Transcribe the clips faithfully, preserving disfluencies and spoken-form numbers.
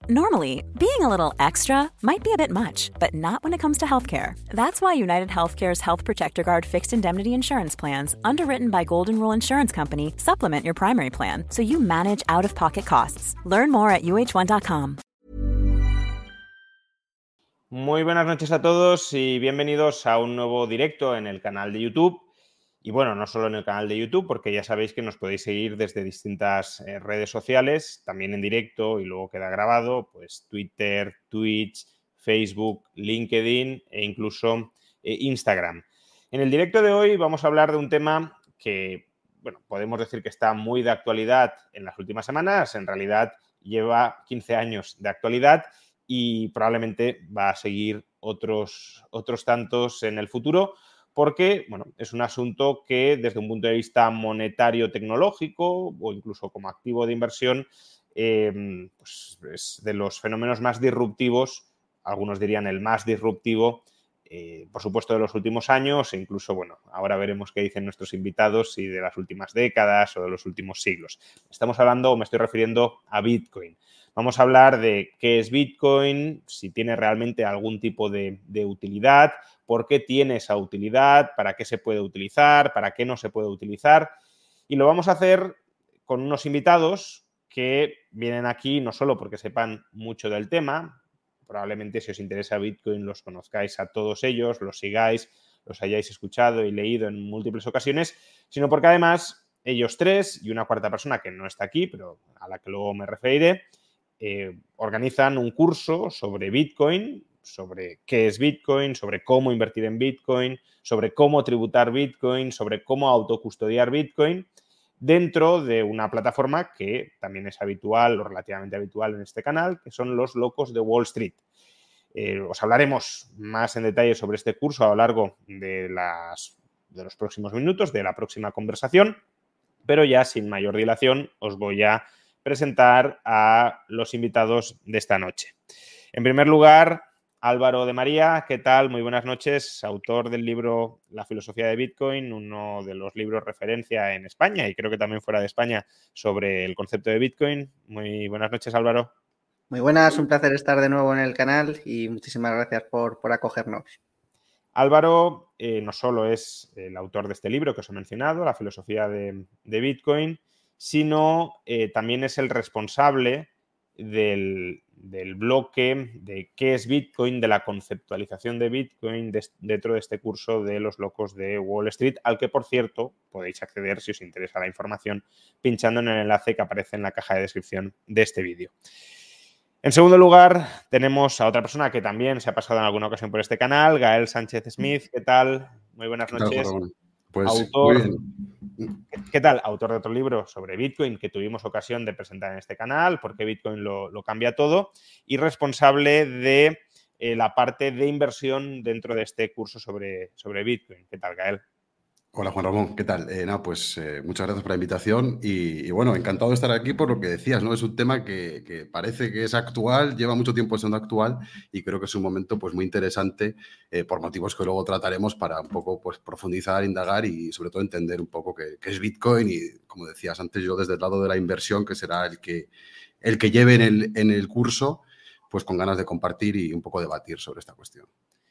Normally, being a little extra might be a bit much, but not when it comes to healthcare. That's why United Healthcare's Health Protector Guard fixed indemnity insurance plans, underwritten by Golden Rule Insurance Company, supplement your primary plan so you manage out-of-pocket costs. Learn more at U H one dot com. Muy buenas noches a todos y bienvenidos a un nuevo directo en el canal de YouTube. Y bueno, no solo en el canal de YouTube, porque ya sabéis que nos podéis seguir desde distintas eh, redes sociales, también en directo y luego queda grabado, pues Twitter, Twitch, Facebook, LinkedIn e incluso eh, Instagram. En el directo de hoy vamos a hablar de un tema que, bueno, podemos decir que está muy de actualidad en las últimas semanas, en realidad lleva quince años de actualidad y probablemente va a seguir otros, otros tantos en el futuro, porque bueno, es un asunto que desde un punto de vista monetario tecnológico o incluso como activo de inversión eh, pues es de los fenómenos más disruptivos, algunos dirían el más disruptivo, eh, por supuesto de los últimos años e incluso, bueno, ahora veremos qué dicen nuestros invitados y de las últimas décadas o de los últimos siglos. Estamos hablando o me estoy refiriendo a Bitcoin. Vamos a hablar de qué es Bitcoin, si tiene realmente algún tipo de, de utilidad, por qué tiene esa utilidad, para qué se puede utilizar, para qué no se puede utilizar. Y lo vamos a hacer con unos invitados que vienen aquí no solo porque sepan mucho del tema, probablemente si os interesa Bitcoin los conozcáis a todos ellos, los sigáis, los hayáis escuchado y leído en múltiples ocasiones, sino porque además ellos tres y una cuarta persona que no está aquí, pero a la que luego me referiré, Eh, organizan un curso sobre Bitcoin, sobre qué es Bitcoin, sobre cómo invertir en Bitcoin, sobre cómo tributar Bitcoin, sobre cómo autocustodiar Bitcoin, dentro de una plataforma que también es habitual o relativamente habitual en este canal, que son los locos de Wall Street. Eh, os hablaremos más en detalle sobre este curso a lo largo de, las, de los próximos minutos, de la próxima conversación, pero ya sin mayor dilación os voy a presentar a los invitados de esta noche. En primer lugar, Álvaro de María, ¿qué tal? Muy buenas noches, autor del libro La filosofía de Bitcoin, uno de los libros referencia en España y creo que también fuera de España sobre el concepto de Bitcoin. Muy buenas noches, Álvaro. Muy buenas, un placer estar de nuevo en el canal y muchísimas gracias por, por acogernos. Álvaro eh, no solo es el autor de este libro que os he mencionado, La filosofía de, de Bitcoin, sino eh, también es el responsable del, del bloque de qué es Bitcoin, de la conceptualización de Bitcoin de, dentro de este curso de los locos de Wall Street, al que, por cierto, podéis acceder si os interesa la información pinchando en el enlace que aparece en la caja de descripción de este vídeo. En segundo lugar, tenemos a otra persona que también se ha pasado en alguna ocasión por este canal, Gael Sánchez Smith. ¿Qué tal? Muy buenas noches. Pues, autor, muy bien. ¿Qué tal? Autor de otro libro sobre Bitcoin que tuvimos ocasión de presentar en este canal, porque Bitcoin lo, lo cambia todo, y responsable de eh, la parte de inversión dentro de este curso sobre, sobre Bitcoin. ¿Qué tal, Gael? Hola, Juan Ramón, ¿qué tal? Eh, no, pues eh, muchas gracias por la invitación y, y bueno, encantado de estar aquí por lo que decías, ¿no? Es un tema que, que parece que es actual, lleva mucho tiempo siendo actual y creo que es un momento pues muy interesante eh, por motivos que luego trataremos para un poco pues profundizar, indagar y sobre todo entender un poco qué, qué es Bitcoin y, como decías antes, yo desde el lado de la inversión, que será el que, el que lleve en el, en el curso, pues con ganas de compartir y un poco debatir sobre esta cuestión.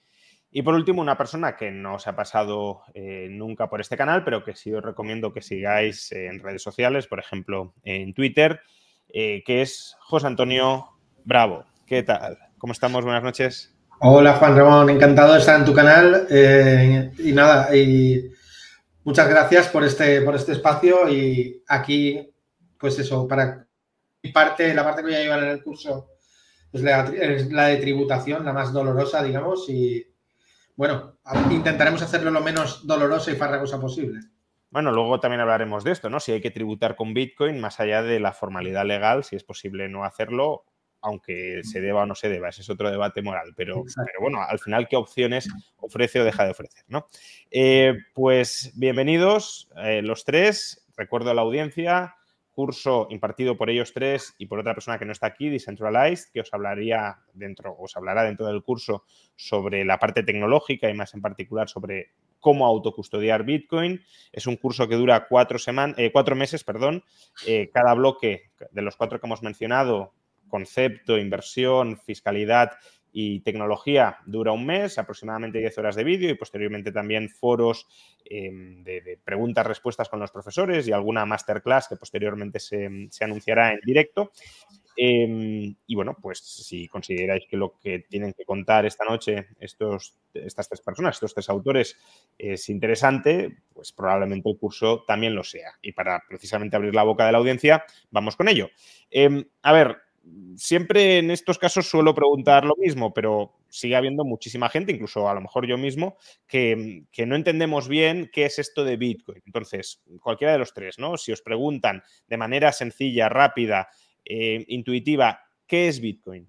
Y por último, una persona que no se ha pasado eh, nunca por este canal, pero que sí os recomiendo que sigáis en redes sociales, por ejemplo, en Twitter, eh, que es José Antonio Bravo. ¿Qué tal? ¿Cómo estamos? Buenas noches. Hola, Juan Ramón. Encantado de estar en tu canal. Eh, y nada, y muchas gracias por este, por este espacio. Y aquí, pues eso, para mi parte, la parte que voy a llevar en el curso es la, es la de tributación, la más dolorosa, digamos, y bueno, intentaremos hacerlo lo menos dolorosa y farragosa posible. Bueno, luego también hablaremos de esto, ¿no? Si hay que tributar con Bitcoin, más allá de la formalidad legal, si es posible no hacerlo, aunque se deba o no se deba. Ese es otro debate moral. Pero, pero bueno, al final, ¿qué opciones ofrece o deja de ofrecer, ¿no? Eh, pues bienvenidos eh, los tres. Recuerdo a la audiencia, curso impartido por ellos tres y por otra persona que no está aquí, Decentralized, que os hablaría dentro, os hablará dentro del curso sobre la parte tecnológica y más en particular sobre cómo autocustodiar Bitcoin. Es un curso que dura cuatro, semanas, eh, cuatro meses, perdón. Eh, cada bloque de los cuatro que hemos mencionado concepto, inversión, fiscalidad y tecnología dura un mes, aproximadamente diez horas de vídeo y posteriormente también foros eh, de, de preguntas-respuestas con los profesores y alguna masterclass que posteriormente se, se anunciará en directo. Eh, y bueno, pues si consideráis que lo que tienen que contar esta noche estos, estas tres personas, estos tres autores, es interesante, pues probablemente el curso también lo sea. Y para precisamente abrir la boca de la audiencia, vamos con ello. Eh, a ver, siempre en estos casos suelo preguntar lo mismo, pero sigue habiendo muchísima gente, incluso a lo mejor yo mismo, que, que no entendemos bien qué es esto de Bitcoin. Entonces, cualquiera de los tres, ¿no? Si os preguntan de manera sencilla, rápida, Eh, intuitiva, ¿qué es Bitcoin?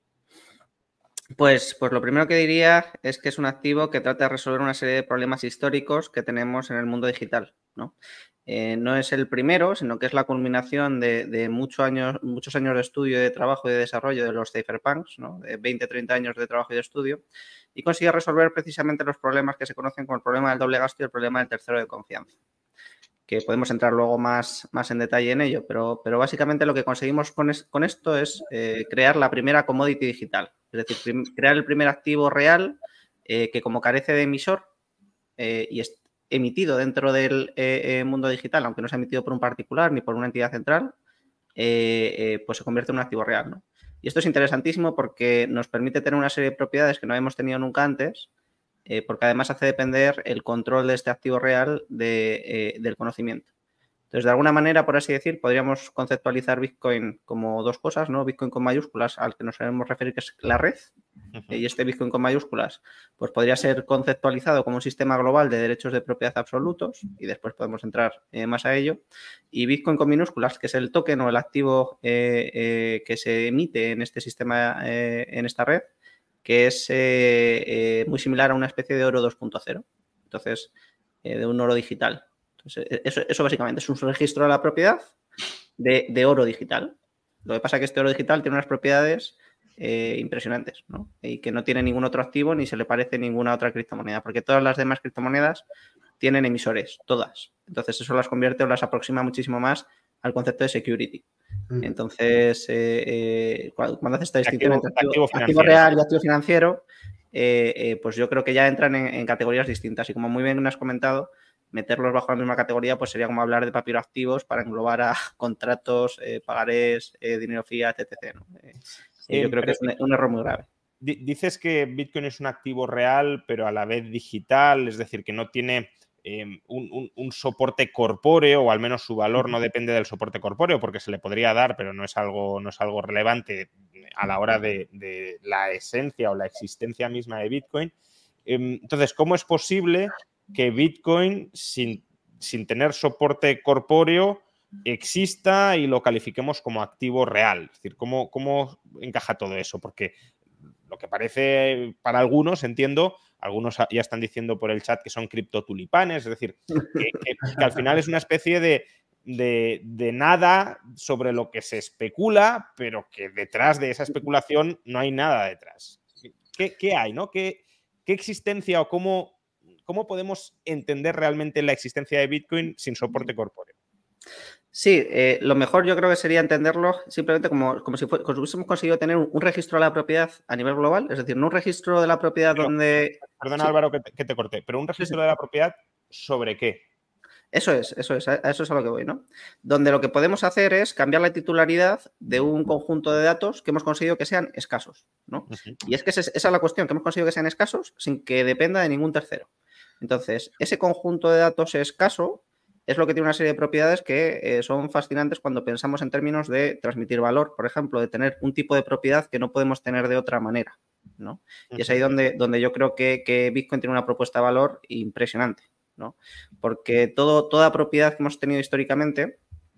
Pues, pues lo primero que diría es que es un activo que trata de resolver una serie de problemas históricos que tenemos en el mundo digital, ¿no? Eh, no es el primero, sino que es la culminación de, de muchos años, muchos años de estudio, de trabajo y de desarrollo de los cypherpunks, ¿no? De veinte, treinta años de trabajo y de estudio, y consigue resolver precisamente los problemas que se conocen como el problema del doble gasto y el problema del tercero de confianza, que podemos entrar luego más, más en detalle en ello, pero, pero básicamente lo que conseguimos con, es, con esto es eh, crear la primera commodity digital, es decir, prim, crear el primer activo real eh, que como carece de emisor eh, y es emitido dentro del eh, mundo digital, aunque no sea emitido por un particular ni por una entidad central, eh, eh, pues se convierte en un activo real, ¿no? Y esto es interesantísimo porque nos permite tener una serie de propiedades que no habíamos tenido nunca antes, Eh, porque además hace depender el control de este activo real de, eh, del conocimiento. Entonces, de alguna manera, por así decir, podríamos conceptualizar Bitcoin como dos cosas, ¿no? Bitcoin con mayúsculas, al que nos sabemos referir que es la red, uh-huh. Y este Bitcoin con mayúsculas, pues podría ser conceptualizado como un sistema global de derechos de propiedad absolutos, y después podemos entrar eh, más a ello. Y Bitcoin con minúsculas, que es el token o el activo eh, eh, que se emite en este sistema, eh, en esta red, que es eh, eh, muy similar a una especie de oro dos punto cero, entonces, eh, de un oro digital. Entonces, eso, eso básicamente es un registro de la propiedad de, de oro digital. Lo que pasa es que este oro digital tiene unas propiedades eh, impresionantes, ¿no? Y que no tiene ningún otro activo ni se le parece ninguna otra criptomoneda, porque todas las demás criptomonedas tienen emisores, todas. Entonces, eso las convierte o las aproxima muchísimo más al concepto de security. Entonces, eh, eh, cuando hace esta distinción activo, entre activo, activo, activo real y activo financiero, eh, eh, pues yo creo que ya entran en, en categorías distintas. Y como muy bien has comentado, meterlos bajo la misma categoría pues sería como hablar de papiro-activos para englobar a contratos, eh, pagarés, eh, dinero fiat, etcétera, ¿no? Eh, eh, yo creo que es un, un error muy grave. Dices que Bitcoin es un activo real, pero a la vez digital, es decir, que no tiene Eh, un, un, un soporte corpóreo, o al menos su valor no depende del soporte corpóreo, porque se le podría dar, pero no es algo, no es algo relevante a la hora de, de la esencia o la existencia misma de Bitcoin. Eh, entonces, ¿cómo es posible que Bitcoin, sin, sin tener soporte corpóreo, exista y lo califiquemos como activo real? Es decir, ¿cómo, cómo encaja todo eso? Porque lo que parece para algunos, entiendo, algunos ya están diciendo por el chat que son criptotulipanes, es decir, que, que, que al final es una especie de, de, de nada sobre lo que se especula, pero que detrás de esa especulación no hay nada detrás. ¿Qué, qué hay, no? ¿Qué, qué existencia o cómo, cómo podemos entender realmente la existencia de Bitcoin sin soporte corpóreo? Sí, eh, lo mejor yo creo que sería entenderlo simplemente como, como si fue, como si hubiésemos conseguido tener un, un registro de la propiedad a nivel global, es decir, no un registro de la propiedad pero, donde... Perdona, sí. Álvaro, que te, que te corté, pero un registro sí, sí. de la propiedad ¿sobre qué? Eso es, eso es, a eso es a lo que voy, ¿no? Donde lo que podemos hacer es cambiar la titularidad de un conjunto de datos que hemos conseguido que sean escasos, ¿no? Uh-huh. Y es que esa es la cuestión, que hemos conseguido que sean escasos sin que dependa de ningún tercero. Entonces, ese conjunto de datos escaso es lo que tiene una serie de propiedades que eh, son fascinantes cuando pensamos en términos de transmitir valor, por ejemplo, de tener un tipo de propiedad que no podemos tener de otra manera, ¿no? Uh-huh. Y es ahí donde, donde yo creo que, que Bitcoin tiene una propuesta de valor impresionante, ¿no? Porque todo, toda propiedad que hemos tenido históricamente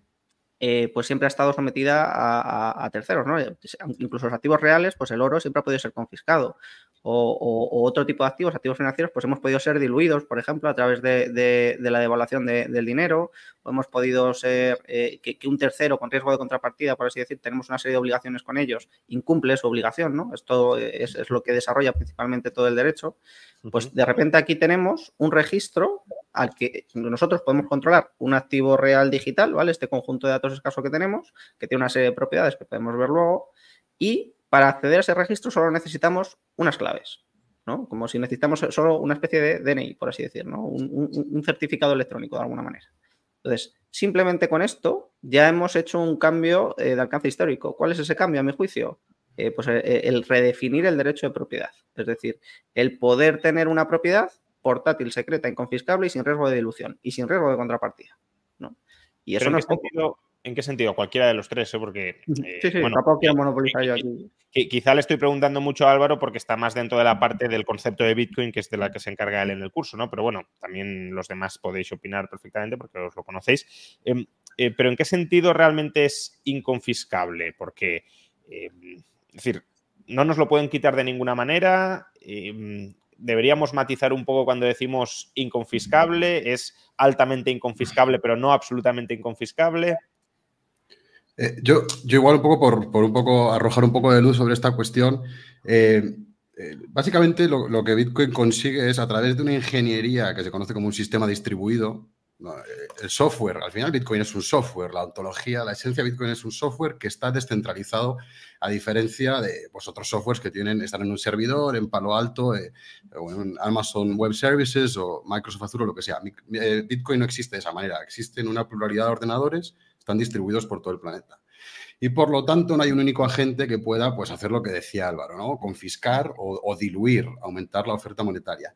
eh, pues siempre ha estado sometida a, a, a terceros, ¿no? Incluso los activos reales, pues el oro siempre ha podido ser confiscado. O, o, o otro tipo de activos, activos financieros, pues hemos podido ser diluidos, por ejemplo, a través de, de, de la devaluación de, del dinero, o hemos podido ser eh, que, que un tercero con riesgo de contrapartida, por así decir, tenemos una serie de obligaciones con ellos, incumple su obligación, ¿no? Esto es, es lo que desarrolla principalmente todo el derecho. Pues de repente aquí tenemos un registro al que nosotros podemos controlar un activo real digital, ¿vale? Este conjunto de datos escasos que tenemos, que tiene una serie de propiedades que podemos ver luego, y para acceder a ese registro solo necesitamos unas claves, ¿no? Como si necesitamos solo una especie de D N I, por así decir, ¿no? Un, un, un certificado electrónico de alguna manera. Entonces, simplemente con esto ya hemos hecho un cambio eh, de alcance histórico. ¿Cuál es ese cambio, a mi juicio? Eh, pues el, el redefinir el derecho de propiedad. Es decir, el poder tener una propiedad portátil, secreta, inconfiscable y sin riesgo de dilución y sin riesgo de contrapartida, ¿no? Y eso ¿Pero en, no qué es poco. sentido, ¿En qué sentido? Cualquiera de los tres, ¿eh? Porque... Eh, sí, sí, bueno, tampoco quiero eh, monopolizar eh, yo eh, aquí. que quizá le estoy preguntando mucho a Álvaro porque está más dentro de la parte del concepto de Bitcoin, que es de la que se encarga él en el curso, ¿no? Pero bueno, también los demás podéis opinar perfectamente porque os lo conocéis. Eh, eh, pero ¿en qué sentido realmente es inconfiscable? Porque, eh, es decir, no nos lo pueden quitar de ninguna manera. Eh, deberíamos matizar un poco cuando decimos inconfiscable. ¿Es altamente inconfiscable, pero no absolutamente inconfiscable? Eh, yo, yo igual un poco por, por un poco arrojar un poco de luz sobre esta cuestión. Eh, eh, básicamente lo, lo que Bitcoin consigue es a través de una ingeniería que se conoce como un sistema distribuido. No, el software, al final Bitcoin es un software, la ontología, la esencia de Bitcoin es un software que está descentralizado a diferencia de pues, otros softwares que tienen, están en un servidor, en Palo Alto, eh, o en Amazon Web Services o Microsoft Azure o lo que sea. Eh, Bitcoin no existe de esa manera, existen una pluralidad de ordenadores, están distribuidos por todo el planeta. Y por lo tanto no hay un único agente que pueda pues, hacer lo que decía Álvaro, ¿no? Confiscar o, o diluir, aumentar la oferta monetaria.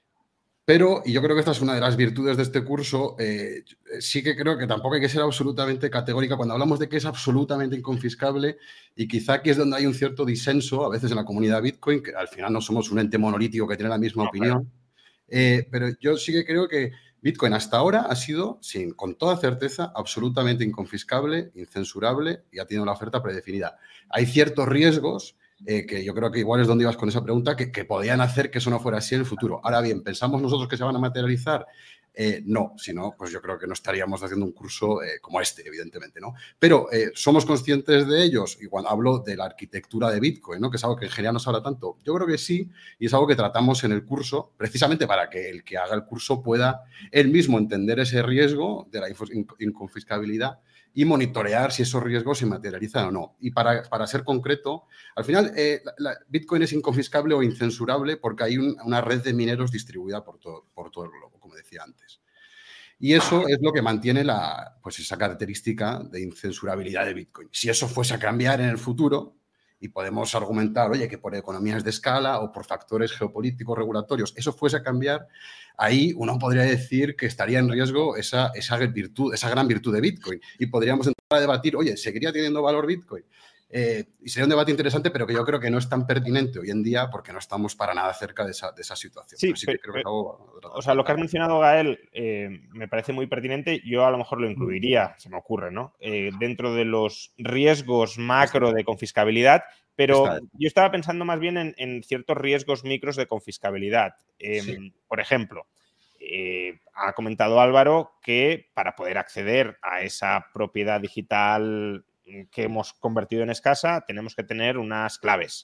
Pero, y yo creo que esta es una de las virtudes de este curso, eh, sí que creo que tampoco hay que ser absolutamente categórica cuando hablamos de que es absolutamente inconfiscable, y quizá aquí es donde hay un cierto disenso a veces en la comunidad Bitcoin, que al final no somos un ente monolítico que tiene la misma no, opinión, claro. eh, pero yo sí que creo que Bitcoin hasta ahora ha sido, sin, con toda certeza, absolutamente inconfiscable, incensurable y ha tenido la oferta predefinida. Hay ciertos riesgos Eh, que yo creo que igual es donde ibas con esa pregunta, que, que podían hacer que eso no fuera así en el futuro. Ahora bien, ¿pensamos nosotros que se van a materializar? Eh, no, si no, pues yo creo que no estaríamos haciendo un curso eh, como este, evidentemente, ¿no? Pero eh, somos conscientes de ellos, y cuando hablo de la arquitectura de Bitcoin, ¿no? Que es algo que en general no se habla tanto. Yo creo que sí, y es algo que tratamos en el curso, precisamente para que el que haga el curso pueda él mismo entender ese riesgo de la inconfiscabilidad y monitorear si esos riesgos se materializan o no. Y para, para ser concreto, al final eh, la, la Bitcoin es inconfiscable o incensurable porque hay un, una red de mineros distribuida por todo, por todo el globo, como decía antes. Y eso es lo que mantiene la, pues esa característica de incensurabilidad de Bitcoin. Si eso fuese a cambiar en el futuro, y podemos argumentar, oye, que por economías de escala o por factores geopolíticos regulatorios, eso fuese a cambiar, ahí uno podría decir que estaría en riesgo esa, esa virtud, esa gran virtud de Bitcoin. Y podríamos entrar a debatir, oye, ¿seguiría teniendo valor Bitcoin? Eh, y sería un debate interesante, pero que yo creo que no es tan pertinente hoy en día porque no estamos para nada cerca de esa, de esa situación. Sí, sí pero, que creo que algo, o sea, lo que has mencionado, Gael, eh, me parece muy pertinente. Yo a lo mejor lo incluiría, se me ocurre, ¿no? Eh, dentro de los riesgos macro de confiscabilidad, pero yo estaba pensando más bien en, en ciertos riesgos micros de confiscabilidad. Eh, sí. Por ejemplo, eh, ha comentado Álvaro que para poder acceder a esa propiedad digital que hemos convertido en escasa, tenemos que tener unas claves.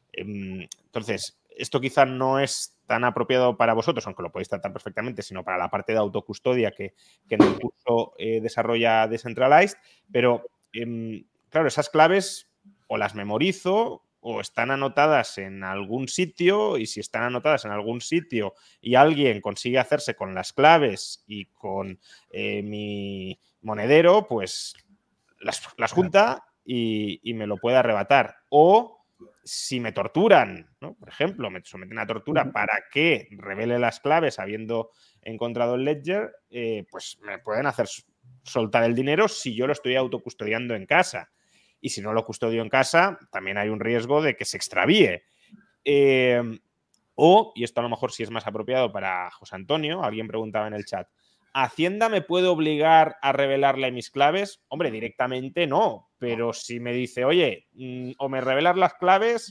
Entonces, esto quizá no es tan apropiado para vosotros, aunque lo podéis tratar perfectamente, sino para la parte de autocustodia que, que en el curso eh, desarrolla Decentralized, pero eh, claro, esas claves o las memorizo o están anotadas en algún sitio, y si están anotadas en algún sitio y alguien consigue hacerse con las claves y con eh, mi monedero, pues las, las junta y, y me lo puede arrebatar. O si me torturan, ¿no? Por ejemplo, me someten a tortura para que revele las claves habiendo encontrado el ledger, eh, pues me pueden hacer soltar el dinero si yo lo estoy autocustodiando en casa. Y si no lo custodio en casa, también hay un riesgo de que se extravíe. Eh, o, y esto a lo mejor sí es más apropiado para José Antonio, alguien preguntaba en el chat, ¿Hacienda me puede obligar a revelarle mis claves? Hombre, directamente no, pero si me dice, oye, o me revelas las claves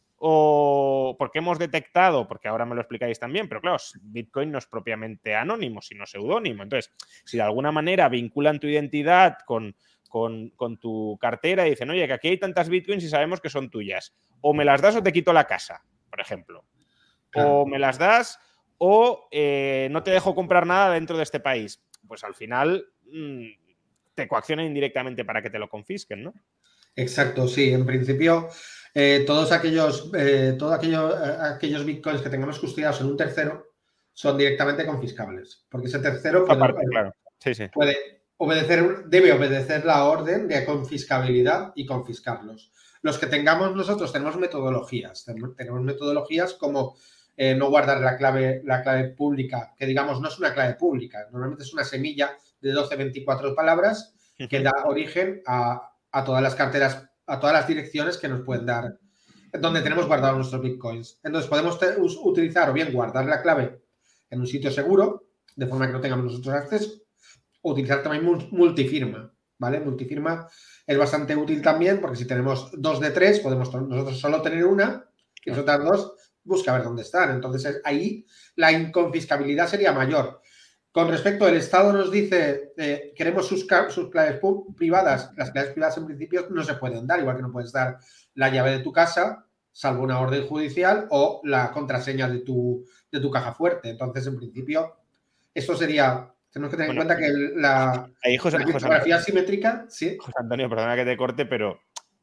o porque hemos detectado, porque ahora me lo explicáis también, pero claro, Bitcoin no es propiamente anónimo, sino seudónimo. Entonces, si de alguna manera vinculan tu identidad con, con, con tu cartera y dicen, oye, que aquí hay tantas Bitcoins y sabemos que son tuyas, o me las das o te quito la casa, por ejemplo. Claro. O me las das o eh, no te dejo comprar nada dentro de este país. Pues al final mmm, te coaccionan indirectamente para que te lo confisquen, ¿no? Exacto, sí. En principio, eh, todos aquellos, eh, todos aquellos, eh, aquellos bitcoins que tengamos custodiados en un tercero son directamente confiscables, porque ese tercero puede, Aparte, claro. Sí, sí. puede obedecer, debe obedecer la orden de confiscabilidad y confiscarlos. Los que tengamos nosotros tenemos metodologías, tenemos metodologías como eh, no guardar la clave, la clave pública, que digamos no es una clave pública, normalmente es una semilla de doce a veinticuatro palabras que da origen a, a todas las carteras, a todas las direcciones que nos pueden dar, donde tenemos guardados nuestros bitcoins. Entonces podemos utilizar o bien guardar la clave en un sitio seguro, de forma que no tengamos nosotros acceso, o utilizar también multifirma, ¿vale? Multifirma es bastante útil también porque si tenemos dos de tres, podemos nosotros solo tener una y las otras dos busca ver dónde están. Entonces ahí la inconfiscabilidad sería mayor. Con respecto al Estado nos dice eh, queremos sus, sus claves privadas, las claves privadas en principio no se pueden dar, igual que no puedes dar la llave de tu casa, salvo una orden judicial o la contraseña de tu, de tu caja fuerte. Entonces, en principio, esto sería... Tenemos que tener bueno, en cuenta que la, ahí, José, la criptografía José asimétrica... ¿sí? José Antonio, perdona que te corte, pero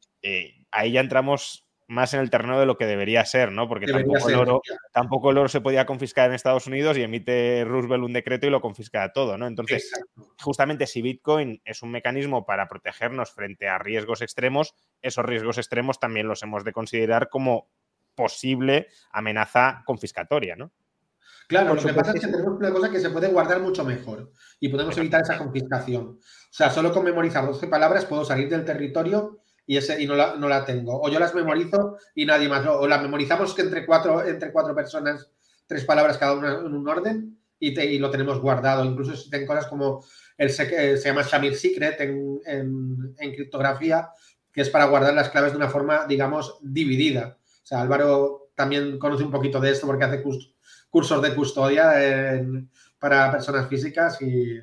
eh, ahí ya entramos más en el terreno de lo que debería ser, ¿no? Porque tampoco, ser, el oro, tampoco el oro se podía confiscar en Estados Unidos y emite Roosevelt un decreto y lo confisca todo, ¿no? Entonces, exacto, justamente si Bitcoin es un mecanismo para protegernos frente a riesgos extremos, esos riesgos extremos también los hemos de considerar como posible amenaza confiscatoria, ¿no? Claro, Por lo que pasa es que tenemos una cosa que se puede guardar mucho mejor y podemos evitar esa confiscación. O sea, solo con memorizar doce palabras puedo salir del territorio y, ese, y no, la, no la tengo. O yo las memorizo y nadie más. O las memorizamos que entre cuatro, entre cuatro personas, tres palabras cada una en un orden y, te, y lo tenemos guardado. Incluso existen cosas como el se, se llama Shamir Secret en, en, en criptografía, que es para guardar las claves de una forma, digamos, dividida. O sea, Álvaro también conoce un poquito de esto porque hace cursos de custodia en, para personas físicas y...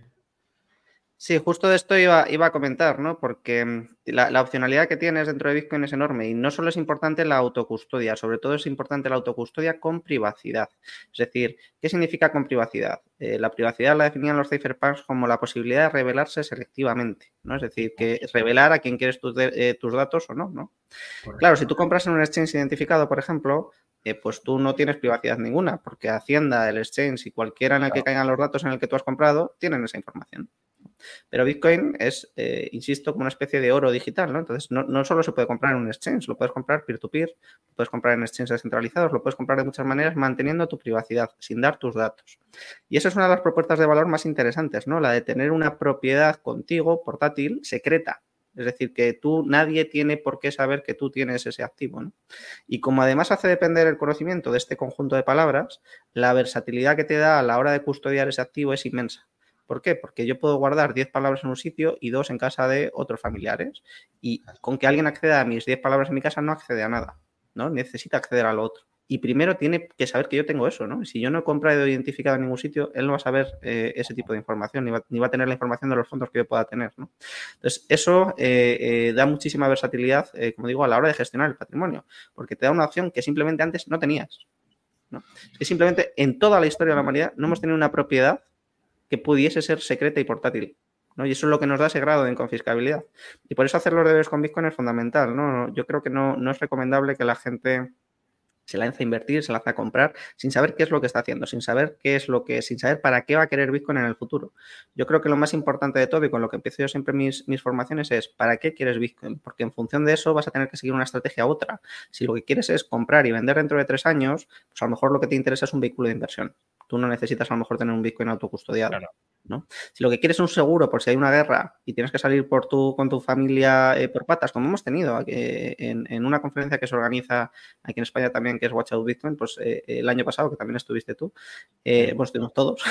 Sí, justo de esto iba, iba a comentar, ¿no? Porque la, la opcionalidad que tienes dentro de Bitcoin es enorme y no solo es importante la autocustodia, sobre todo es importante la autocustodia con privacidad. Es decir, ¿qué significa con privacidad? Eh, la privacidad la definían los cypherpunks como la posibilidad de revelarse selectivamente, ¿no? Es decir, que revelar a quien quieres tus, eh, tus datos o no, ¿no? Claro, si tú compras en un exchange identificado, por ejemplo, eh, pues tú no tienes privacidad ninguna, porque Hacienda, el exchange y cualquiera en el que caigan los datos en el que tú has comprado, tienen esa información. Pero Bitcoin es, eh, insisto, como una especie de oro digital, ¿no? Entonces, no, no solo se puede comprar en un exchange, lo puedes comprar peer-to-peer, lo puedes comprar en exchanges descentralizados, lo puedes comprar de muchas maneras manteniendo tu privacidad, sin dar tus datos. Y esa es una de las propuestas de valor más interesantes, ¿no? La de tener una propiedad contigo, portátil, secreta. Es decir, que tú, nadie tiene por qué saber que tú tienes ese activo, ¿no? Y como además hace depender el conocimiento de este conjunto de palabras, la versatilidad que te da a la hora de custodiar ese activo es inmensa. ¿Por qué? Porque yo puedo guardar diez palabras en un sitio y dos en casa de otros familiares. Y con que alguien acceda a mis diez palabras en mi casa no accede a nada, ¿no? Necesita acceder a lo otro. Y primero tiene que saber que yo tengo eso, ¿no? Si yo no he comprado o identificado en ningún sitio, él no va a saber eh, ese tipo de información, ni va, ni va a tener la información de los fondos que yo pueda tener, ¿no? Entonces, eso eh, eh, da muchísima versatilidad, eh, como digo, a la hora de gestionar el patrimonio, porque te da una opción que simplemente antes no tenías, ¿no? Es que simplemente en toda la historia de la humanidad no hemos tenido una propiedad que pudiese ser secreta y portátil, ¿no? Y eso es lo que nos da ese grado de inconfiscabilidad. Y por eso hacer los deberes con Bitcoin es fundamental, ¿no? Yo creo que no, no es recomendable que la gente se lance a invertir, se lance a comprar sin saber qué es lo que está haciendo, sin saber qué es lo que, sin saber para qué va a querer Bitcoin en el futuro. Yo creo que lo más importante de todo y con lo que empiezo yo siempre mis, mis formaciones es ¿para qué quieres Bitcoin? Porque en función de eso vas a tener que seguir una estrategia u otra. Si lo que quieres es comprar y vender dentro de tres años, pues a lo mejor lo que te interesa es un vehículo de inversión. Tú no necesitas a lo mejor tener un Bitcoin autocustodiado. Claro. ¿No? Si lo que quieres es un seguro por si hay una guerra y tienes que salir por tu, con tu familia eh, por patas, como hemos tenido aquí, eh, en, en una conferencia que se organiza aquí en España también, que es Watch Out Bitcoin, pues eh, el año pasado, que también estuviste tú, eh, bueno, estuvimos todos,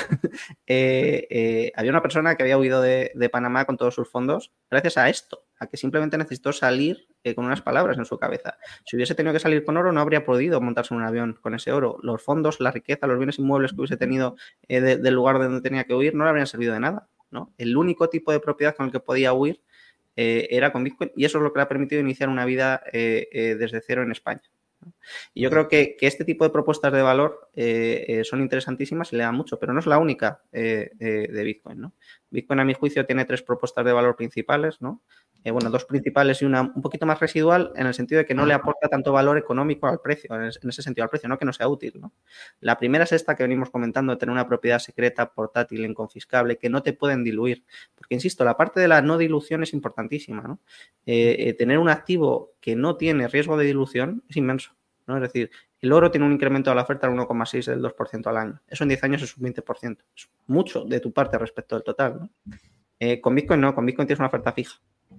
eh, eh, había una persona que había huido de, de Panamá con todos sus fondos gracias a esto, a que simplemente necesitó salir eh, con unas palabras en su cabeza. Si hubiese tenido que salir con oro, no habría podido montarse en un avión con ese oro. Los fondos, la riqueza, los bienes inmuebles que hubiese tenido eh, de, del lugar de donde tenía que huir no le habrían servido de nada, ¿no? El único tipo de propiedad con el que podía huir eh, era con Bitcoin y eso es lo que le ha permitido iniciar una vida eh, eh, desde cero en España, ¿no? Y yo creo que, que este tipo de propuestas de valor eh, eh, son interesantísimas y le dan mucho, pero no es la única eh, eh, de Bitcoin, ¿no? Bitcoin, a mi juicio, tiene tres propuestas de valor principales, ¿no? Eh, bueno, dos principales y una un poquito más residual en el sentido de que no le aporta tanto valor económico al precio, en, en ese sentido al precio, no que no sea útil, ¿no? La primera es esta que venimos comentando, de tener una propiedad secreta, portátil, inconfiscable, que no te pueden diluir. Porque, insisto, la parte de la no dilución es importantísima, ¿no? Eh, eh, tener un activo que no tiene riesgo de dilución es inmenso, ¿no? Es decir, el oro tiene un incremento de la oferta del uno coma seis del dos por ciento al año. Eso en diez años es un veinte por ciento. Es mucho de tu parte respecto del total, ¿no? Eh, con Bitcoin no, con Bitcoin tienes una oferta fija.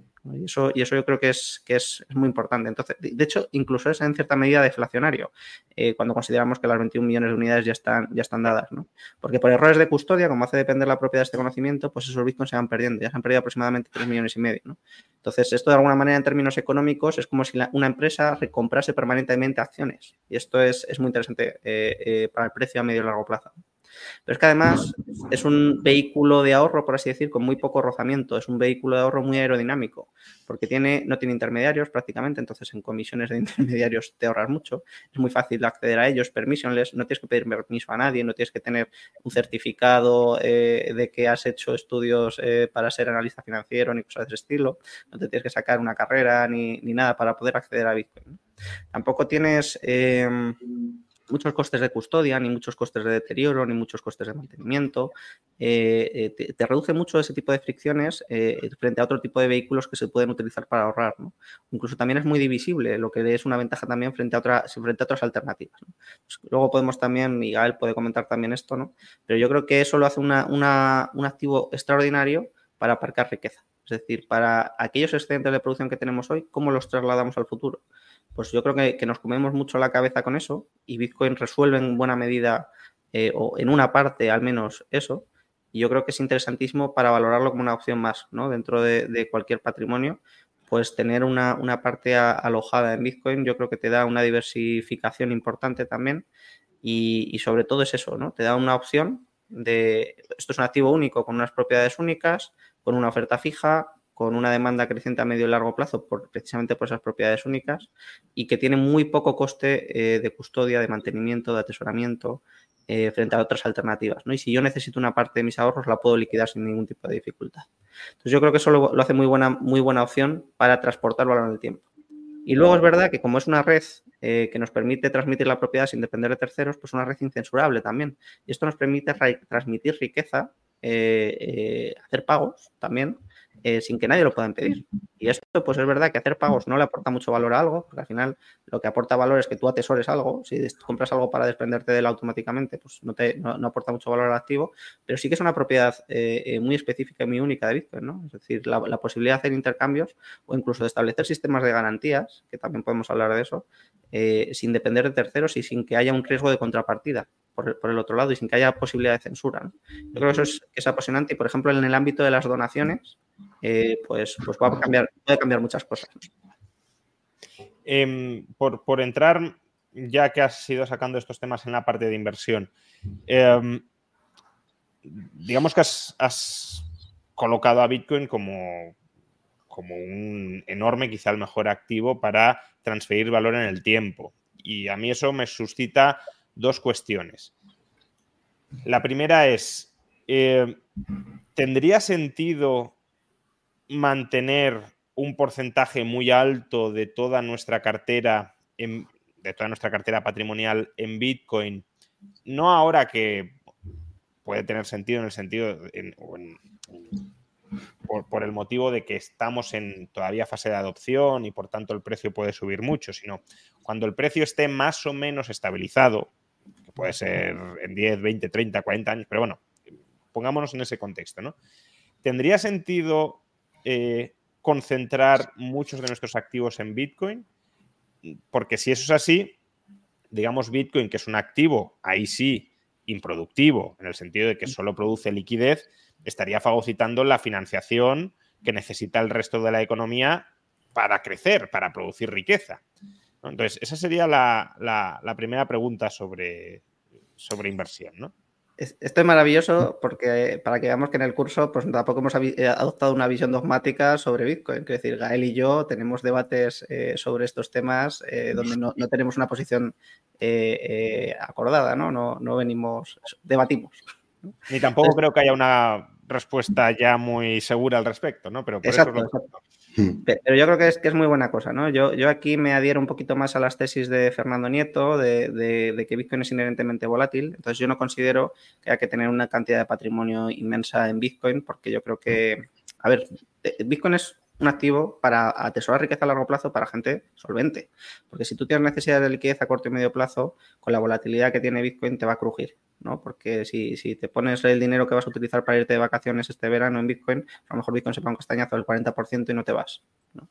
Y eso, y eso yo creo que, es, que es, es muy importante. Entonces, de hecho, incluso es en cierta medida deflacionario, eh, cuando consideramos que las veintiún millones de unidades ya están, ya están dadas, ¿no? Porque por errores de custodia, como hace depender la propiedad de este conocimiento, pues esos bitcoins se van perdiendo. Ya se han perdido aproximadamente tres millones y medio, ¿no? Entonces, esto de alguna manera, en términos económicos, es como si la, una empresa recomprase permanentemente acciones. Y esto es, es muy interesante eh, eh, para el precio a medio y largo plazo. Pero es que además es un vehículo de ahorro, por así decir, con muy poco rozamiento. Es un vehículo de ahorro muy aerodinámico, porque tiene, no tiene intermediarios prácticamente, entonces en comisiones de intermediarios te ahorras mucho. Es muy fácil acceder a ellos, permissionless, no tienes que pedir permiso a nadie, no tienes que tener un certificado eh, de que has hecho estudios eh, para ser analista financiero ni cosas de ese estilo. No te tienes que sacar una carrera ni, ni nada para poder acceder a Bitcoin. Tampoco tienes... Eh, muchos costes de custodia, ni muchos costes de deterioro, ni muchos costes de mantenimiento. Eh, eh, te, te reduce mucho ese tipo de fricciones eh, frente a otro tipo de vehículos que se pueden utilizar para ahorrar, ¿no? Incluso también es muy divisible, lo que es una ventaja también frente a, otra, frente a otras alternativas, ¿no? Pues luego podemos también, y Gael puede comentar también esto, ¿no? Pero yo creo que eso lo hace una, una, un activo extraordinario para aparcar riqueza. Es decir, para aquellos excedentes de producción que tenemos hoy, ¿cómo los trasladamos al futuro? Pues yo creo que, que nos comemos mucho la cabeza con eso y Bitcoin resuelve en buena medida eh, o en una parte al menos eso. Y yo creo que es interesantísimo para valorarlo como una opción más, ¿no? Dentro de, de cualquier patrimonio, pues tener una, una parte a, alojada en Bitcoin yo creo que te da una diversificación importante también y, y sobre todo es eso, ¿no? Te da una opción de, esto es un activo único con unas propiedades únicas, con una oferta fija, con una demanda creciente a medio y largo plazo por, precisamente por esas propiedades únicas y que tiene muy poco coste eh, de custodia, de mantenimiento, de atesoramiento eh, frente a otras alternativas, ¿no? Y si yo necesito una parte de mis ahorros, la puedo liquidar sin ningún tipo de dificultad. Entonces yo creo que eso lo, lo hace muy buena, muy buena opción para transportar valor en el tiempo. Y luego es verdad que como es una red eh, que nos permite transmitir la propiedad sin depender de terceros, pues una red incensurable también. Y esto nos permite transmitir riqueza, eh, eh, hacer pagos también, Eh, sin que nadie lo pueda impedir. Y esto, pues es verdad que hacer pagos no le aporta mucho valor a algo, porque al final lo que aporta valor es que tú atesores algo. Si compras algo para desprenderte de él automáticamente, pues no, te, no, no aporta mucho valor al activo, pero sí que es una propiedad eh, eh, muy específica y muy única de Bitcoin, ¿no? Es decir, la, la posibilidad de hacer intercambios o incluso de establecer sistemas de garantías, que también podemos hablar de eso, eh, sin depender de terceros y sin que haya un riesgo de contrapartida por, por el otro lado y sin que haya posibilidad de censura, ¿no? Yo creo que eso es, es apasionante y, por ejemplo, en el ámbito de las donaciones, Eh, pues, pues va a cambiar, puede cambiar muchas cosas. Eh, por, por entrar, ya que has ido sacando estos temas en la parte de inversión, eh, digamos que has, has colocado a Bitcoin como, como un enorme, quizá el mejor activo para transferir valor en el tiempo. Y a mí eso me suscita dos cuestiones. La primera es, eh, ¿tendría sentido mantener un porcentaje muy alto de toda nuestra cartera, en, de toda nuestra cartera patrimonial en Bitcoin? No ahora que puede tener sentido en el sentido, en, en, por, por el motivo de que estamos en todavía fase de adopción y por tanto el precio puede subir mucho, sino cuando el precio esté más o menos estabilizado, que puede ser en diez, veinte, treinta, cuarenta años, pero bueno, pongámonos en ese contexto, ¿no? ¿Tendría sentido Eh, concentrar muchos de nuestros activos en Bitcoin? Porque si eso es así, digamos Bitcoin, que es un activo, ahí sí, improductivo, en el sentido de que solo produce liquidez, estaría fagocitando la financiación que necesita el resto de la economía para crecer, para producir riqueza. Entonces, esa sería la, la, la primera pregunta sobre, sobre inversión, ¿no? Esto es maravilloso porque para que veamos que en el curso pues tampoco hemos adoptado una visión dogmática sobre Bitcoin. Es decir, Gael y yo tenemos debates eh, sobre estos temas eh, donde no, no tenemos una posición eh, eh, acordada, ¿no? No, no venimos, debatimos, ¿no? Ni tampoco Entonces, creo que haya una respuesta ya muy segura al respecto, ¿no? Pero por exacto, eso lo... exacto. Pero yo creo que es, que es muy buena cosa, ¿no? Yo, yo aquí me adhiero un poquito más a las tesis de Fernando Nieto de, de, de que Bitcoin es inherentemente volátil. Entonces yo no considero que haya que tener una cantidad de patrimonio inmensa en Bitcoin, porque yo creo que, a ver, Bitcoin es un activo para atesorar riqueza a largo plazo para gente solvente. Porque si tú tienes necesidad de liquidez a corto y medio plazo, con la volatilidad que tiene Bitcoin te va a crujir, ¿no? Porque si, si te pones el dinero que vas a utilizar para irte de vacaciones este verano en Bitcoin, a lo mejor Bitcoin se paga un castañazo del cuarenta por ciento y no te vas, ¿no?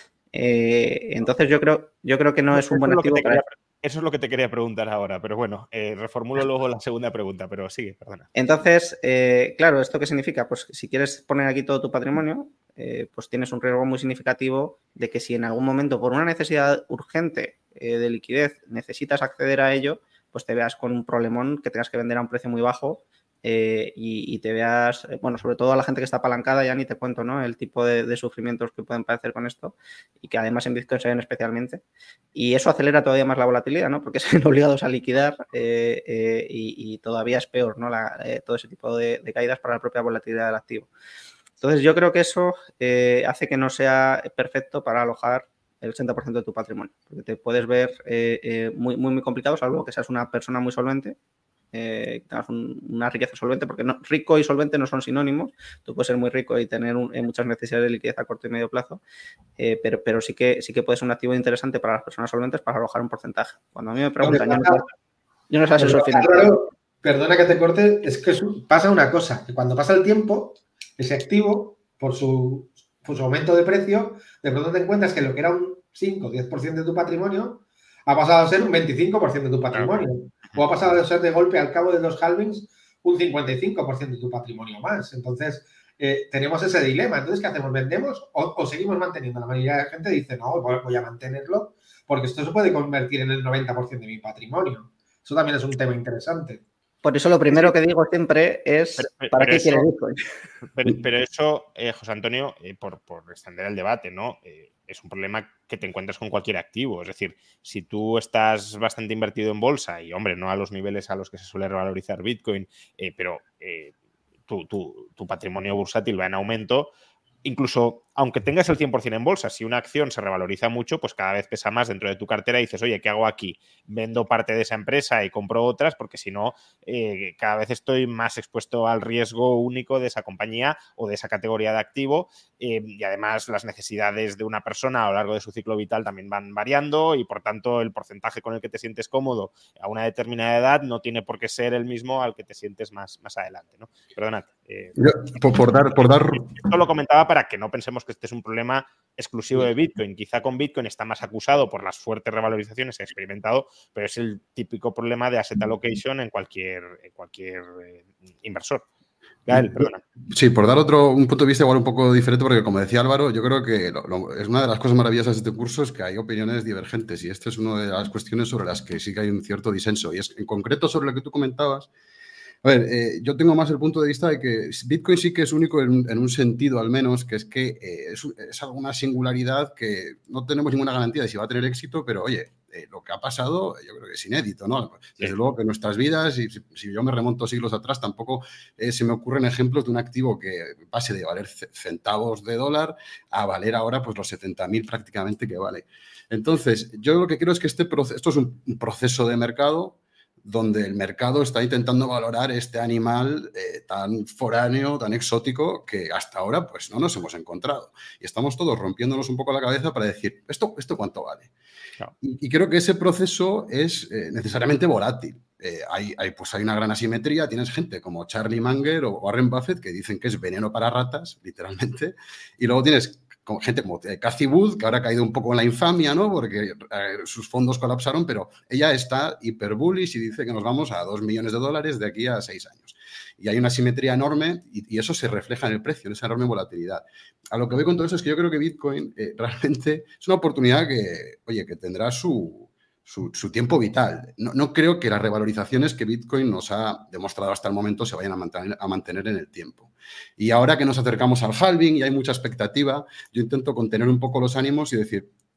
Eh, entonces yo creo, yo creo que no es un buen activo para... Eso es lo que te quería preguntar ahora, pero bueno, eh, reformulo luego la segunda pregunta, pero sigue, perdona. Entonces, eh, claro, ¿esto qué significa? Pues si quieres poner aquí todo tu patrimonio, eh, pues tienes un riesgo muy significativo de que si en algún momento por una necesidad urgente eh, de liquidez necesitas acceder a ello, pues te veas con un problemón que tengas que vender a un precio muy bajo eh, y, y te veas, bueno, sobre todo a la gente que está apalancada, ya ni te cuento, ¿no? El tipo de, de sufrimientos que pueden padecer con esto y que además en Bitcoin se ven especialmente. Y eso acelera todavía más la volatilidad, ¿no? Porque se ven obligados a liquidar eh, eh, y, y todavía es peor, ¿no? La, eh, todo ese tipo de, de caídas para la propia volatilidad del activo. Entonces yo creo que eso eh, hace que no sea perfecto para alojar el ochenta por ciento de tu patrimonio, porque te puedes ver eh, eh, muy, muy, muy complicado, salvo que seas una persona muy solvente, eh, que tengas un, una riqueza solvente, porque no, rico y solvente no son sinónimos. Tú puedes ser muy rico y tener un, eh, muchas necesidades de liquidez a corto y medio plazo, eh, pero, pero sí que sí que puede ser un activo interesante para las personas solventes para alojar un porcentaje. Cuando a mí me preguntan, yo no, yo no sé asesor financiero. Perdona que te corte, es que pasa una cosa, que cuando pasa el tiempo, ese activo, por su, por su aumento de precio, de pronto te encuentras que lo que era un cinco o diez por ciento de tu patrimonio ha pasado a ser un veinticinco por ciento de tu patrimonio. O ha pasado a ser de golpe al cabo de los halvings un cincuenta y cinco por ciento de tu patrimonio más. Entonces, eh, tenemos ese dilema. Entonces, ¿qué hacemos? ¿Vendemos o, o seguimos manteniendo? La mayoría de la gente dice, no, voy a mantenerlo porque esto se puede convertir en el noventa por ciento de mi patrimonio. Eso también es un tema interesante. Por eso lo primero que digo siempre es, pero, pero, ¿para qué quieres Bitcoin? Pero, pero eso, eh, José Antonio, eh, por, por extender el debate, ¿no? Eh, es un problema que te encuentras con cualquier activo. Es decir, si tú estás bastante invertido en bolsa y, hombre, no a los niveles a los que se suele revalorizar Bitcoin, eh, pero eh, tu, tu, tu patrimonio bursátil va en aumento, incluso aunque tengas el cien por ciento en bolsa, si una acción se revaloriza mucho, pues cada vez pesa más dentro de tu cartera y dices, oye, ¿qué hago aquí? Vendo parte de esa empresa y compro otras porque si no, eh, cada vez estoy más expuesto al riesgo único de esa compañía o de esa categoría de activo eh, y además las necesidades de una persona a lo largo de su ciclo vital también van variando y por tanto el porcentaje con el que te sientes cómodo a una determinada edad no tiene por qué ser el mismo al que te sientes más, más adelante, ¿no? Perdonad. Eh, Yo, por, por dar... Por dar... Esto lo comentaba para que no pensemos que este es un problema exclusivo de Bitcoin. Quizá con Bitcoin está más acusado por las fuertes revalorizaciones que ha experimentado, pero es el típico problema de asset allocation en cualquier, en cualquier eh, inversor. Gael, perdona. Sí, por dar otro un punto de vista igual un poco diferente, porque como decía Álvaro, yo creo que lo, lo, es una de las cosas maravillosas de este curso es que hay opiniones divergentes y esta es una de las cuestiones sobre las que sí que hay un cierto disenso. Y es en concreto sobre lo que tú comentabas. A ver, eh, yo tengo más el punto de vista de que Bitcoin sí que es único en, en un sentido al menos, que es que eh, es, es alguna singularidad que no tenemos ninguna garantía de si va a tener éxito, pero oye, eh, lo que ha pasado yo creo que es inédito, ¿no? Desde sí. luego que en nuestras vidas, y si, si yo me remonto siglos atrás, tampoco eh, se me ocurren ejemplos de un activo que pase de valer centavos de dólar a valer ahora pues los setenta mil prácticamente que vale. Entonces, yo lo que creo es que este proceso, esto es un, un proceso de mercado donde el mercado está intentando valorar este animal eh, tan foráneo, tan exótico, que hasta ahora pues no nos hemos encontrado. Y estamos todos rompiéndonos un poco la cabeza para decir, ¿esto, esto cuánto vale? Claro. Y, y creo que ese proceso es eh, necesariamente volátil. Eh, hay, hay, pues hay una gran asimetría. Tienes gente como Charlie Munger o Warren Buffett que dicen que es veneno para ratas, literalmente. Y luego tienes con gente como Cathie Wood, que ahora ha caído un poco en la infamia, ¿no? Porque eh, sus fondos colapsaron, pero ella está hiper bullish y dice que nos vamos a dos millones de dólares de aquí a seis años. Y hay una simetría enorme y, y eso se refleja en el precio, en esa enorme volatilidad. A lo que voy con todo eso es que yo creo que Bitcoin eh, realmente es una oportunidad que, oye, que tendrá su... Su, su tiempo vital. No, no creo que las revalorizaciones que Bitcoin nos ha demostrado hasta el momento se vayan a mantener, a mantener en el tiempo. Y ahora que nos acercamos al halving y hay mucha expectativa, yo intento contener un poco los ánimos y decir,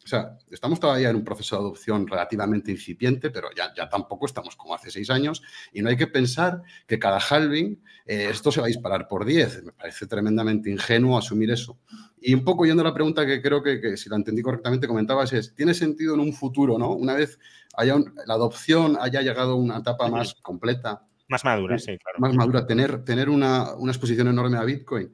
sea, estamos todavía en un proceso de adopción relativamente incipiente, pero ya, ya tampoco estamos como hace seis años y no hay que pensar que cada halving eh, esto se va a disparar por diez. Me parece tremendamente ingenuo asumir eso. Y un poco yendo a la pregunta que creo que, que si la entendí correctamente comentabas es, ¿tiene sentido en un futuro, no? Una vez haya un, la adopción haya llegado a una etapa sí. más completa. Más madura, sí, claro. Más madura, tener, tener una, una exposición enorme a Bitcoin.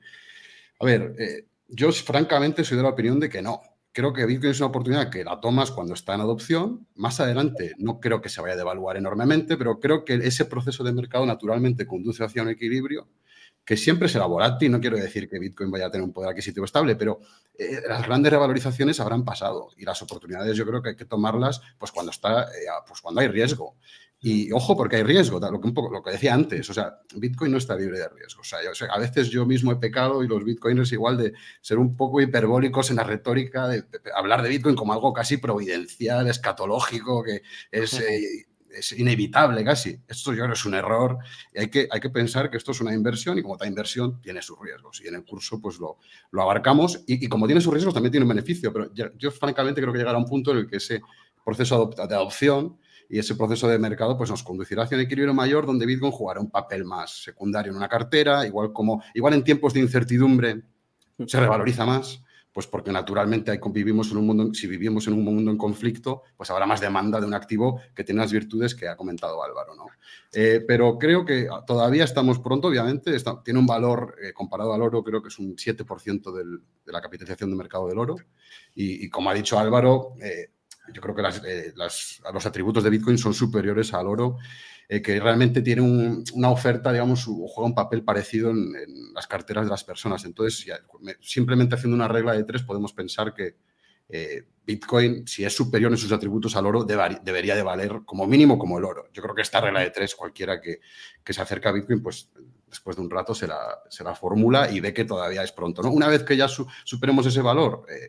A ver, eh, yo francamente soy de la opinión de que no. Creo que Bitcoin es una oportunidad que la tomas cuando está en adopción. Más adelante no creo que se vaya a devaluar enormemente, pero creo que ese proceso de mercado naturalmente conduce hacia un equilibrio que siempre será volátil. No quiero decir que Bitcoin vaya a tener un poder adquisitivo estable, pero eh, las grandes revalorizaciones habrán pasado y las oportunidades yo creo que hay que tomarlas pues cuando, está, eh, pues cuando hay riesgo. Y ojo, porque hay riesgo, lo que, un poco, lo que decía antes, o sea, Bitcoin no está libre de riesgo. O sea, yo, o sea, a veces yo mismo he pecado y los bitcoiners igual de ser un poco hiperbólicos en la retórica, de, de, de hablar de Bitcoin como algo casi providencial, escatológico, que es, eh, es inevitable casi. Esto yo creo que es un error y hay que, hay que pensar que esto es una inversión y como toda inversión tiene sus riesgos. Y en el curso pues lo, lo abarcamos y, y como tiene sus riesgos también tiene un beneficio, pero yo, yo francamente creo que llegará a un punto en el que ese proceso de adopción y ese proceso de mercado pues nos conducirá hacia un equilibrio mayor donde Bitcoin jugará un papel más secundario en una cartera, igual como igual en tiempos de incertidumbre se revaloriza más, pues porque naturalmente hay, vivimos en un mundo, si vivimos en un mundo en conflicto, pues habrá más demanda de un activo que tiene las virtudes que ha comentado Álvaro, ¿no? Eh, pero creo que todavía estamos pronto, obviamente, está, tiene un valor eh, comparado al oro, creo que es un siete por ciento del, de la capitalización de mercado del oro y, y como ha dicho Álvaro, eh, yo creo que las, eh, las, los atributos de Bitcoin son superiores al oro, eh, que realmente tiene un, una oferta, digamos, juega un papel parecido en, en las carteras de las personas. Entonces, ya, simplemente haciendo una regla de tres podemos pensar que eh, Bitcoin, si es superior en sus atributos al oro, deba, debería de valer como mínimo como el oro. Yo creo que esta regla de tres, cualquiera que, que se acerca a Bitcoin, pues después de un rato se la, se la formula y ve que todavía es pronto, ¿no? Una vez que ya su, superemos ese valor, eh,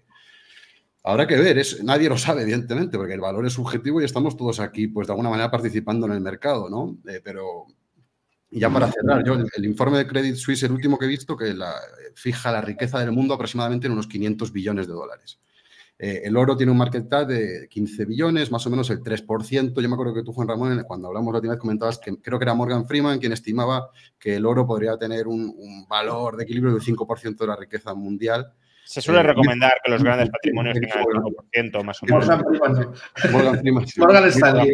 habrá que ver, es, nadie lo sabe, evidentemente, porque el valor es subjetivo y estamos todos aquí, pues de alguna manera participando en el mercado, ¿no? Eh, pero ya para cerrar, yo el, el informe de Credit Suisse, el último que he visto, que la, fija la riqueza del mundo aproximadamente en unos quinientos billones de dólares. Eh, el oro tiene un market cap de quince billones, más o menos el tres por ciento. Yo me acuerdo que tú, Juan Ramón, cuando hablamos la última vez comentabas que creo que era Morgan Freeman quien estimaba que el oro podría tener un, un valor de equilibrio del cinco por ciento de la riqueza mundial. Se suele eh, recomendar que los grandes patrimonios tengan el cinco por ciento más o menos. Morgan Freeman. Morgan Freeman. Sí. Morgan Stanley.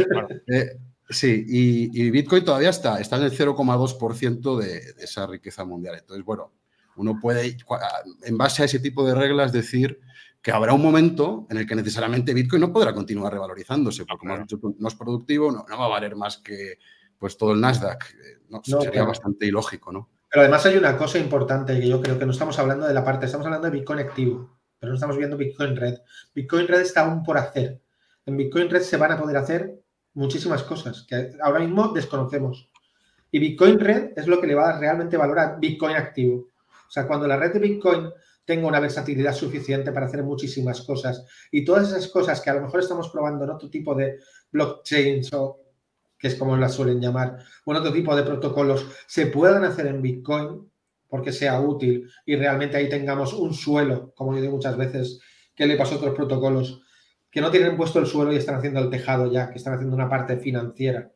Eh, sí, y, y Bitcoin todavía está, está en el cero coma dos por ciento de, de esa riqueza mundial. Entonces, bueno, uno puede, en base a ese tipo de reglas, decir que habrá un momento en el que necesariamente Bitcoin no podrá continuar revalorizándose, porque no, claro. no es productivo, no, no va a valer más que pues, todo el Nasdaq. No, no, sería claro. bastante ilógico, ¿no? Pero además hay una cosa importante que yo creo que no estamos hablando de la parte, estamos hablando de Bitcoin activo, pero no estamos viendo Bitcoin Red. Bitcoin Red está aún por hacer. En Bitcoin Red se van a poder hacer muchísimas cosas que ahora mismo desconocemos. Y Bitcoin Red es lo que le va a dar realmente valor a Bitcoin activo. O sea, cuando la red de Bitcoin tenga una versatilidad suficiente para hacer muchísimas cosas y todas esas cosas que a lo mejor estamos probando en otro tipo de blockchains o que es como las suelen llamar, o en otro tipo de protocolos, se puedan hacer en Bitcoin porque sea útil y realmente ahí tengamos un suelo, como yo digo muchas veces, que le pasó a otros protocolos que no tienen puesto el suelo y están haciendo el tejado ya, que están haciendo una parte financiera.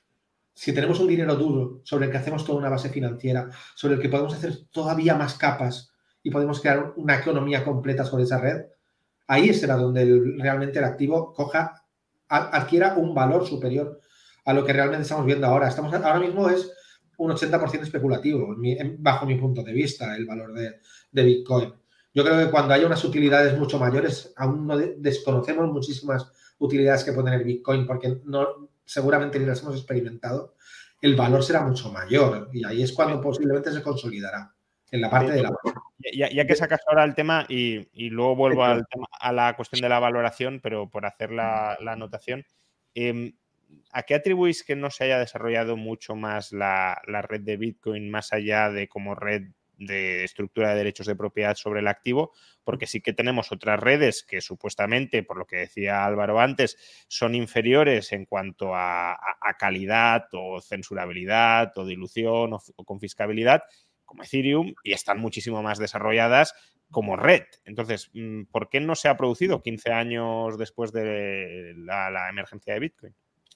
Si tenemos un dinero duro sobre el que hacemos toda una base financiera, sobre el que podemos hacer todavía más capas y podemos crear una economía completa sobre esa red, ahí será donde el, realmente el activo coja, adquiera un valor superior a lo que realmente estamos viendo ahora. Estamos, ahora mismo es un ochenta por ciento especulativo, bajo mi punto de vista, el valor de, de Bitcoin. Yo creo que cuando haya unas utilidades mucho mayores, aún no de, desconocemos muchísimas utilidades que puede tener Bitcoin, porque no, seguramente ni las hemos experimentado, el valor será mucho mayor y ahí es cuando posiblemente se consolidará en la parte de la... Ya, ya que sacas ahora el tema y, y luego vuelvo al tema, a la cuestión de la valoración, pero por hacer la, la anotación, eh, ¿a qué atribuís que no se haya desarrollado mucho más la, la red de Bitcoin más allá de como red de estructura de derechos de propiedad sobre el activo? Porque sí que tenemos otras redes que supuestamente, por lo que decía Álvaro antes, son inferiores en cuanto a, a, a calidad o censurabilidad o dilución o, o confiscabilidad, como Ethereum, y están muchísimo más desarrolladas como red. Entonces, ¿por qué no se ha producido quince años después de la, la emergencia de Bitcoin?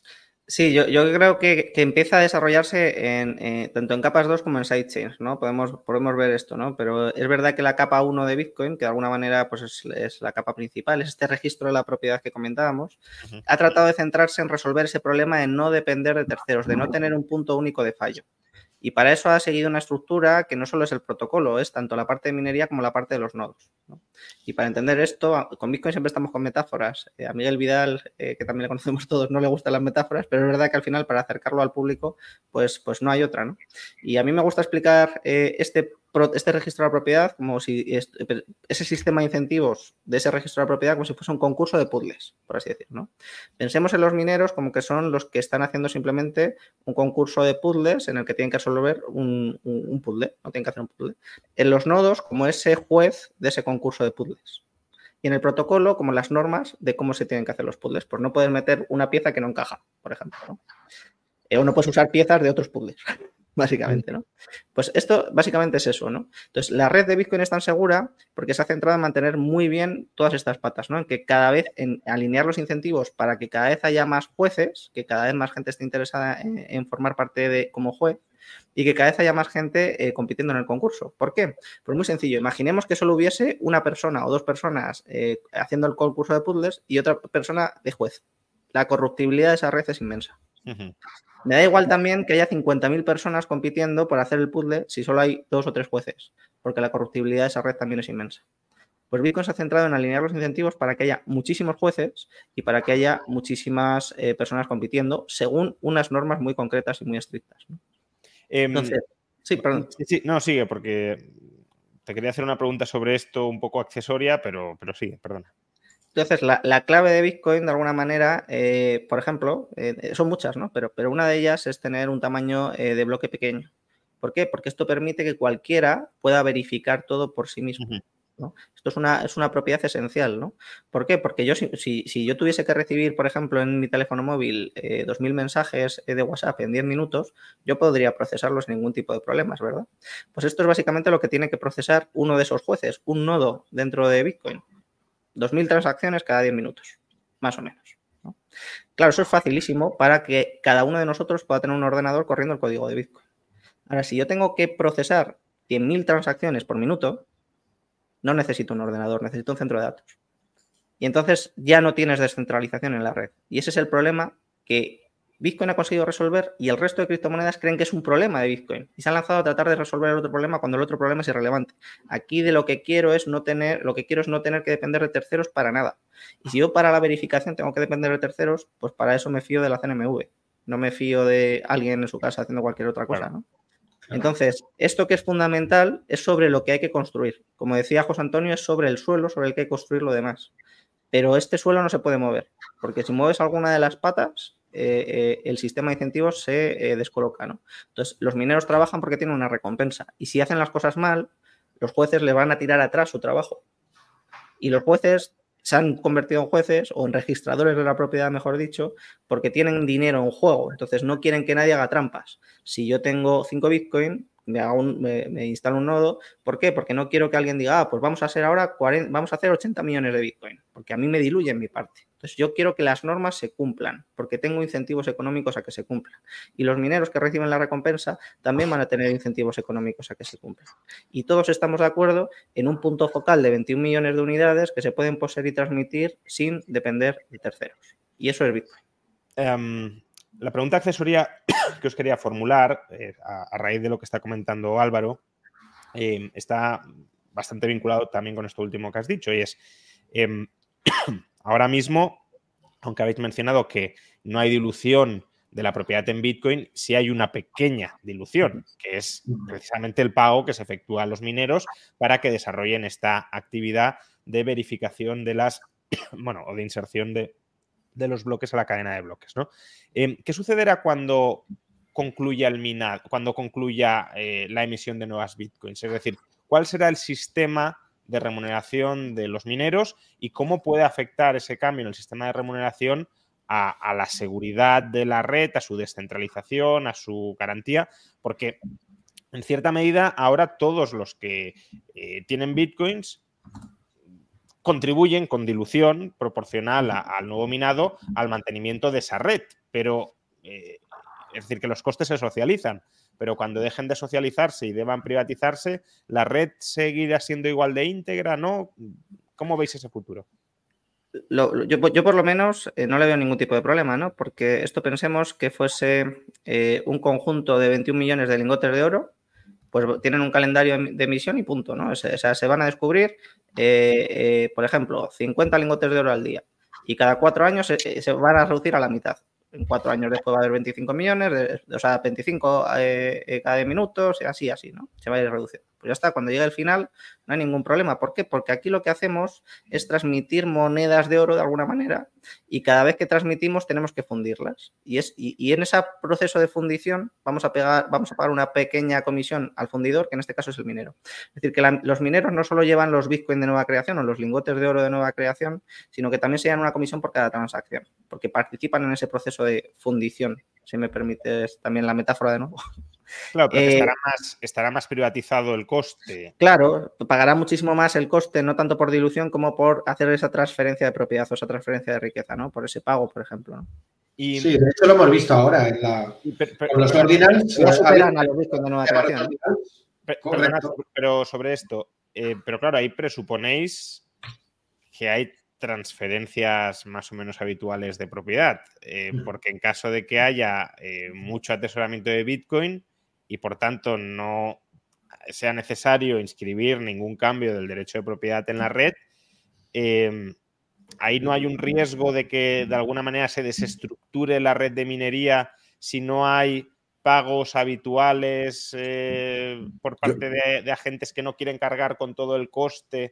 Sí, yo, yo creo que, que empieza a desarrollarse en, eh, tanto en capas dos como en sidechains, ¿no? Podemos, podemos ver esto, ¿no? Pero es verdad que la capa uno de Bitcoin, que de alguna manera pues es, es la capa principal, es este registro de la propiedad que comentábamos, uh-huh. ha tratado de centrarse en resolver ese problema de no depender de terceros, de no tener un punto único de fallo. Y para eso ha seguido una estructura que no solo es el protocolo, es tanto la parte de minería como la parte de los nodos, ¿no? Y para entender esto, con Bitcoin siempre estamos con metáforas. Eh, a Miguel Vidal, eh, que también le conocemos todos, no le gustan las metáforas, pero es verdad que al final para acercarlo al público, pues, pues no hay otra, ¿no? Y a mí me gusta explicar eh, este, este registro de la propiedad como si ese sistema de incentivos de ese registro de la propiedad como si fuese un concurso de puzzles, por así decirlo, ¿no? Pensemos en los mineros como que son los que están haciendo simplemente un concurso de puzzles en el que tienen que resolver un, un, un puzzle, no tienen que hacer un puzzle. En los nodos como ese juez de ese concurso de puzzles. Y en el protocolo como las normas de cómo se tienen que hacer los puzzles. Pues no puedes meter una pieza que no encaja, por ejemplo, ¿no? Eh, o no puedes usar piezas de otros puzzles, básicamente, ¿no? Pues esto básicamente es eso, ¿no? Entonces, la red de Bitcoin es tan segura porque se ha centrado en mantener muy bien todas estas patas, ¿no? En que cada vez, en alinear los incentivos para que cada vez haya más jueces, que cada vez más gente esté interesada en, en formar parte de como juez, y que cada vez haya más gente eh, compitiendo en el concurso. ¿Por qué? Pues muy sencillo. Imaginemos que solo hubiese una persona o dos personas eh, haciendo el concurso de puzzles y otra persona de juez. La corruptibilidad de esa red es inmensa. Uh-huh. Me da igual también que haya cincuenta mil personas compitiendo por hacer el puzzle si solo hay dos o tres jueces, porque la corruptibilidad de esa red también es inmensa. Pues Bitcoin se ha centrado en alinear los incentivos para que haya muchísimos jueces y para que haya muchísimas eh, personas compitiendo según unas normas muy concretas y muy estrictas, ¿no? Entonces, sí, perdón. Sí, sí, no, sigue, porque te quería hacer una pregunta sobre esto un poco accesoria, pero, pero sigue, perdona. Entonces, la, la clave de Bitcoin, de alguna manera, eh, por ejemplo, eh, son muchas, ¿no? Pero, pero una de ellas es tener un tamaño eh, de bloque pequeño. ¿Por qué? Porque esto permite que cualquiera pueda verificar todo por sí mismo. Uh-huh. ¿No? Esto es una, es una propiedad esencial, ¿no? ¿Por qué? Porque yo si, si, si yo tuviese que recibir, por ejemplo, en mi teléfono móvil eh, dos mil mensajes de WhatsApp en diez minutos, yo podría procesarlos sin ningún tipo de problemas, ¿verdad? Pues esto es básicamente lo que tiene que procesar uno de esos jueces, un nodo dentro de Bitcoin. dos mil transacciones cada diez minutos, más o menos, ¿no? Claro, eso es facilísimo para que cada uno de nosotros pueda tener un ordenador corriendo el código de Bitcoin. Ahora, si yo tengo que procesar cien mil transacciones por minuto, no necesito un ordenador, necesito un centro de datos. Y entonces ya no tienes descentralización en la red. Y ese es el problema que Bitcoin ha conseguido resolver y el resto de criptomonedas creen que es un problema de Bitcoin. Y se han lanzado a tratar de resolver el otro problema cuando el otro problema es irrelevante. Aquí de lo que quiero es no tener, lo que quiero es no tener que depender de terceros para nada. Y si yo para la verificación tengo que depender de terceros, pues para eso me fío de la C N M V. No me fío de alguien en su casa haciendo cualquier otra cosa, ¿no? Entonces, esto que es fundamental es sobre lo que hay que construir. Como decía José Antonio, es sobre el suelo sobre el que hay que construir lo demás. Pero este suelo no se puede mover, porque si mueves alguna de las patas, eh, eh, el sistema de incentivos se eh, descoloca, ¿no? Entonces, los mineros trabajan porque tienen una recompensa. Y si hacen las cosas mal, los jueces le van a tirar atrás su trabajo. Y los jueces se han convertido en jueces o en registradores de la propiedad, mejor dicho, porque tienen dinero en juego. Entonces no quieren que nadie haga trampas. Si yo tengo cinco Bitcoin, me, hago un, me, me instalo un nodo. ¿Por qué? Porque no quiero que alguien diga, ah, pues vamos a hacer ahora cuarenta, vamos a hacer ochenta millones de Bitcoin, porque a mí me diluyen mi parte. Entonces yo quiero que las normas se cumplan, porque tengo incentivos económicos a que se cumplan. Y los mineros que reciben la recompensa también van a tener incentivos económicos a que se cumplan. Y todos estamos de acuerdo en un punto focal de veintiún millones de unidades que se pueden poseer y transmitir sin depender de terceros. Y eso es Bitcoin. Um, la pregunta accesoria que os quería formular, eh, a, a raíz de lo que está comentando Álvaro, eh, está bastante vinculado también con esto último que has dicho, y es... Eh, ahora mismo, aunque habéis mencionado que no hay dilución de la propiedad en Bitcoin, sí hay una pequeña dilución, que es precisamente el pago que se efectúa a los mineros para que desarrollen esta actividad de verificación de las, bueno, o de inserción de, de los bloques a la cadena de bloques, ¿no? Eh, ¿Qué sucederá cuando concluya el minado, cuando concluya eh, la emisión de nuevas Bitcoins? Es decir, ¿cuál será el sistema de remuneración de los mineros y cómo puede afectar ese cambio en el sistema de remuneración a, a la seguridad de la red, a su descentralización, a su garantía? Porque en cierta medida ahora todos los que eh, tienen bitcoins contribuyen con dilución proporcional a, al nuevo minado al mantenimiento de esa red, pero eh, es decir, que los costes se socializan, pero cuando dejen de socializarse y deban privatizarse, ¿la red seguirá siendo igual de íntegra, no? ¿Cómo veis ese futuro? Lo, yo, yo por lo menos eh, no le veo ningún tipo de problema, ¿no? Porque esto pensemos que fuese eh, un conjunto de veintiún millones de lingotes de oro, pues tienen un calendario de emisión y punto, ¿no? O sea, se van a descubrir, eh, eh, por ejemplo, cincuenta lingotes de oro al día y cada cuatro años se, se van a reducir a la mitad. En cuatro años después va a haber veinticinco millones, de, o sea, veinticinco eh, eh, cada minutos, así, así, ¿no? Se va a ir reduciendo. Pues ya está, cuando llegue el final no hay ningún problema. ¿Por qué? Porque aquí lo que hacemos es transmitir monedas de oro de alguna manera y cada vez que transmitimos tenemos que fundirlas. Y, es, y, y en ese proceso de fundición vamos a, pegar, vamos a pagar una pequeña comisión al fundidor, que en este caso es el minero. Es decir, que la, los mineros no solo llevan los bitcoins de nueva creación o los lingotes de oro de nueva creación, sino que también se llevan una comisión por cada transacción, porque participan en ese proceso de fundición, si me permites también la metáfora de nuevo. Claro, pero eh, estará, más, estará más privatizado el coste. Claro, pagará muchísimo más el coste, no tanto por dilución como por hacer esa transferencia de propiedad o esa transferencia de riqueza, ¿no? Por ese pago, por ejemplo, ¿no? Y, sí, de hecho lo hemos visto ahora en la, pero, pero, con los pero, ordinals. No superan a los bitcoins de nueva creación. Pero, perdona, pero sobre esto, eh, pero claro, ahí presuponéis que hay transferencias más o menos habituales de propiedad, eh, porque en caso de que haya eh, mucho atesoramiento de Bitcoin y por tanto no sea necesario inscribir ningún cambio del derecho de propiedad en la red, eh, ahí no hay un riesgo de que de alguna manera se desestructure la red de minería si no hay pagos habituales eh, por parte de, de agentes que no quieren cargar con todo el coste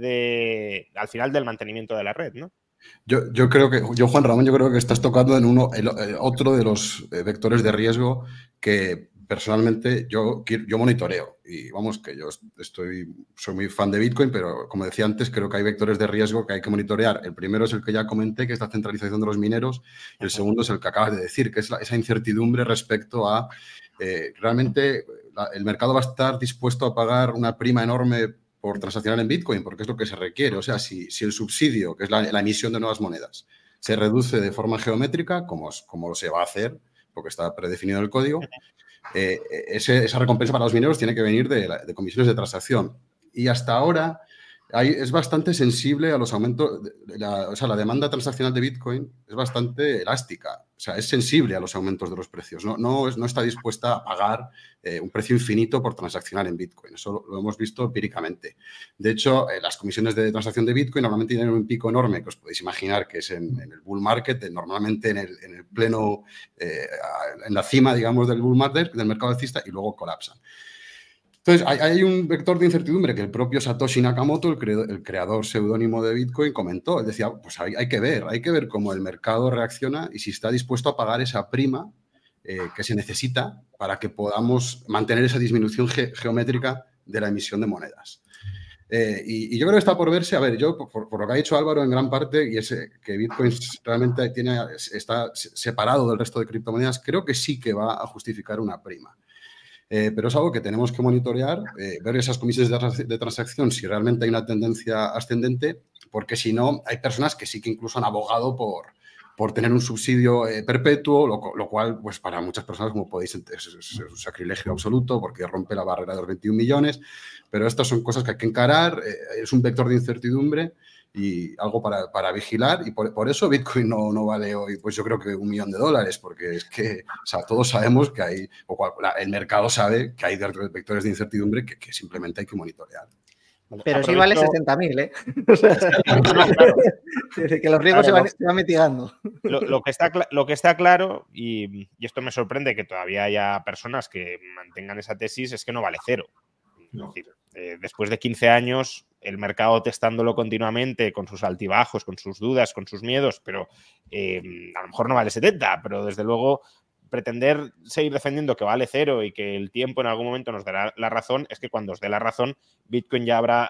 de, al final del mantenimiento de la red, ¿no? Yo, yo creo que, yo Juan Ramón, yo creo que estás tocando en uno, el, el otro de los vectores de riesgo que personalmente yo, yo monitoreo. Y vamos, que yo estoy, soy muy fan de Bitcoin, pero como decía antes, creo que hay vectores de riesgo que hay que monitorear. El primero es el que ya comenté, que es la centralización de los mineros. Y el segundo es el que acabas de decir, que es la, esa incertidumbre respecto a eh, realmente la, el mercado va a estar dispuesto a pagar una prima enorme por transaccionar en Bitcoin, porque es lo que se requiere. O sea, si, si el subsidio, que es la, la emisión de nuevas monedas, se reduce de forma geométrica, como, como se va a hacer, porque está predefinido en el código, eh, ese, esa recompensa para los mineros tiene que venir de, de comisiones de transacción. Y hasta ahora hay, es bastante sensible a los aumentos, de la, o sea, la demanda transaccional de Bitcoin es bastante elástica, o sea, es sensible a los aumentos de los precios, no, no, no está dispuesta a pagar eh, un precio infinito por transaccionar en Bitcoin, eso lo, lo hemos visto empíricamente. De hecho, eh, las comisiones de transacción de Bitcoin normalmente tienen un pico enorme, que os podéis imaginar que es en, en el bull market, eh, normalmente en el, en el pleno, eh, en la cima, digamos, del bull market, del mercado alcista, y luego colapsan. Entonces, hay, hay un vector de incertidumbre que el propio Satoshi Nakamoto, el, cre, el creador seudónimo de Bitcoin, comentó. Él decía, pues hay, hay que ver, hay que ver cómo el mercado reacciona y si está dispuesto a pagar esa prima eh, que se necesita para que podamos mantener esa disminución ge, geométrica de la emisión de monedas. Eh, y, y yo creo que está por verse, a ver, yo por, por lo que ha dicho Álvaro en gran parte, y es que Bitcoin realmente tiene, está separado del resto de criptomonedas, creo que sí que va a justificar una prima. Eh, pero es algo que tenemos que monitorear, eh, ver esas comisiones de, de transacción si realmente hay una tendencia ascendente, porque si no, hay personas que sí que incluso han abogado por, por tener un subsidio eh, perpetuo, lo, lo cual, pues para muchas personas, como podéis entender, es, es un sacrilegio absoluto porque rompe la barrera de los veintiún millones, pero estas son cosas que hay que encarar, eh, es un vector de incertidumbre y algo para, para vigilar, y por, por eso Bitcoin no, no vale hoy, pues yo creo que un millón de dólares, porque es que, o sea, todos sabemos que hay, o cual, la, el mercado sabe que hay vectores de incertidumbre que, que simplemente hay que monitorear. Pero Aprovecho... sí vale sesenta mil, ¿eh? O sea, no, claro. Que los riesgos claro, se, van, lo, se van mitigando. Lo, lo, que está, lo que está claro, y, y esto me sorprende que todavía haya personas que mantengan esa tesis, es que no vale cero. No. Es decir, eh, después de quince años, el mercado testándolo continuamente con sus altibajos, con sus dudas, con sus miedos, pero eh, a lo mejor no vale setenta, pero desde luego pretender seguir defendiendo que vale cero y que el tiempo en algún momento nos dará la razón, es que cuando os dé la razón, Bitcoin ya habrá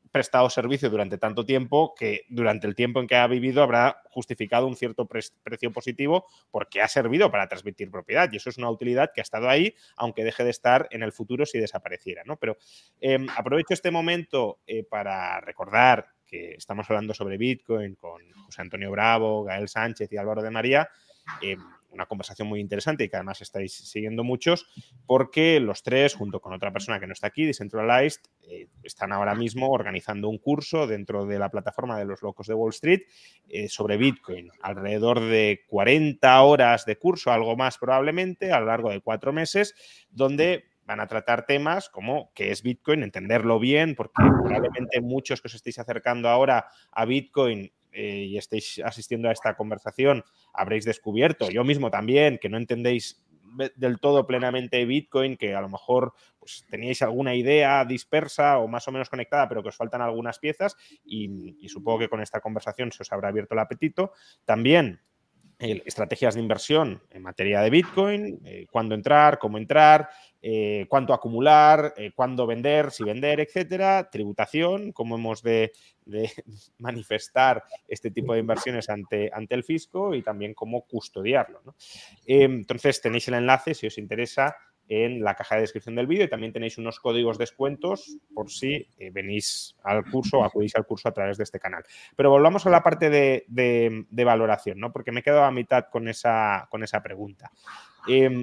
prestado servicio durante tanto tiempo que durante el tiempo en que ha vivido habrá justificado un cierto pre precio positivo porque ha servido para transmitir propiedad y eso es una utilidad que ha estado ahí, aunque deje de estar en el futuro si desapareciera, ¿no? Pero eh, aprovecho este momento eh, para recordar que estamos hablando sobre Bitcoin con José Antonio Bravo, Gael Sánchez y Álvaro de María, eh, una conversación muy interesante y que además estáis siguiendo muchos, porque los tres, junto con otra persona que no está aquí, Decentralized, eh, están ahora mismo organizando un curso dentro de la plataforma de los locos de Wall Street eh, sobre Bitcoin. Alrededor de cuarenta horas de curso, algo más probablemente, a lo largo de cuatro meses, donde van a tratar temas como qué es Bitcoin, entenderlo bien, porque probablemente muchos que os estéis acercando ahora a Bitcoin eh, y estéis asistiendo a esta conversación habréis descubierto, yo mismo también, que no entendéis del todo plenamente Bitcoin, que a lo mejor pues, teníais alguna idea dispersa o más o menos conectada, pero que os faltan algunas piezas y, y supongo que con esta conversación se os habrá abierto el apetito. También eh, estrategias de inversión en materia de Bitcoin, eh, cuándo entrar, cómo entrar, eh, cuánto acumular, eh, cuándo vender, si vender, etcétera. Tributación, cómo hemos de, de manifestar este tipo de inversiones ante, ante el fisco y también cómo custodiarlo, ¿no? Eh, entonces tenéis el enlace si os interesa en la caja de descripción del vídeo y también tenéis unos códigos descuentos por si eh, venís al curso o acudís al curso a través de este canal. Pero volvamos a la parte de, de, de valoración, ¿no? Porque me he quedado a mitad con esa, con esa pregunta. Eh,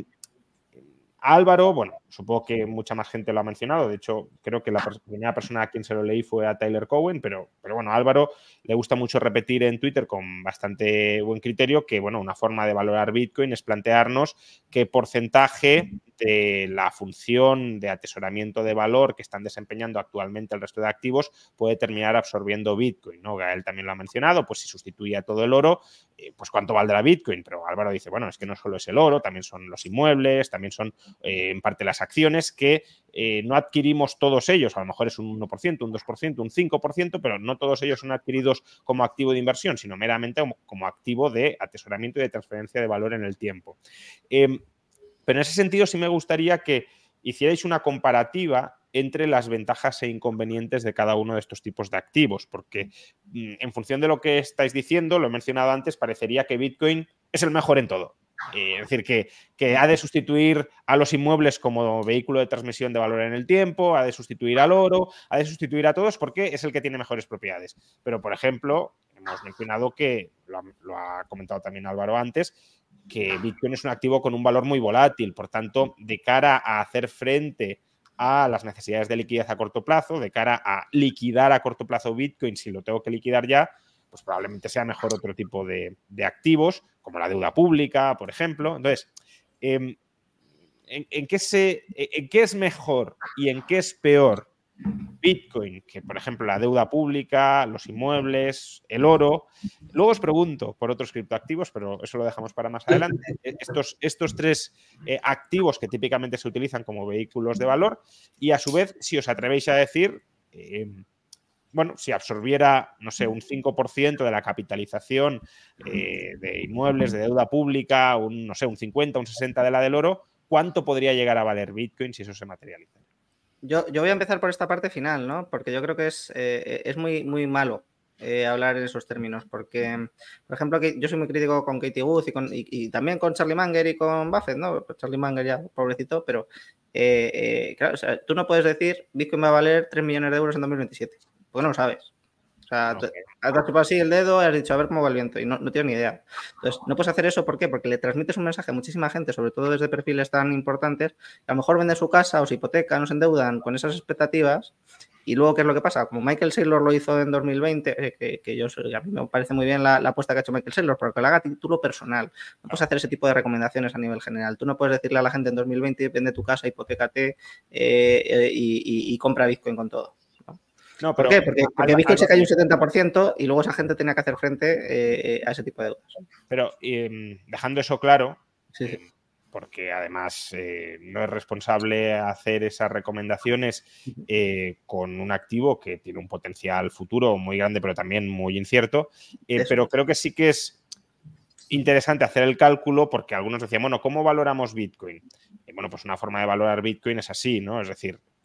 Álvaro, bueno, supongo que mucha más gente lo ha mencionado. De hecho, creo que la primera persona a quien se lo leí fue a Tyler Cowen, pero, pero bueno, a Álvaro le gusta mucho repetir en Twitter con bastante buen criterio que, bueno, una forma de valorar Bitcoin es plantearnos qué porcentaje de la función de atesoramiento de valor que están desempeñando actualmente el resto de activos puede terminar absorbiendo Bitcoin, ¿no? Gael también lo ha mencionado, pues si sustituye a todo el oro, eh, pues cuánto valdrá Bitcoin, pero Álvaro dice, bueno, es que no solo es el oro, también son los inmuebles, también son eh, en parte las acciones que eh, no adquirimos todos ellos, a lo mejor es un uno por ciento, un dos por ciento, un cinco por ciento, pero no todos ellos son adquiridos como activo de inversión, sino meramente como, como activo de atesoramiento y de transferencia de valor en el tiempo. Eh, Pero en ese sentido sí me gustaría que hicierais una comparativa entre las ventajas e inconvenientes de cada uno de estos tipos de activos, porque en función de lo que estáis diciendo, lo he mencionado antes, parecería que Bitcoin es el mejor en todo. Eh, es decir, que, que ha de sustituir a los inmuebles como vehículo de transmisión de valor en el tiempo, ha de sustituir al oro, ha de sustituir a todos porque es el que tiene mejores propiedades. Pero, por ejemplo, hemos mencionado que, lo ha, lo ha comentado también Álvaro antes, que Bitcoin es un activo con un valor muy volátil, por tanto, de cara a hacer frente a las necesidades de liquidez a corto plazo, de cara a liquidar a corto plazo Bitcoin si lo tengo que liquidar ya, pues probablemente sea mejor otro tipo de, de activos, como la deuda pública, por ejemplo. Entonces, eh, ¿en, en, qué se, ¿en qué es mejor y en qué es peor Bitcoin que, por ejemplo, la deuda pública, los inmuebles, el oro? Luego os pregunto por otros criptoactivos, pero eso lo dejamos para más adelante. Estos, estos tres eh, activos que típicamente se utilizan como vehículos de valor y, a su vez, si os atrevéis a decir, eh, bueno, si absorbiera, no sé, un cinco por ciento de la capitalización eh, de inmuebles, de deuda pública, un, no sé, un cincuenta, un sesenta de la del oro, ¿cuánto podría llegar a valer Bitcoin si eso se materializa? Yo, yo voy a empezar por esta parte final, ¿no? Porque yo creo que es, eh, es muy, muy malo eh, hablar en esos términos, porque, por ejemplo, que yo soy muy crítico con Katie Wood y, con, y, y también con Charlie Munger y con Buffett, ¿no? Pues Charlie Munger ya, pobrecito, pero eh, eh, claro, o sea, tú no puedes decir Bitcoin va a valer tres millones de euros en dos mil veintisiete, porque no lo sabes. O sea, okay. Has chupado así el dedo y has dicho a ver cómo va el viento y no, no tienes ni idea. Entonces, no puedes hacer eso, ¿por qué? Porque le transmites un mensaje a muchísima gente, sobre todo desde perfiles tan importantes, que a lo mejor venden su casa o se hipotecan o se endeudan con esas expectativas y luego, ¿qué es lo que pasa? Como Michael Saylor lo hizo en dos mil veinte, eh, que, que yo a mí me parece muy bien la, la apuesta que ha hecho Michael Saylor, pero que lo haga a título personal. No puedes hacer ese tipo de recomendaciones a nivel general. Tú no puedes decirle a la gente en dos mil veinte, vende tu casa, hipotécate eh, eh, y, y, y compra Bitcoin con todo. No, pero, ¿por qué? Porque, porque algo, Bitcoin algo, se cayó un setenta por ciento y luego esa gente tenía que hacer frente eh, a ese tipo de deudas. Pero eh, dejando eso claro, sí, sí. Eh, porque además eh, no es responsable hacer esas recomendaciones eh, con un activo que tiene un potencial futuro muy grande, pero también muy incierto. Eh, pero creo que sí que es interesante hacer el cálculo porque algunos decían, bueno, ¿cómo valoramos Bitcoin? Eh, bueno, pues una forma de valorar Bitcoin es así, ¿no? Es decir, eh,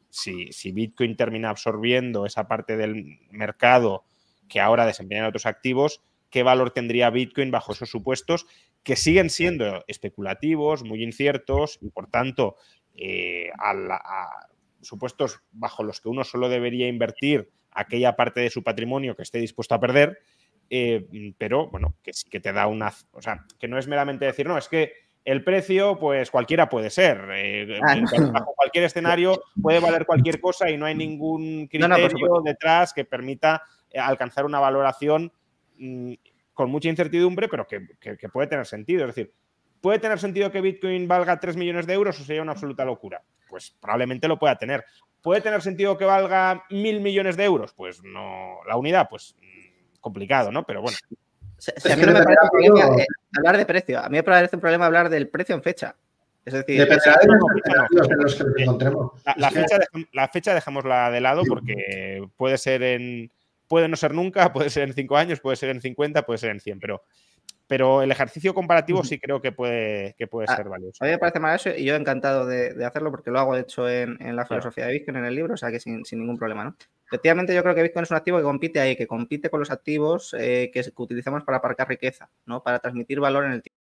si, si Bitcoin termina absorbiendo esa parte del mercado que ahora desempeñan otros activos, ¿qué valor tendría Bitcoin bajo esos supuestos que siguen siendo especulativos, muy inciertos y, por tanto, eh, a, la, a supuestos bajo los que uno solo debería invertir aquella parte de su patrimonio que esté dispuesto a perder, eh, pero, bueno, que sí que te da una... O sea, que no es meramente decir, no, es que el precio, pues cualquiera puede ser. Eh, Ah, no. Bajo cualquier escenario puede valer cualquier cosa y no hay ningún criterio No, no, por supuesto. detrás que permita alcanzar una valoración mmm, con mucha incertidumbre, pero que, que, que puede tener sentido. Es decir, ¿puede tener sentido que Bitcoin valga tres millones de euros o sería una absoluta locura? Pues probablemente lo pueda tener. ¿Puede tener sentido que valga mil millones de euros? Pues no. La unidad, pues complicado, ¿no? Pero bueno. Si, si a mí no me parece un problema eh, hablar de precio. A mí me parece un problema hablar del precio en fecha. Es decir, dependerá de los no, escenarios en los que nos encontremos. La, la, fecha, la fecha dejémosla de lado porque puede ser en... Puede no ser nunca, puede ser en cinco años, puede ser en cincuenta, puede ser en cien, pero, pero el ejercicio comparativo sí creo que puede, que puede ser valioso. A mí me parece maravilloso y yo encantado de, de hacerlo porque lo hago, de hecho, en, en la filosofía de Bitcoin, en el libro, o sea que sin, sin ningún problema, ¿no? Efectivamente, yo creo que Bitcoin es un activo que compite ahí, que compite con los activos eh, que, que utilizamos para aparcar riqueza, ¿no? Para transmitir valor en el tiempo.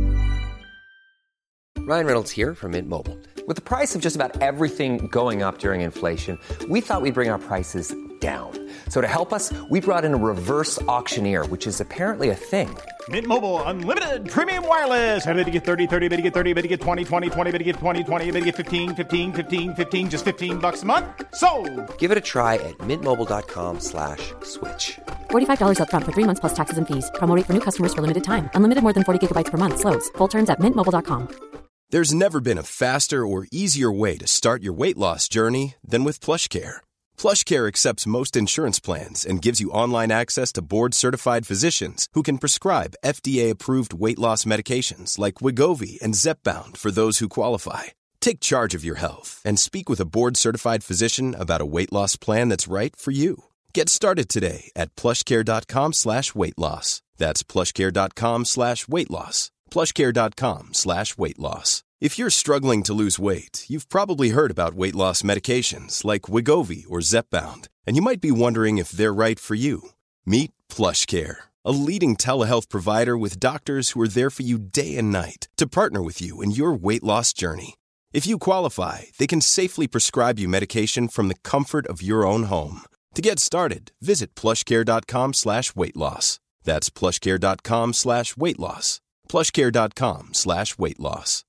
Ryan Reynolds here from Mint Mobile. With the price of just about everything going up during inflation, we thought we'd bring our prices down. So to help us, we brought in a reverse auctioneer, which is apparently a thing. Mint Mobile Unlimited Premium Wireless. How to get thirty, thirty, how to get thirty, how to get twenty, twenty, twenty, how to get twenty, twenty, how to get fifteen, fifteen, fifteen, fifteen, just fifteen bucks a month? Sold! Give it a try at mintmobile.com slash switch. forty-five dollars up front for three months plus taxes and fees. Promo rate for new customers for limited time. Unlimited more than forty gigabytes per month. Slows full terms at mint mobile dot com. There's never been a faster or easier way to start your weight loss journey than with PlushCare. PlushCare accepts most insurance plans and gives you online access to board-certified physicians who can prescribe F D A-approved weight loss medications like Wegovy and Zepbound for those who qualify. Take charge of your health and speak with a board-certified physician about a weight loss plan that's right for you. Get started today at plushcare.com slash weight loss. That's plushcare.com slash weight loss. plushcare.com slash weight loss. If you're struggling to lose weight, you've probably heard about weight loss medications like Wegovy or Zepbound, and you might be wondering if they're right for you. Meet PlushCare, a leading telehealth provider with doctors who are there for you day and night to partner with you in your weight loss journey. If you qualify, they can safely prescribe you medication from the comfort of your own home. To get started, visit plushcare.com slash weight loss. That's plushcare.com slash weight loss. plushcare.com slash weight loss.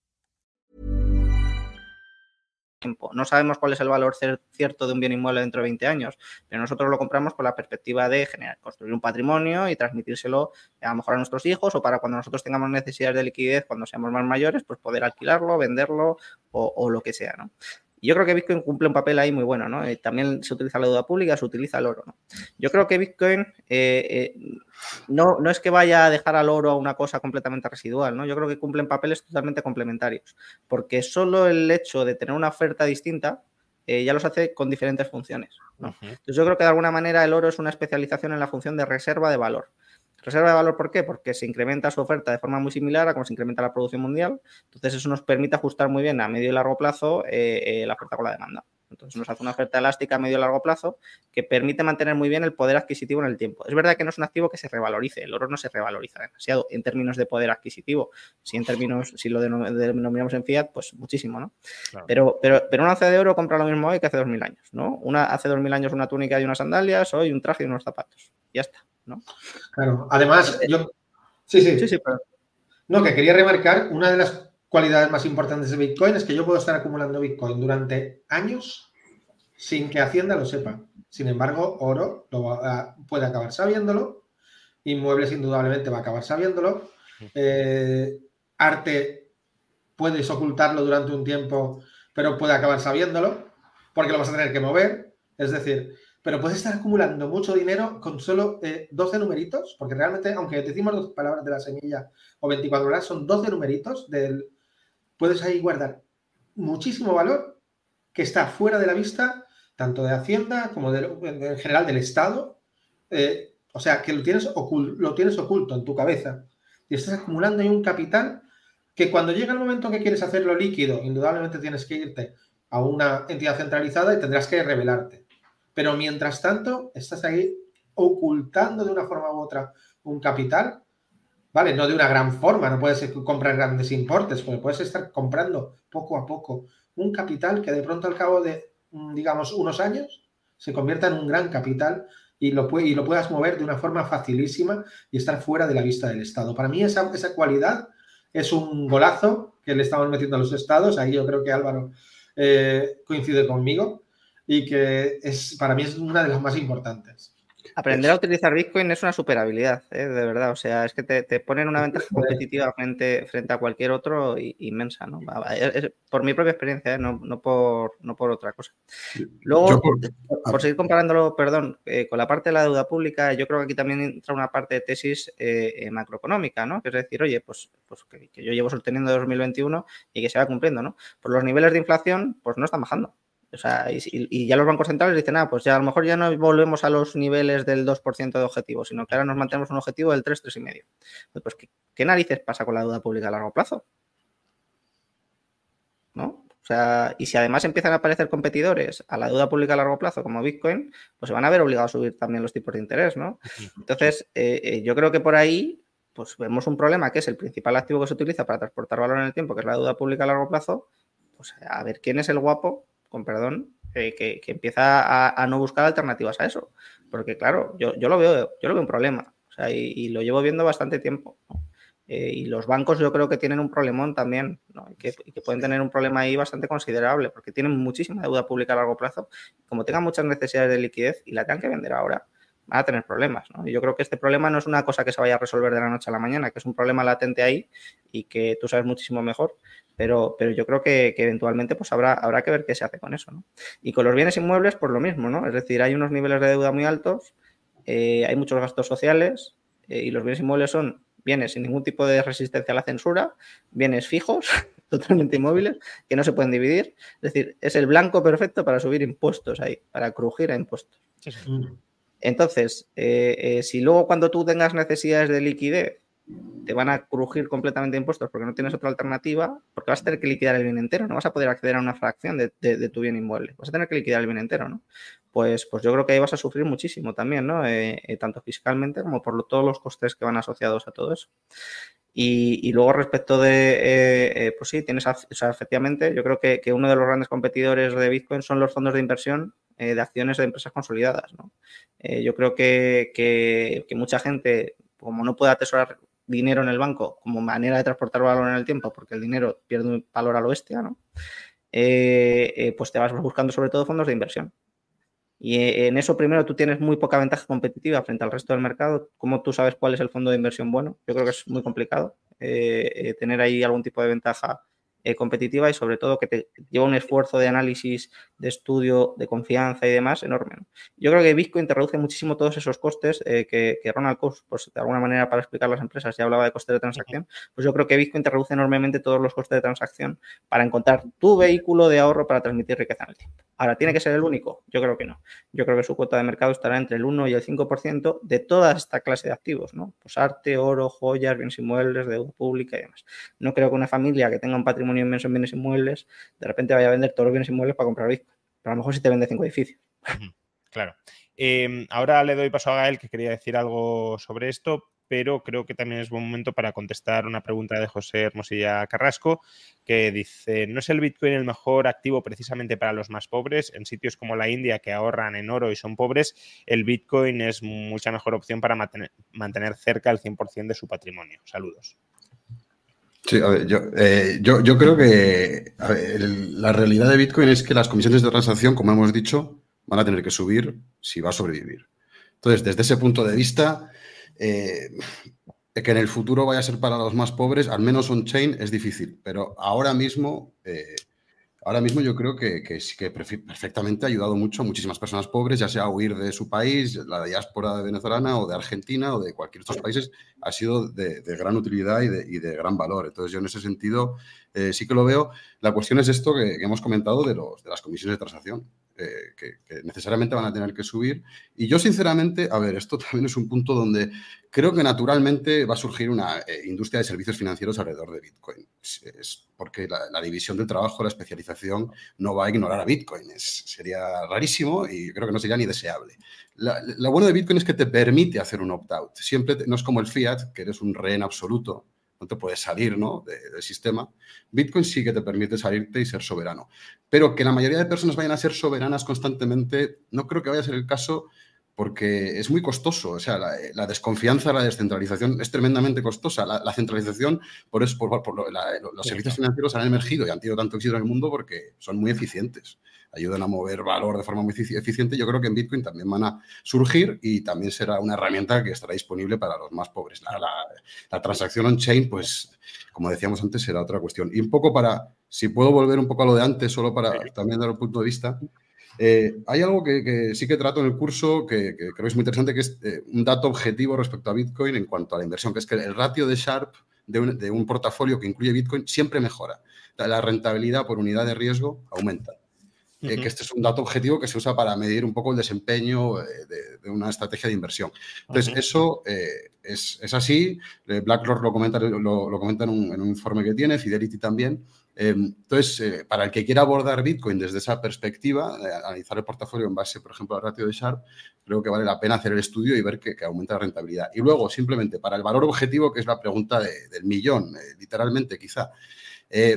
No sabemos cuál es el valor cierto de un bien inmueble dentro de veinte años, pero nosotros lo compramos con la perspectiva de generar, construir un patrimonio y transmitírselo a lo mejor a nuestros hijos, o para cuando nosotros tengamos necesidades de liquidez cuando seamos más mayores, pues poder alquilarlo, venderlo o, o lo que sea, ¿no? Yo creo que Bitcoin cumple un papel ahí muy bueno, ¿no? Eh, también se utiliza la deuda pública, se utiliza el oro, ¿no? Yo creo que Bitcoin eh, eh, no, no es que vaya a dejar al oro a una cosa completamente residual, ¿no? Yo creo que cumplen papeles totalmente complementarios, porque solo el hecho de tener una oferta distinta eh, ya los hace con diferentes funciones, ¿no? Uh-huh. Entonces yo creo que de alguna manera el oro es una especialización en la función de reserva de valor. ¿Reserva de valor por qué? Porque se incrementa su oferta de forma muy similar a cómo se incrementa la producción mundial. Entonces eso nos permite ajustar muy bien a medio y largo plazo eh, eh, la oferta con la demanda. Entonces nos hace una oferta elástica a medio y largo plazo que permite mantener muy bien el poder adquisitivo en el tiempo. Es verdad que no es un activo que se revalorice. El oro no se revaloriza demasiado en términos de poder adquisitivo. Si en términos, si lo denominamos en fiat, pues muchísimo, ¿no? Claro. Pero, pero, pero una onza de oro compra lo mismo hoy que hace dos mil años, ¿no? Una, hace dos mil años una túnica y unas sandalias, hoy un traje y unos zapatos. Ya está, ¿no? Claro, además, yo... Sí, sí. Sí, sí, pero... No, que quería remarcar, una de las cualidades más importantes de Bitcoin es que yo puedo estar acumulando Bitcoin durante años sin que Hacienda lo sepa. Sin embargo, oro lo va, puede acabar sabiéndolo, inmuebles indudablemente va a acabar sabiéndolo, eh, arte puedes ocultarlo durante un tiempo, pero puede acabar sabiéndolo, porque lo vas a tener que mover, es decir... Pero puedes estar acumulando mucho dinero con solo eh, doce numeritos, porque realmente, aunque decimos dos palabras de la semilla o veinticuatro horas, son doce numeritos. Del, puedes ahí guardar muchísimo valor que está fuera de la vista, tanto de Hacienda como de, en general del Estado. Eh, o sea, que lo tienes, ocul, lo tienes oculto en tu cabeza. Y estás acumulando ahí un capital que cuando llega el momento que quieres hacerlo líquido, indudablemente tienes que irte a una entidad centralizada y tendrás que rebelarte. Pero mientras tanto, estás ahí ocultando de una forma u otra un capital, ¿vale? No de una gran forma, no puedes comprar grandes importes, pero puedes estar comprando poco a poco un capital que de pronto al cabo de, digamos, unos años se convierta en un gran capital y lo, y lo puedas mover de una forma facilísima y estar fuera de la vista del Estado. Para mí esa, esa cualidad es un golazo que le estamos metiendo a los estados. Ahí yo creo que Álvaro eh, coincide conmigo y que es, para mí es una de las más importantes. Aprender a utilizar Bitcoin es una super habilidad, ¿eh? De verdad. O sea, es que te, te ponen una ventaja competitiva frente, frente a cualquier otro y, inmensa, ¿no? Es, es por mi propia experiencia, ¿eh? no, no, por, no por otra cosa. Luego, por, por seguir comparándolo, perdón, eh, con la parte de la deuda pública, yo creo que aquí también entra una parte de tesis eh, macroeconómica, ¿no? Que es decir, oye, pues, pues que, que yo llevo sosteniendo dos mil veintiuno y que se va cumpliendo, ¿no? Pues los niveles de inflación, pues no están bajando. O sea, y, y ya los bancos centrales dicen, ah, pues ya a lo mejor ya no volvemos a los niveles del dos por ciento de objetivo, sino que ahora nos mantenemos un objetivo del tres, tres coma cinco. Pues, ¿qué, ¿qué narices pasa con la deuda pública a largo plazo? ¿No? O sea, y si además empiezan a aparecer competidores a la deuda pública a largo plazo como Bitcoin, pues se van a ver obligados a subir también los tipos de interés, ¿no? Entonces, eh, eh, yo creo que por ahí pues vemos un problema que es el principal activo que se utiliza para transportar valor en el tiempo, que es la deuda pública a largo plazo. Pues a ver quién es el guapo, con perdón, eh, que, que empieza a, a no buscar alternativas a eso. Porque, claro, yo, yo, lo, veo, yo lo veo un problema. O sea, y, y lo llevo viendo bastante tiempo, ¿no? Eh, y los bancos yo creo que tienen un problemón también, ¿no? Y que, y que pueden tener un problema ahí bastante considerable, porque tienen muchísima deuda pública a largo plazo. Como tengan muchas necesidades de liquidez y la tengan que vender ahora, van a tener problemas, ¿no? Y yo creo que este problema no es una cosa que se vaya a resolver de la noche a la mañana, que es un problema latente ahí y que tú sabes muchísimo mejor. Pero, pero yo creo que, que eventualmente pues habrá, habrá que ver qué se hace con eso, ¿no? Y con los bienes inmuebles, pues lo mismo, ¿no? Es decir, hay unos niveles de deuda muy altos, eh, hay muchos gastos sociales eh, y los bienes inmuebles son bienes sin ningún tipo de resistencia a la censura, bienes fijos, totalmente inmóviles, que no se pueden dividir. Es decir, es el blanco perfecto para subir impuestos ahí, para crujir a impuestos. Sí, sí. Entonces, eh, eh, si luego cuando tú tengas necesidades de liquidez te van a crujir completamente impuestos porque no tienes otra alternativa, porque vas a tener que liquidar el bien entero, no vas a poder acceder a una fracción de, de, de tu bien inmueble, vas a tener que liquidar el bien entero, ¿no? Pues, pues yo creo que ahí vas a sufrir muchísimo también, ¿no? Eh, eh, tanto fiscalmente como por lo, todos los costes que van asociados a todo eso. Y, y luego respecto de, eh, eh, pues sí, tienes, o sea, efectivamente, yo creo que, que uno de los grandes competidores de Bitcoin son los fondos de inversión eh, de acciones de empresas consolidadas, ¿no? Eh, yo creo que, que, que mucha gente, como no puede atesorar dinero en el banco como manera de transportar valor en el tiempo, porque el dinero pierde un valor a lo bestia, ¿no? Eh, eh, pues te vas buscando sobre todo fondos de inversión. Y en eso primero tú tienes muy poca ventaja competitiva frente al resto del mercado. ¿Cómo tú sabes cuál es el fondo de inversión bueno? Yo creo que es muy complicado eh, eh, tener ahí algún tipo de ventaja eh, competitiva y sobre todo que te lleva un esfuerzo de análisis, de estudio, de confianza y demás enorme, ¿no? Yo creo que Bitcoin te reduce muchísimo todos esos costes eh, que, que Ronald Coase, pues de alguna manera para explicar las empresas ya hablaba de costes de transacción, pues yo creo que Bitcoin te reduce enormemente todos los costes de transacción para encontrar tu vehículo de ahorro para transmitir riqueza en el tiempo. Ahora, ¿tiene que ser el único? Yo creo que no. Yo creo que su cuota de mercado estará entre el uno y el cinco por ciento de toda esta clase de activos, ¿no? Pues arte, oro, joyas, bienes inmuebles, deuda pública y demás. No creo que una familia que tenga un patrimonio inmenso en bienes inmuebles de repente vaya a vender todos los bienes inmuebles para comprar Bitcoin. Pero a lo mejor sí te vende cinco edificios. Claro. Eh, ahora le doy paso a Gael, que quería decir algo sobre esto, pero creo que también es buen momento para contestar una pregunta de José Hermosilla Carrasco, que dice, ¿no es el Bitcoin el mejor activo precisamente para los más pobres? En sitios como la India, que ahorran en oro y son pobres, el Bitcoin es mucha mejor opción para mantener, mantener cerca el cien por ciento de su patrimonio. Saludos. Sí, a ver, yo, eh, yo, yo creo que a ver, el, la realidad de Bitcoin es que las comisiones de transacción, como hemos dicho, van a tener que subir si va a sobrevivir. Entonces, desde ese punto de vista, eh, que en el futuro vaya a ser para los más pobres, al menos on-chain, es difícil. Pero ahora mismo, eh, ahora mismo yo creo que, que, que perfectamente ha ayudado mucho a muchísimas personas pobres, ya sea a huir de su país, la diáspora venezolana o de Argentina o de cualquier otros países, ha sido de, de gran utilidad y de, y de gran valor. Entonces, yo en ese sentido eh, sí que lo veo. La cuestión es esto que, que hemos comentado de, los, de las comisiones de transacción. eh, que, que necesariamente van a tener que subir. Y yo, sinceramente, a ver, esto también es un punto donde creo que naturalmente va a surgir una eh, industria de servicios financieros alrededor de Bitcoin. Es, es porque la, la división del trabajo, la especialización, no va a ignorar a Bitcoin. Es, sería rarísimo y creo que no sería ni deseable. La, lo bueno de Bitcoin es que te permite hacer un opt-out. Siempre te, no es como el fiat, que eres un rehén absoluto. No te puedes salir, ¿no?, de, del sistema. Bitcoin sí que te permite salirte y ser soberano. Pero que la mayoría de personas vayan a ser soberanas constantemente, no creo que vaya a ser el caso porque es muy costoso. O sea, la, la desconfianza, la descentralización es tremendamente costosa. La, la centralización, por eso, por, por lo, la, los servicios financieros han emergido y han tenido tanto éxito en el mundo porque son muy eficientes. Ayudan a mover valor de forma muy eficiente. Yo creo que en Bitcoin también van a surgir y también será una herramienta que estará disponible para los más pobres. La, la, la transacción on-chain, pues, como decíamos antes, será otra cuestión. Y un poco para, si puedo volver un poco a lo de antes, solo para también dar un punto de vista, eh, hay algo que, que sí que trato en el curso que, que creo que es muy interesante, que es eh, un dato objetivo respecto a Bitcoin en cuanto a la inversión, que es que el ratio de Sharpe de un, de un portafolio que incluye Bitcoin siempre mejora. La rentabilidad por unidad de riesgo aumenta. Eh, que este es un dato objetivo que se usa para medir un poco el desempeño eh, de, de una estrategia de inversión. Entonces, uh-huh. eso eh, es, es así. BlackRock lo comenta, lo, lo comenta en, un, en un informe que tiene, Fidelity también. Eh, entonces, eh, para el que quiera abordar Bitcoin desde esa perspectiva, eh, analizar el portafolio en base, por ejemplo, al ratio de Sharpe, creo que vale la pena hacer el estudio y ver que, que aumenta la rentabilidad. Y luego, simplemente, para el valor objetivo, que es la pregunta de, del millón, eh, literalmente, quizá, eh,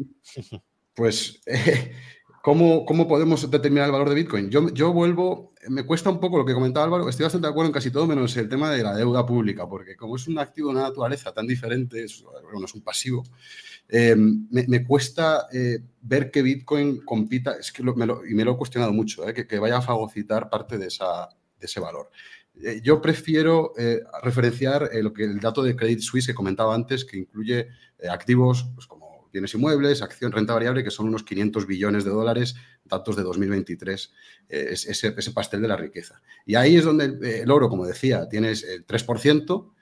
pues... Eh, ¿Cómo, ¿Cómo podemos determinar el valor de Bitcoin? Yo, yo vuelvo, me cuesta un poco lo que comentaba Álvaro, estoy bastante de acuerdo en casi todo menos el tema de la deuda pública, porque como es un activo de una naturaleza tan diferente, es, bueno, es un pasivo, eh, me, me cuesta eh, ver que Bitcoin compita, es que lo, me lo, y me lo he cuestionado mucho, eh, que, que vaya a fagocitar parte de, esa, de ese valor. Eh, yo prefiero eh, referenciar eh, lo que el dato de Credit Suisse que comentaba antes, que incluye eh, activos pues, como bienes inmuebles, acción, renta variable, que son unos quinientos billones de dólares, datos de dos mil veintitrés, eh, es, ese, ese pastel de la riqueza. Y ahí es donde el, el oro, como decía, tienes el tres por ciento.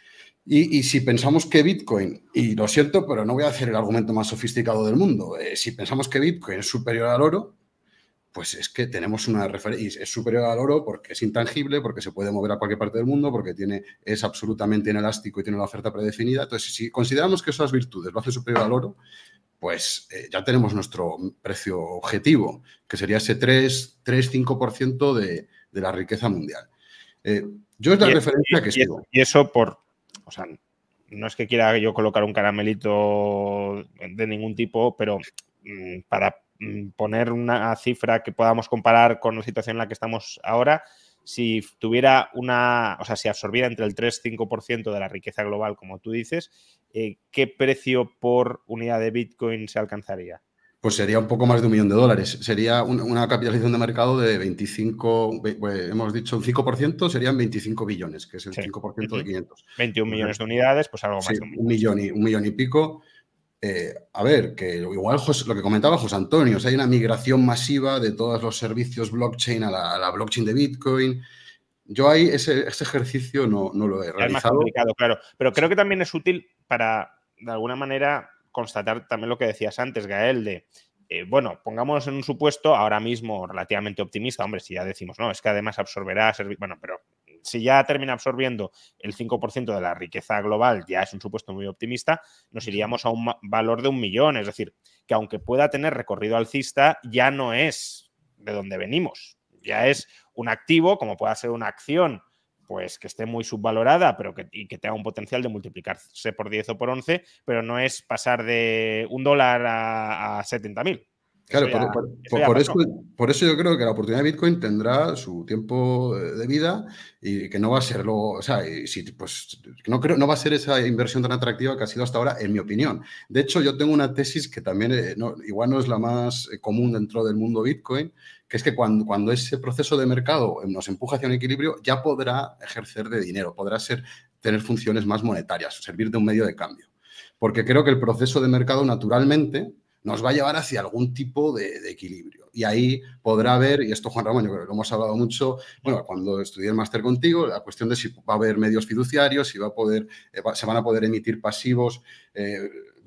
Y, y si pensamos que Bitcoin, y lo siento, pero no voy a hacer el argumento más sofisticado del mundo, eh, si pensamos que Bitcoin es superior al oro, pues es que tenemos una referencia, es superior al oro porque es intangible, porque se puede mover a cualquier parte del mundo, porque tiene, es absolutamente inelástico y tiene una oferta predefinida. Entonces, si consideramos que esas virtudes lo hacen superior al oro, pues eh, ya tenemos nuestro precio objetivo, que sería ese tres, cinco por ciento de, de la riqueza mundial. Eh, yo es la y referencia y, que y, sigo. Y eso por, o sea, no es que quiera yo colocar un caramelito de ningún tipo, pero mmm, para poner una cifra que podamos comparar con la situación en la que estamos ahora, si tuviera una, o sea, si absorbiera entre el tres y cinco por ciento de la riqueza global, como tú dices, eh, ¿qué precio por unidad de Bitcoin se alcanzaría? Pues sería un poco más de un millón de dólares. Sería un, una capitalización de mercado de veinticinco, pues hemos dicho un cinco por ciento, serían veinticinco billones, que es el sí. cinco por ciento uh-huh. de quinientos. veintiún millones de unidades, pues algo más sí, de un millón. Un millón y, un millón y pico. Eh, a ver, que igual José, lo que comentaba José Antonio, o sea, hay una migración masiva de todos los servicios blockchain a la, a la blockchain de Bitcoin. Yo ahí ese, ese ejercicio no, no lo he realizado. Es más complicado, claro. Pero creo que también es útil para, de alguna manera, constatar también lo que decías antes, Gael, de, eh, bueno, pongámonos en un supuesto ahora mismo relativamente optimista. Hombre, si ya decimos, no, es que además absorberá, bueno, pero si ya termina absorbiendo el cinco por ciento de la riqueza global, ya es un supuesto muy optimista, nos iríamos a un valor de un millón. Es decir, que aunque pueda tener recorrido alcista, ya no es de donde venimos. Ya es un activo, como pueda ser una acción, pues que esté muy subvalorada, pero que, y que tenga un potencial de multiplicarse por diez o por once, pero no es pasar de un dólar a, a setenta mil. Claro, ya, por, por, por, por, eso, por eso yo creo que la oportunidad de Bitcoin tendrá su tiempo de vida y que no va a ser luego, o sea, y si, pues, no, creo, no va a ser esa inversión tan atractiva que ha sido hasta ahora, en mi opinión. De hecho, yo tengo una tesis que también eh, no, igual no es la más común dentro del mundo Bitcoin, que es que cuando, cuando ese proceso de mercado nos empuja hacia un equilibrio, ya podrá ejercer de dinero, podrá ser, tener funciones más monetarias, servir de un medio de cambio. Porque creo que el proceso de mercado naturalmente nos va a llevar hacia algún tipo de, de equilibrio. Y ahí podrá haber, y esto Juan Ramón, yo creo que lo hemos hablado mucho, bueno, cuando estudié el máster contigo, la cuestión de si va a haber medios fiduciarios, si va a poder, eh, va, se van a poder emitir pasivos, eh,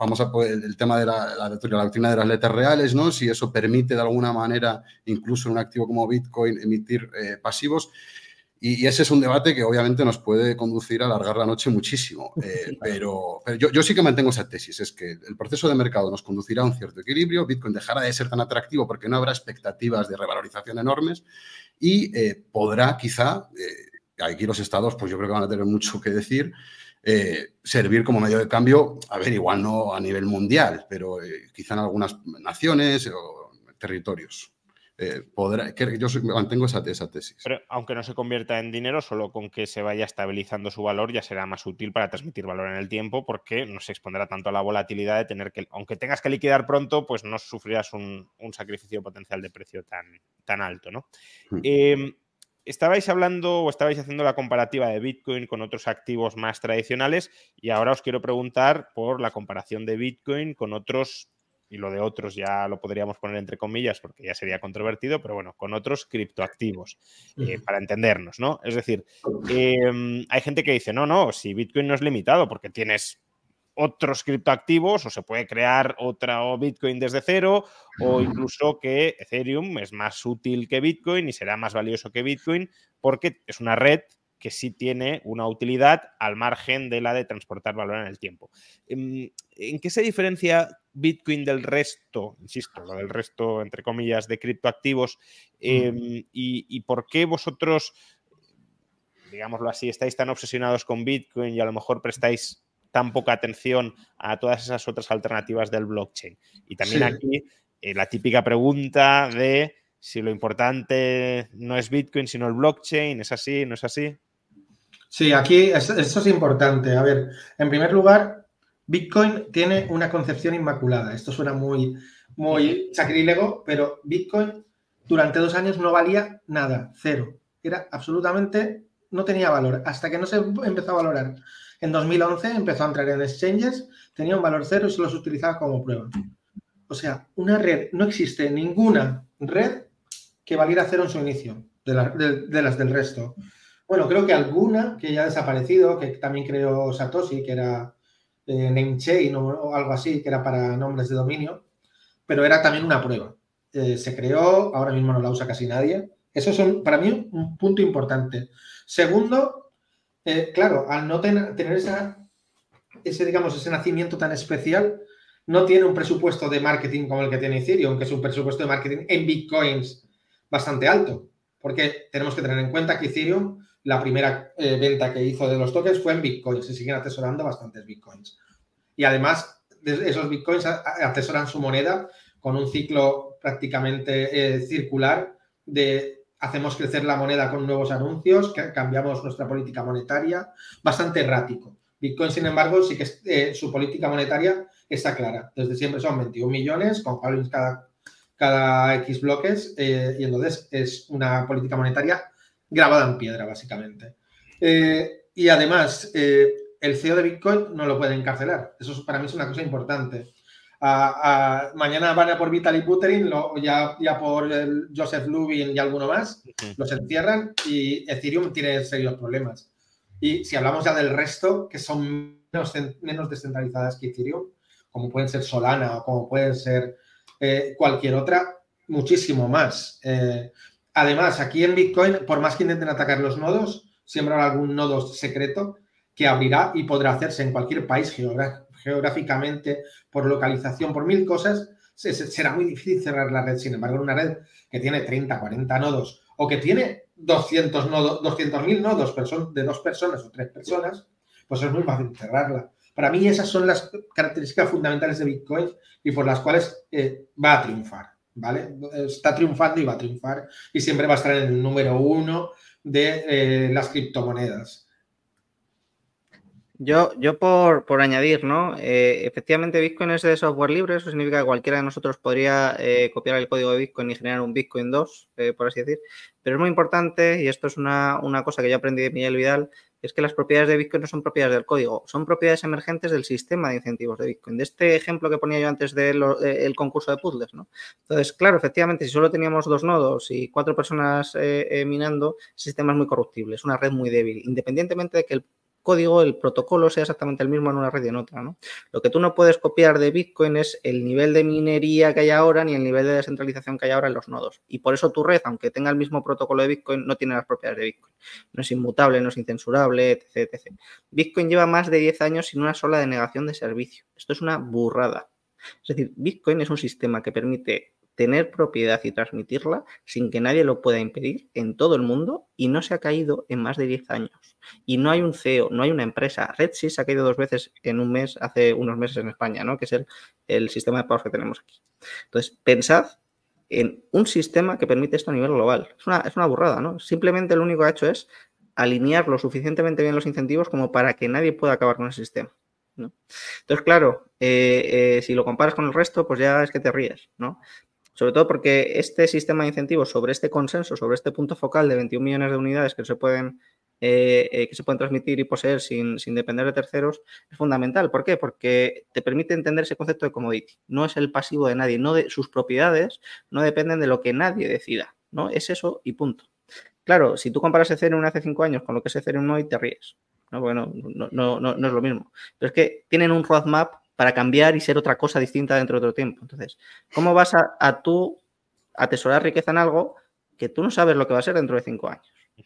vamos a el, el tema de la, la, la doctrina de las letras reales, ¿no? Si eso permite de alguna manera, incluso en un activo como Bitcoin, emitir eh, pasivos. Y, y ese es un debate que obviamente nos puede conducir a alargar la noche muchísimo. Eh, pero pero yo, yo sí que mantengo esa tesis, es que el proceso de mercado nos conducirá a un cierto equilibrio, Bitcoin dejará de ser tan atractivo porque no habrá expectativas de revalorización enormes y eh, podrá quizá, eh, aquí los estados pues yo creo que van a tener mucho que decir, eh, servir como medio de cambio, a ver, igual no a nivel mundial, pero eh, quizá en algunas naciones o territorios. Eh, podrá, que yo mantengo esa, esa tesis. Pero aunque no se convierta en dinero, solo con que se vaya estabilizando su valor ya será más útil para transmitir valor en el tiempo, porque no se expondrá tanto a la volatilidad de tener que, aunque tengas que liquidar pronto, pues no sufrirás un, un sacrificio potencial de precio tan, tan alto, ¿no? Mm. Eh, estabais hablando o estabais haciendo la comparativa de Bitcoin con otros activos más tradicionales y ahora os quiero preguntar por la comparación de Bitcoin con otros, y lo de otros ya lo podríamos poner entre comillas porque ya sería controvertido, pero bueno, con otros criptoactivos, eh, para entendernos, ¿no? Es decir, eh, hay gente que dice, no, no, si Bitcoin no es limitado porque tienes otros criptoactivos o se puede crear otra o Bitcoin desde cero o incluso que Ethereum es más útil que Bitcoin y será más valioso que Bitcoin porque es una red que sí tiene una utilidad al margen de la de transportar valor en el tiempo. ¿En qué se diferencia Bitcoin del resto, insisto, lo del resto, entre comillas, de criptoactivos? Eh, mm. y, ¿Y por qué vosotros, digámoslo así, estáis tan obsesionados con Bitcoin y a lo mejor prestáis tan poca atención a todas esas otras alternativas del blockchain? Y también sí. aquí eh, la típica pregunta de si lo importante no es Bitcoin, sino el blockchain. ¿Es así? ¿No es así? Sí, aquí eso es importante. A ver, en primer lugar, Bitcoin tiene una concepción inmaculada. Esto suena muy, muy sacrílego, pero Bitcoin durante dos años no valía nada, cero. Era absolutamente, no tenía valor, hasta que no se empezó a valorar. En dos mil once empezó a entrar en exchanges, tenía un valor cero y solo se utilizaba como prueba. O sea, una red, no existe ninguna red que valiera cero en su inicio, de, la, de, de las del resto. Bueno, creo que alguna que ya ha desaparecido, que también creó Satoshi, que era eh, Namechain o, o algo así, que era para nombres de dominio, pero era también una prueba. Eh, se creó, ahora mismo no la usa casi nadie. Eso es un, para mí un punto importante. Segundo, eh, claro, al no ten, tener esa, ese, digamos, ese nacimiento tan especial, no tiene un presupuesto de marketing como el que tiene Ethereum, que es un presupuesto de marketing en Bitcoins bastante alto, porque tenemos que tener en cuenta que Ethereum, la primera eh, venta que hizo de los tokens fue en Bitcoins, se siguen atesorando bastantes Bitcoins. Y además, esos Bitcoins atesoran su moneda con un ciclo prácticamente eh, circular de hacemos crecer la moneda con nuevos anuncios, que cambiamos nuestra política monetaria, bastante errático. Bitcoin, sin embargo, sí que eh, su política monetaria está clara. Desde siempre son veintiún millones, con halvings cada, cada X bloques, eh, y entonces es una política monetaria grabada en piedra, básicamente. Eh, y además, eh, el C E O de Bitcoin no lo puede encarcelar. Eso para mí es una cosa importante. A, a, mañana van a por Vitalik Buterin, lo, ya, ya por el Joseph Lubin y alguno más, los encierran y Ethereum tiene serios problemas. Y si hablamos ya del resto, que son menos, menos descentralizadas que Ethereum, como pueden ser Solana o como pueden ser eh, cualquier otra, muchísimo más. Eh, además, aquí en Bitcoin, por más que intenten atacar los nodos, siempre habrá algún nodo secreto que abrirá y podrá hacerse en cualquier país geográficamente, por localización, por mil cosas. Será muy difícil cerrar la red. Sin embargo, en una red que tiene treinta, cuarenta nodos o que tiene doscientos mil nodos, pero son de dos personas o tres personas, pues es muy fácil cerrarla. Para mí esas son las características fundamentales de Bitcoin y por las cuales eh, va a triunfar, ¿vale? Está triunfando y va a triunfar y siempre va a estar en el número uno de eh, las criptomonedas. Yo, yo por, por añadir, ¿no? Eh, efectivamente, Bitcoin es de software libre, eso significa que cualquiera de nosotros podría eh, copiar el código de Bitcoin y generar un Bitcoin dos, eh, por así decir. Pero es muy importante, y esto es una, una cosa que yo aprendí de Miguel Vidal, es que las propiedades de Bitcoin no son propiedades del código, son propiedades emergentes del sistema de incentivos de Bitcoin. De este ejemplo que ponía yo antes del de concurso de puzzles, ¿no? Entonces, claro, efectivamente, si solo teníamos dos nodos y cuatro personas eh, eh, minando, el sistema es muy corruptible, es una red muy débil, independientemente de que el código, el protocolo sea exactamente el mismo en una red y en otra, ¿no? Lo que tú no puedes copiar de Bitcoin es el nivel de minería que hay ahora ni el nivel de descentralización que hay ahora en los nodos. Y por eso tu red, aunque tenga el mismo protocolo de Bitcoin, no tiene las propiedades de Bitcoin. No es inmutable, no es incensurable, etcétera, etcétera. Bitcoin lleva más de diez años sin una sola denegación de servicio. Esto es una burrada. Es decir, Bitcoin es un sistema que permite tener propiedad y transmitirla sin que nadie lo pueda impedir en todo el mundo y no se ha caído en más de diez años. Y no hay un C E O, no hay una empresa. Redsys se ha caído dos veces en un mes, hace unos meses en España, ¿no? Que es el, el sistema de pagos que tenemos aquí. Entonces, pensad en un sistema que permite esto a nivel global. Es una, es una burrada, ¿no? Simplemente lo único que ha hecho es alinear lo suficientemente bien los incentivos como para que nadie pueda acabar con el sistema, ¿no? Entonces, claro, eh, eh, si lo comparas con el resto, pues ya es que te ríes, ¿no? Sobre todo porque este sistema de incentivos sobre este consenso, sobre este punto focal de veintiún millones de unidades que se pueden, eh, eh, que se pueden transmitir y poseer sin, sin depender de terceros, es fundamental. ¿Por qué? Porque te permite entender ese concepto de commodity. No es el pasivo de nadie, no de sus propiedades no dependen de lo que nadie decida, ¿no? Es eso y punto. Claro, si tú comparas Ethereum hace cinco años con lo que es Ethereum hoy, te ríes, ¿no? Bueno, no, no, no, no es lo mismo. Pero es que tienen un roadmap para cambiar y ser otra cosa distinta dentro de otro tiempo. Entonces, ¿cómo vas a, a tú atesorar riqueza en algo que tú no sabes lo que va a ser dentro de cinco años?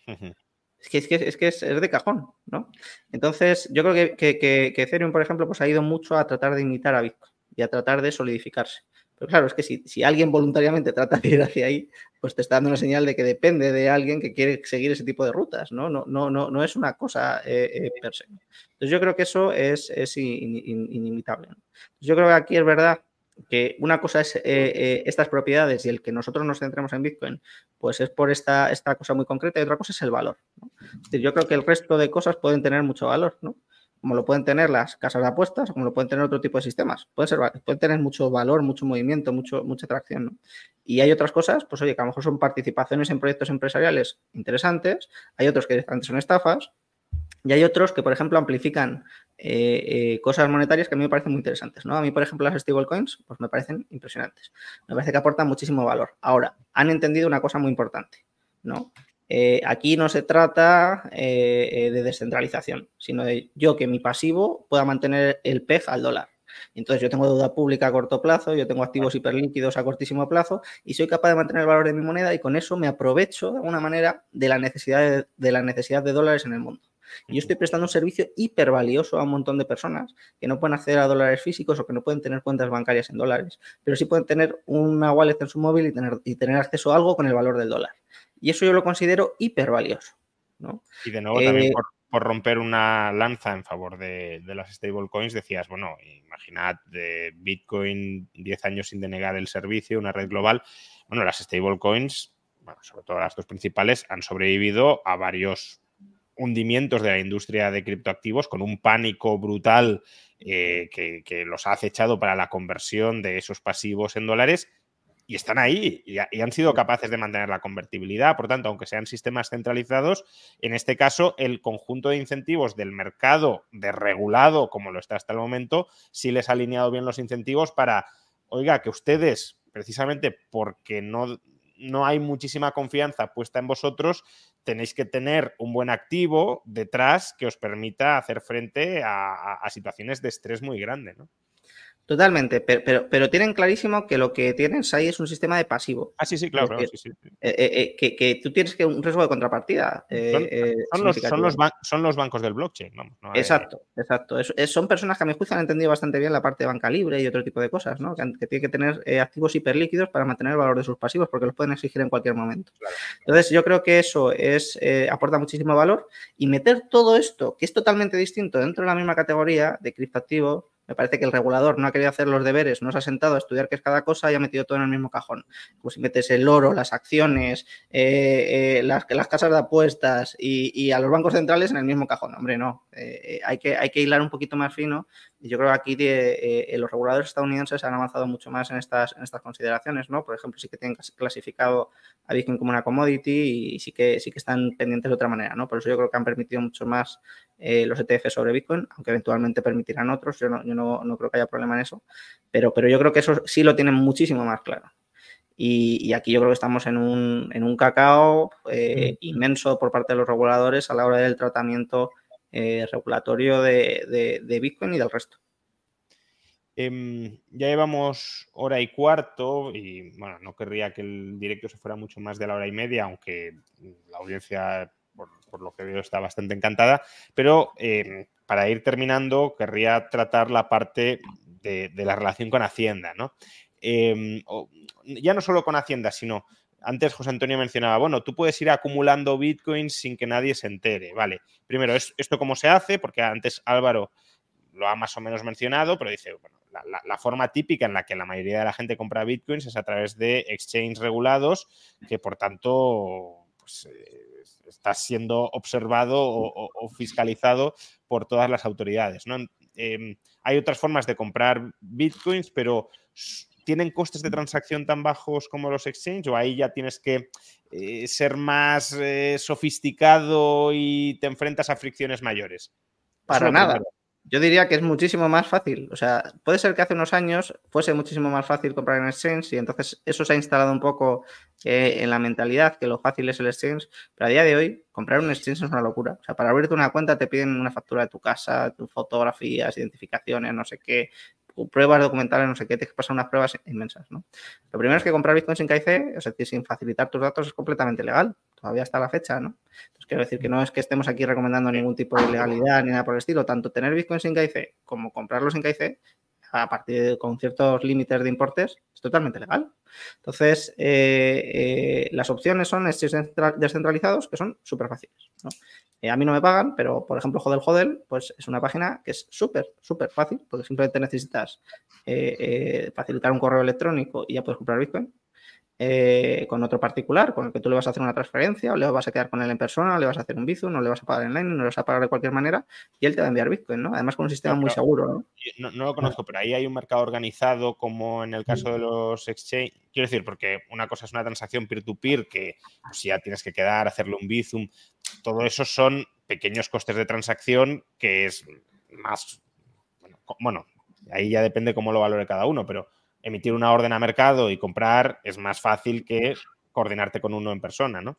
Es que es, que, es, que es, es de cajón, ¿no? Entonces, yo creo que, que, que, que Ethereum, por ejemplo, pues ha ido mucho a tratar de imitar a Bitcoin y a tratar de solidificarse. Pero claro, es que si, si alguien voluntariamente trata de ir hacia ahí, pues te está dando una señal de que depende de alguien que quiere seguir ese tipo de rutas, ¿no? No, no, no, no es una cosa eh, eh, per se. Entonces yo creo que eso es, es in, in, inimitable, ¿no? Yo creo que aquí es verdad que una cosa es eh, eh, estas propiedades y el que nosotros nos centremos en Bitcoin, pues es por esta, esta cosa muy concreta y otra cosa es el valor, ¿no? Es decir, yo creo que el resto de cosas pueden tener mucho valor, ¿no? Como lo pueden tener las casas de apuestas o como lo pueden tener otro tipo de sistemas. Pueden, ser, pueden tener mucho valor, mucho movimiento, mucho, mucha atracción, ¿no? Y hay otras cosas, pues oye, que a lo mejor son participaciones en proyectos empresariales interesantes, hay otros que directamente son estafas y hay otros que, por ejemplo, amplifican eh, eh, cosas monetarias que a mí me parecen muy interesantes, ¿no? A mí, por ejemplo, las stablecoins, pues me parecen impresionantes. Me parece que aportan muchísimo valor. Ahora, han entendido una cosa muy importante, ¿no? Eh, aquí no se trata eh, de descentralización, sino de yo que mi pasivo pueda mantener el P E G al dólar. Entonces yo tengo deuda pública a corto plazo, yo tengo activos hiperlíquidos a cortísimo plazo y soy capaz de mantener el valor de mi moneda y con eso me aprovecho de alguna manera de la necesidad de, de, la necesidad de dólares en el mundo. Y yo estoy prestando un servicio hipervalioso a un montón de personas que no pueden acceder a dólares físicos o que no pueden tener cuentas bancarias en dólares, pero sí pueden tener una wallet en su móvil y tener, y tener acceso a algo con el valor del dólar. Y eso yo lo considero hipervalioso, ¿no? Y de nuevo, eh, también por, por romper una lanza en favor de, de las stablecoins, decías, bueno, imaginad de Bitcoin diez años sin denegar el servicio, una red global. Bueno, las stablecoins, bueno, sobre todo las dos principales, han sobrevivido a varios hundimientos de la industria de criptoactivos con un pánico brutal eh, que, que los ha acechado para la conversión de esos pasivos en dólares. Y están ahí y, y han sido capaces de mantener la convertibilidad. Por tanto, aunque sean sistemas centralizados, en este caso el conjunto de incentivos del mercado desregulado, como lo está hasta el momento, sí les ha alineado bien los incentivos para, oiga, que ustedes, precisamente porque no, no hay muchísima confianza puesta en vosotros, tenéis que tener un buen activo detrás que os permita hacer frente a, a, a situaciones de estrés muy grande, ¿no? Totalmente, pero, pero, pero tienen clarísimo que lo que tienes ahí es un sistema de pasivo. Ah, sí, sí, claro, claro sí, sí. Eh, eh, que, que tú tienes que un riesgo de contrapartida. Eh, son, eh, son, los, son, los ban son los bancos del blockchain. Vamos, no hay... Exacto, exacto. Es, es, son personas que a mi juicio han entendido bastante bien la parte de banca libre y otro tipo de cosas, ¿no? Que, que tienen que tener eh, activos hiperlíquidos para mantener el valor de sus pasivos porque los pueden exigir en cualquier momento. Claro. Entonces, yo creo que eso es eh, aporta muchísimo valor y meter todo esto, que es totalmente distinto, dentro de la misma categoría de criptoactivos. Me parece que el regulador no ha querido hacer los deberes, no se ha sentado a estudiar qué es cada cosa y ha metido todo en el mismo cajón. Como si metes el oro, las acciones, eh, eh, las, las casas de apuestas y, y a los bancos centrales en el mismo cajón. Hombre, no. Eh, hay, que, hay que hilar un poquito más fino y yo creo que aquí de, eh, los reguladores estadounidenses han avanzado mucho más en estas, en estas consideraciones, ¿no? Por ejemplo, sí que tienen clasificado a Bitcoin como una commodity y sí que, sí que están pendientes de otra manera, ¿no? Por eso yo creo que han permitido mucho más eh, los E T F sobre Bitcoin, aunque eventualmente permitirán otros. Yo no, yo no, no creo que haya problema en eso, pero, pero yo creo que eso sí lo tienen muchísimo más claro. Y, y aquí yo creo que estamos en un, en un cacao eh, inmenso por parte de los reguladores a la hora del tratamiento eh, regulatorio de, de, de Bitcoin y del resto. Eh, ya llevamos hora y cuarto y bueno, no querría que el directo se fuera mucho más de la hora y media, aunque la audiencia, por, por lo que veo, está bastante encantada, pero eh, para ir terminando querría tratar la parte de, de la relación con Hacienda, ¿no? Eh, o, ya no solo con Hacienda, sino antes José Antonio mencionaba, bueno, tú puedes ir acumulando bitcoins sin que nadie se entere, vale. Primero, ¿esto cómo se hace? Porque antes Álvaro lo ha más o menos mencionado, pero dice, bueno, la, la, la forma típica en la que la mayoría de la gente compra bitcoins es a través de exchanges regulados, que por tanto pues, eh, está siendo observado o, o, o fiscalizado por todas las autoridades, ¿no? Eh, hay otras formas de comprar bitcoins, pero ¿tienen costes de transacción tan bajos como los exchanges o ahí ya tienes que eh, ser más eh, sofisticado y te enfrentas a fricciones mayores? Para nada. Primero. Yo diría que es muchísimo más fácil. O sea, puede ser que hace unos años fuese muchísimo más fácil comprar en exchange y entonces eso se ha instalado un poco eh, en la mentalidad que lo fácil es el exchange, pero a día de hoy comprar un exchange es una locura. O sea, para abrirte una cuenta te piden una factura de tu casa, tus fotografías, identificaciones, no sé qué, pruebas documentales, no sé qué, tienes que pasar unas pruebas inmensas, ¿no? Lo primero es que comprar Bitcoin sin K I C, es decir, sin facilitar tus datos, es completamente legal. Todavía hasta la fecha, ¿no? Entonces, quiero decir que no es que estemos aquí recomendando ningún tipo de ilegalidad ni nada por el estilo. Tanto tener Bitcoin sin K I C como comprarlo sin K I C, a partir de con ciertos límites de importes, es totalmente legal. Entonces, eh, eh, las opciones son exchanges descentralizados que son súper fáciles, ¿no? Eh, a mí no me pagan, pero, por ejemplo, Hodel Hodel, pues es una página que es súper, súper fácil, porque simplemente necesitas eh, eh, facilitar un correo electrónico y ya puedes comprar Bitcoin. Eh, con otro particular, con el que tú le vas a hacer una transferencia, o le vas a quedar con él en persona, o le vas a hacer un Bizum, no le vas a pagar en Lightning, no le vas a pagar de cualquier manera, y él te va a enviar Bitcoin, ¿no? Además con un sistema no, muy seguro, ¿no? ¿no? No lo conozco, pero ahí hay un mercado organizado como en el caso de los exchange. Quiero decir, porque una cosa es una transacción peer-to-peer que pues, ya tienes que quedar, hacerle un Bizum, todo eso son pequeños costes de transacción que es más, bueno, bueno ahí ya depende cómo lo valore cada uno, pero emitir una orden a mercado y comprar es más fácil que coordinarte con uno en persona, ¿no?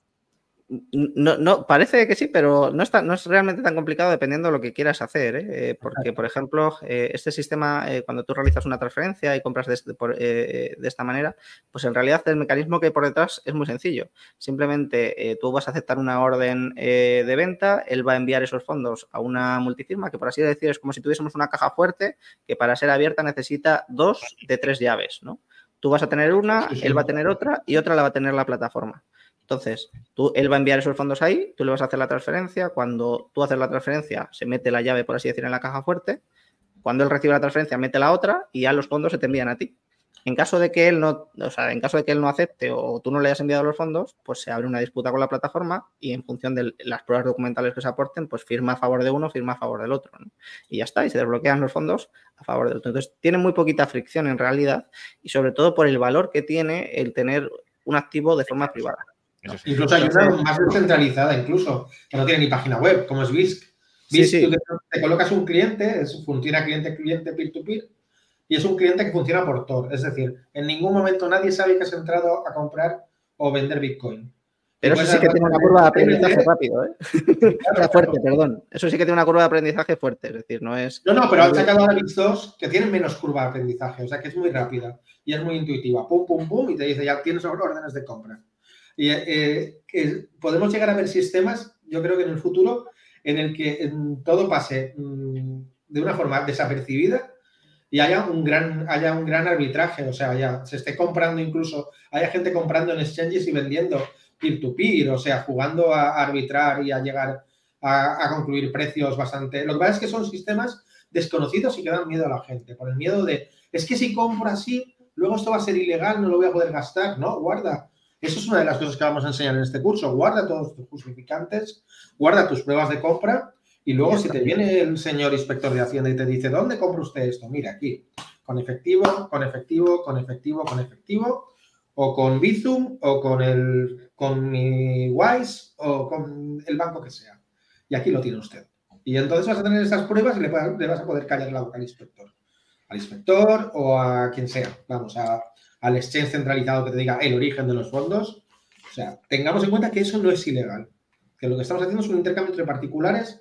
No, no, parece que sí, pero no, está, no es realmente tan complicado dependiendo de lo que quieras hacer, ¿eh? Porque, por ejemplo, eh, este sistema, eh, cuando tú realizas una transferencia y compras de, este, por, eh, de esta manera, pues en realidad el mecanismo que hay por detrás es muy sencillo. Simplemente eh, tú vas a aceptar una orden eh, de venta, él va a enviar esos fondos a una multifirma, que por así decir es como si tuviésemos una caja fuerte que para ser abierta necesita dos de tres llaves, ¿no? Tú vas a tener una, él va a tener otra y otra la va a tener la plataforma. Entonces, tú, él va a enviar esos fondos ahí, tú le vas a hacer la transferencia, cuando tú haces la transferencia se mete la llave, por así decir, en la caja fuerte, cuando él recibe la transferencia mete la otra y ya los fondos se te envían a ti. En caso de que él no, o sea, en caso de que él no acepte o tú no le hayas enviado los fondos, pues se abre una disputa con la plataforma y en función de las pruebas documentales que se aporten, pues firma a favor de uno, firma a favor del otro, ¿no? Y ya está, y se desbloquean los fondos a favor del otro. Entonces, tiene muy poquita fricción en realidad y sobre todo por el valor que tiene el tener un activo de forma privada. ¿No? Incluso hay una más descentralizada, incluso, que no tiene ni página web, como es Bisq. Bisq, sí, sí. Tú te, te colocas un cliente, es, funciona cliente-cliente, peer-to-peer, y es un cliente que funciona por Tor. Es decir, en ningún momento nadie sabe que has entrado a comprar o vender Bitcoin. Pero eso sí que tiene una curva de aprendizaje rápido, ¿eh? Claro, fuerte, perdón. Eso sí que tiene una curva de aprendizaje fuerte, es decir, no es... No, no, pero han sacado ahora Bisq dos que tienen menos curva de aprendizaje, o sea que es muy rápida y es muy intuitiva. Pum, pum, pum, y te dice, ya tienes órdenes de compra. Y eh, que podemos llegar a ver sistemas, yo creo que en el futuro, en el que en todo pase mmm, de una forma desapercibida y haya un gran, haya un gran arbitraje, o sea, haya, se esté comprando incluso, haya gente comprando en exchanges y vendiendo peer-to-peer, o sea, jugando a arbitrar y a llegar a, a concluir precios bastante... Lo que pasa es que son sistemas desconocidos y que dan miedo a la gente, por el miedo de, es que si compro así, luego esto va a ser ilegal, no lo voy a poder gastar, ¿no? Guarda. Eso es una de las cosas que vamos a enseñar en este curso. Guarda todos tus justificantes, guarda tus pruebas de compra y luego si te viene el señor inspector de Hacienda y te dice, ¿dónde compra usted esto? Mira, aquí, con efectivo, con efectivo, con efectivo, con efectivo, o con Bizum, o con, el, con mi Wise, o con el banco que sea. Y aquí lo tiene usted. Y entonces vas a tener esas pruebas y le, le vas a poder callar la boca al inspector. Al inspector o a quien sea. Vamos, a... al exchange centralizado que te diga el origen de los fondos. O sea, tengamos en cuenta que eso no es ilegal. Que lo que estamos haciendo es un intercambio entre particulares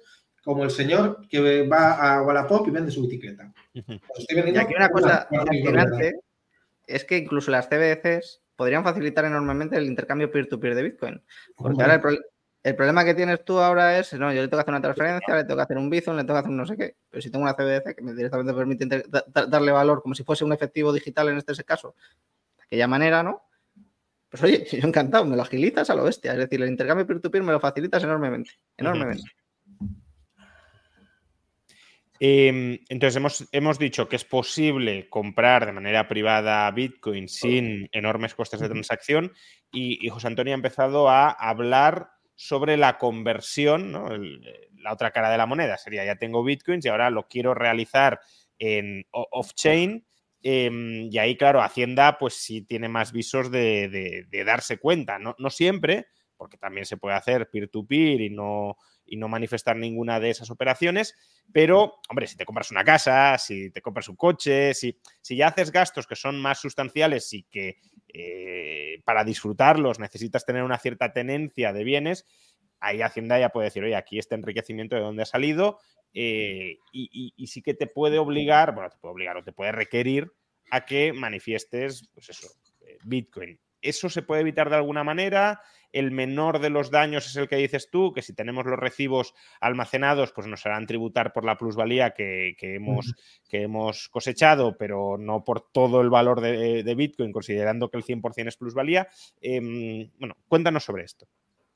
como el señor que va a Wallapop y vende su bicicleta. Pues estoy vendiendo y aquí una cosa fascinante es que incluso las C B D Cs podrían facilitar enormemente el intercambio peer-to-peer de Bitcoin. Porque ahora el, pro el problema que tienes tú ahora es, no, yo le tengo que hacer una transferencia, le tengo que hacer un Bizum, le tengo que hacer un no sé qué. Pero si tengo una C B D C que me directamente permite da darle valor como si fuese un efectivo digital en este caso, de aquella manera, ¿no? Pues oye, yo encantado, me lo agilizas a lo bestia. Es decir, el intercambio peer-to-peer me lo facilitas enormemente, enormemente. Uh-huh. Eh, entonces, hemos, hemos dicho que es posible comprar de manera privada Bitcoin sin enormes costes de transacción y, y José Antonio ha empezado a hablar sobre la conversión, ¿no? El, la otra cara de la moneda sería, ya tengo Bitcoins y ahora lo quiero realizar en off-chain eh, y ahí, claro, Hacienda pues sí tiene más visos de, de, de darse cuenta, no, no siempre, porque también se puede hacer peer-to-peer y no... y no manifestar ninguna de esas operaciones, pero, hombre, si te compras una casa, si te compras un coche, si, si ya haces gastos que son más sustanciales y que eh, para disfrutarlos necesitas tener una cierta tenencia de bienes, ahí Hacienda ya puede decir, oye, aquí este enriquecimiento de dónde ha salido eh, y, y, y sí que te puede obligar, bueno, te puede obligar o te puede requerir a que manifiestes, pues eso, Bitcoin. ¿Eso se puede evitar de alguna manera? El menor de los daños es el que dices tú, que si tenemos los recibos almacenados, pues nos harán tributar por la plusvalía que, que, hemos, que hemos cosechado, pero no por todo el valor de, de Bitcoin, considerando que el cien por cien es plusvalía. Eh, bueno, cuéntanos sobre esto.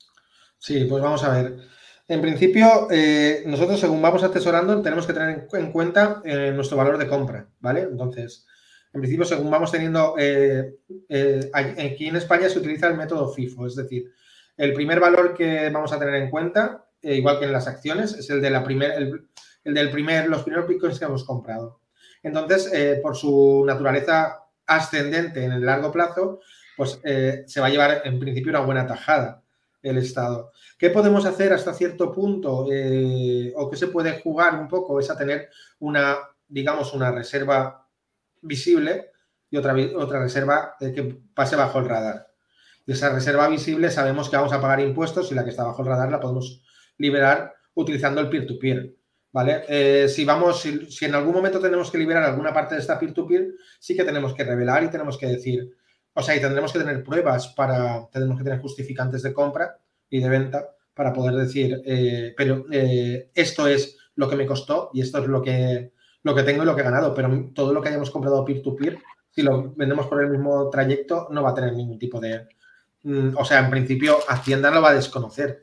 Sí, pues vamos a ver. En principio, eh, nosotros según vamos atesorando tenemos que tener en cuenta eh, nuestro valor de compra, ¿vale? Entonces... En principio, según vamos teniendo, eh, eh, aquí en España se utiliza el método FIFO, es decir, el primer valor que vamos a tener en cuenta, eh, igual que en las acciones, es el de la primer, el, el del primer, los primeros bitcoins que hemos comprado. Entonces, eh, por su naturaleza ascendente en el largo plazo, pues eh, se va a llevar en principio una buena tajada el Estado. ¿Qué podemos hacer hasta cierto punto eh, o qué se puede jugar un poco? Es a tener una, digamos, una reserva visible y otra, otra reserva eh, que pase bajo el radar. Y esa reserva visible sabemos que vamos a pagar impuestos y la que está bajo el radar la podemos liberar utilizando el peer-to-peer, ¿vale? Eh, si, vamos, si, si en algún momento tenemos que liberar alguna parte de esta peer-to-peer, sí que tenemos que revelar y tenemos que decir, o sea, y tendremos que tener pruebas para, tenemos que tener justificantes de compra y de venta para poder decir, eh, pero eh, esto es lo que me costó y esto es lo que lo que tengo y lo que he ganado, pero todo lo que hayamos comprado peer-to-peer, si lo vendemos por el mismo trayecto, no va a tener ningún tipo de... Mm, o sea, en principio, Hacienda lo va a desconocer.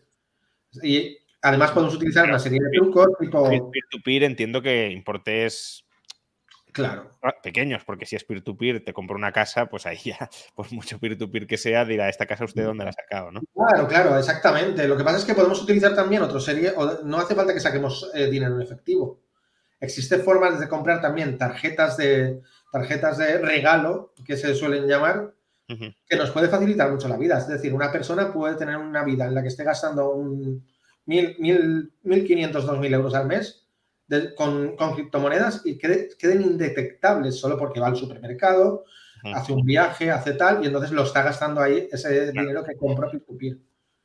Y además podemos utilizar una serie de trucos tipo... Peer-to-peer entiendo que importes... Claro. Pequeños, porque si es peer-to-peer, te compro una casa, pues ahí ya, por mucho peer-to-peer que sea, dirá, esta casa usted dónde la ha sacado, ¿no? Claro, claro, exactamente. Lo que pasa es que podemos utilizar también otra serie, o no hace falta que saquemos eh, dinero en efectivo. Existen formas de comprar también tarjetas de, tarjetas de regalo, que se suelen llamar, uh-huh. que nos puede facilitar mucho la vida. Es decir, una persona puede tener una vida en la que esté gastando un mil, mil, mil quinientos, dos mil euros al mes de, con, con criptomonedas y quede, queden indetectables solo porque va al supermercado, uh-huh. hace un viaje, hace tal, y entonces lo está gastando ahí ese claro. dinero que compra peer-to-peer.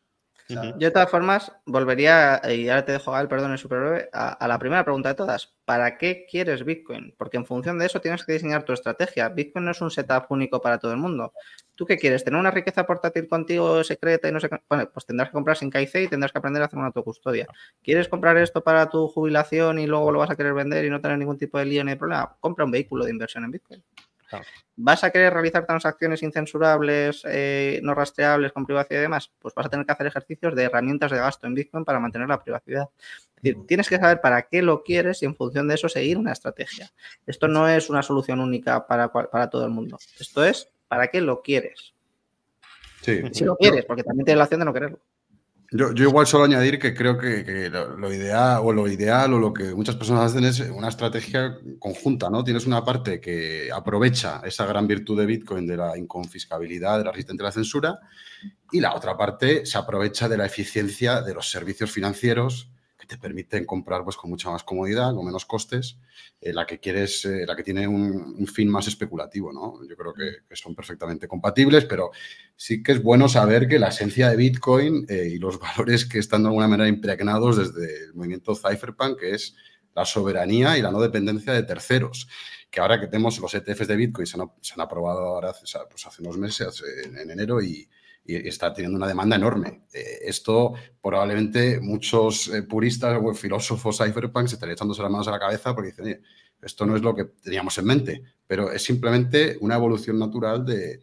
Yo de todas formas volvería, y ahora te dejo, Gal, perdón, es súper breve, a, a la primera pregunta de todas. ¿Para qué quieres Bitcoin? Porque en función de eso tienes que diseñar tu estrategia. Bitcoin no es un setup único para todo el mundo. ¿Tú qué quieres? ¿Tener una riqueza portátil contigo secreta y no sé qué? Bueno, pues tendrás que comprar sin K I C y tendrás que aprender a hacer una autocustodia. ¿Quieres comprar esto para tu jubilación y luego lo vas a querer vender y no tener ningún tipo de lío ni de problema? Compra un vehículo de inversión en Bitcoin. ¿Vas a querer realizar transacciones incensurables, eh, no rastreables, con privacidad y demás? Pues vas a tener que hacer ejercicios de herramientas de gasto en Bitcoin para mantener la privacidad. Es decir, tienes que saber para qué lo quieres y en función de eso seguir una estrategia. Esto no es una solución única para, para todo el mundo. Esto es para qué lo quieres. Sí. Si lo quieres, porque también tienes la opción de no quererlo. Yo, yo igual solo añadir que creo que, que lo, lo ideal o lo ideal o lo que muchas personas hacen es una estrategia conjunta, ¿no? Tienes una parte que aprovecha esa gran virtud de Bitcoin de la inconfiscabilidad, de la resistencia a la censura, y la otra parte se aprovecha de la eficiencia de los servicios financieros que te permiten comprar pues, con mucha más comodidad, con menos costes, eh, la que quieres, eh, la que tiene un, un fin más especulativo, ¿no? Yo creo que, que son perfectamente compatibles, pero sí que es bueno saber que la esencia de Bitcoin eh, y los valores que están de alguna manera impregnados desde el movimiento Cypherpunk, que es la soberanía y la no dependencia de terceros, que ahora que tenemos los E T Fs de Bitcoin se han, se han aprobado ahora, o sea, pues hace unos meses, en, en enero, y, y está teniendo una demanda enorme. Eh, esto probablemente muchos eh, puristas o filósofos cypherpunk se estarían echándose las manos a la cabeza porque dicen, oye, esto no es lo que teníamos en mente, pero es simplemente una evolución natural de,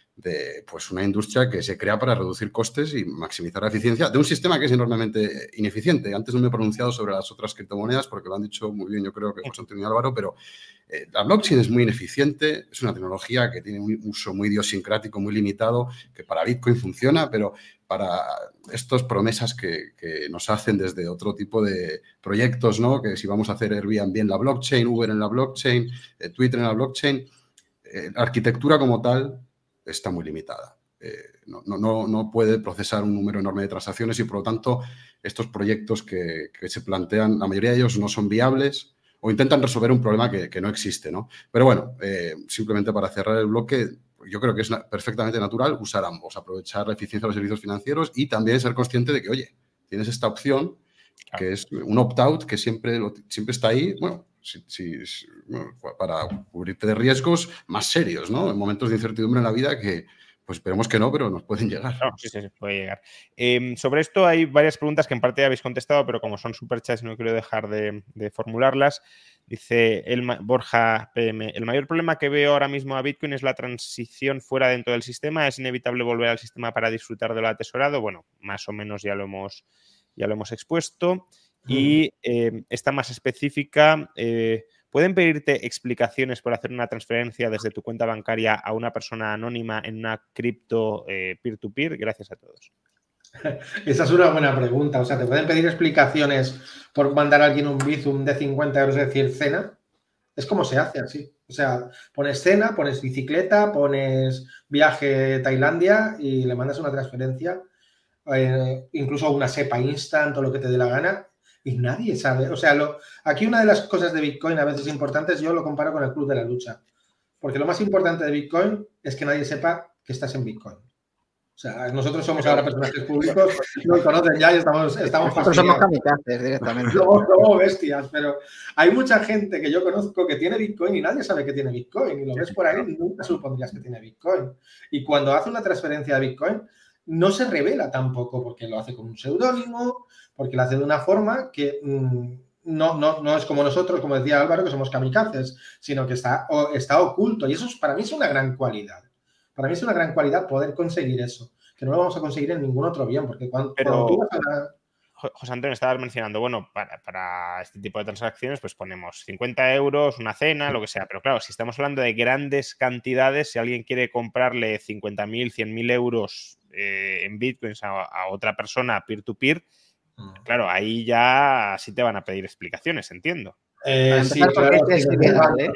de pues una industria que se crea para reducir costes y maximizar la eficiencia de un sistema que es enormemente ineficiente. Antes no me he pronunciado sobre las otras criptomonedas porque lo han dicho muy bien, yo creo que José Antonio y Álvaro, pero eh, la blockchain es muy ineficiente, es una tecnología que tiene un uso muy idiosincrático, muy limitado, que para Bitcoin funciona, pero para estas promesas que, que nos hacen desde otro tipo de proyectos, ¿no? Que si vamos a hacer Airbnb en la blockchain, Uber en la blockchain, eh, Twitter en la blockchain, eh, la arquitectura como tal está muy limitada. Eh, no, no, no puede procesar un número enorme de transacciones y, por lo tanto, estos proyectos que, que se plantean, la mayoría de ellos no son viables o intentan resolver un problema que, que no existe, ¿no? Pero bueno, eh, simplemente para cerrar el bloque, yo creo que es perfectamente natural usar ambos, aprovechar la eficiencia de los servicios financieros y también ser consciente de que, oye, tienes esta opción que es un opt-out que siempre, lo, siempre está ahí, bueno, si, si, bueno, para cubrirte de riesgos más serios, ¿no? En momentos de incertidumbre en la vida que, pues esperemos que no, pero nos pueden llegar. No, sí, sí, sí, puede llegar. Eh, sobre esto hay varias preguntas que en parte ya habéis contestado, pero como son superchats no quiero dejar de, de formularlas. Dice el, Borja P M, el mayor problema que veo ahora mismo a Bitcoin es la transición fuera dentro del sistema. ¿Es inevitable volver al sistema para disfrutar de lo atesorado? Bueno, más o menos ya lo hemos, ya lo hemos expuesto. Y eh, esta más específica, eh, ¿pueden pedirte explicaciones por hacer una transferencia desde tu cuenta bancaria a una persona anónima en una cripto eh, peer-to-peer? Gracias a todos. Esa es una buena pregunta. O sea, ¿te pueden pedir explicaciones por mandar a alguien un Bizum de cincuenta euros, es decir, cena? Es como se hace así. O sea, pones cena, pones bicicleta, pones viaje a Tailandia y le mandas una transferencia, eh, incluso una SEPA instant o lo que te dé la gana. Y nadie sabe. O sea, lo, aquí una de las cosas de Bitcoin a veces importantes, yo lo comparo con el club de la lucha. Porque lo más importante de Bitcoin es que nadie sepa que estás en Bitcoin. O sea, nosotros somos ahora personajes públicos, nos conocen ya y estamos, estamos nosotros somos kamikazes directamente. Somos, somos bestias, pero hay mucha gente que yo conozco que tiene Bitcoin y nadie sabe que tiene Bitcoin. Y lo ves por ahí, nunca supondrías que tiene Bitcoin. Y cuando hace una transferencia de Bitcoin, no se revela tampoco porque lo hace con un seudónimo, porque lo hace de una forma que mmm, no, no, no es como nosotros, como decía Álvaro, que somos kamikazes, sino que está, o, está oculto. Y eso es, para mí es una gran cualidad. Para mí es una gran cualidad poder conseguir eso, que no lo vamos a conseguir en ningún otro bien, porque cuando, Pero, cuando tú vas a una... José Antonio, estabas mencionando, bueno, para, para este tipo de transacciones pues ponemos cincuenta euros, una cena, lo que sea, pero claro, si estamos hablando de grandes cantidades, si alguien quiere comprarle cincuenta mil, cien mil euros eh, en bitcoins a, a otra persona peer-to-peer, claro, ahí ya sí te van a pedir explicaciones, entiendo. Eh, sí, claro, es ilegal, ¿eh?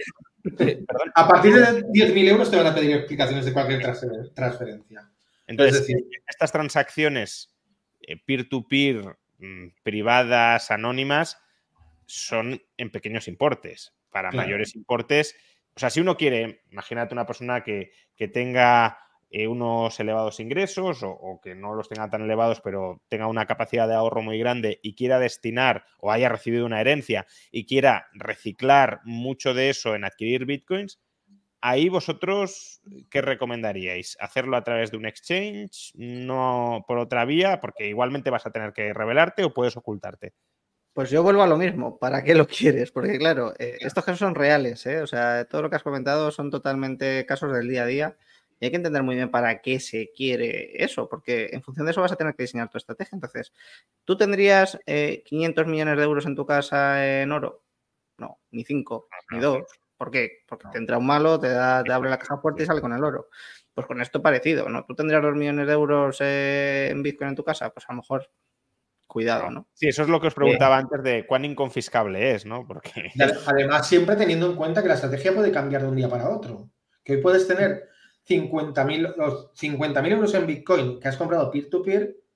A partir de diez mil euros te van a pedir explicaciones de cualquier transferencia. Entonces, es decir, estas transacciones eh, peer-to-peer, mmm, privadas, anónimas, son en pequeños importes. Para claro. mayores importes, o sea, si uno quiere, imagínate una persona que, que tenga eh, unos elevados ingresos o, o que no los tenga tan elevados, pero tenga una capacidad de ahorro muy grande y quiera destinar o haya recibido una herencia y quiera reciclar mucho de eso en adquirir bitcoins, ahí vosotros, ¿qué recomendaríais? ¿Hacerlo a través de un exchange? ¿No por otra vía? Porque igualmente vas a tener que revelarte o puedes ocultarte. Pues yo vuelvo a lo mismo. ¿Para qué lo quieres? Porque claro, eh, estos casos son reales, ¿eh? O sea, todo lo que has comentado son totalmente casos del día a día. Y hay que entender muy bien para qué se quiere eso, porque en función de eso vas a tener que diseñar tu estrategia. Entonces, ¿tú tendrías eh, quinientos millones de euros en tu casa en oro? No, ni cinco, ni dos. ¿Por qué? Porque te entra un malo, te, da, te abre la caja fuerte y sale con el oro. Pues con esto parecido, ¿no? ¿Tú tendrías dos millones de euros eh, en Bitcoin en tu casa? Pues a lo mejor, cuidado, ¿no? Sí, eso es lo que os preguntaba Bien. antes de cuán inconfiscable es, ¿no? Porque... Además, siempre teniendo en cuenta que la estrategia puede cambiar de un día para otro. Que hoy puedes tener cincuenta mil euros en Bitcoin que has comprado peer-to-peer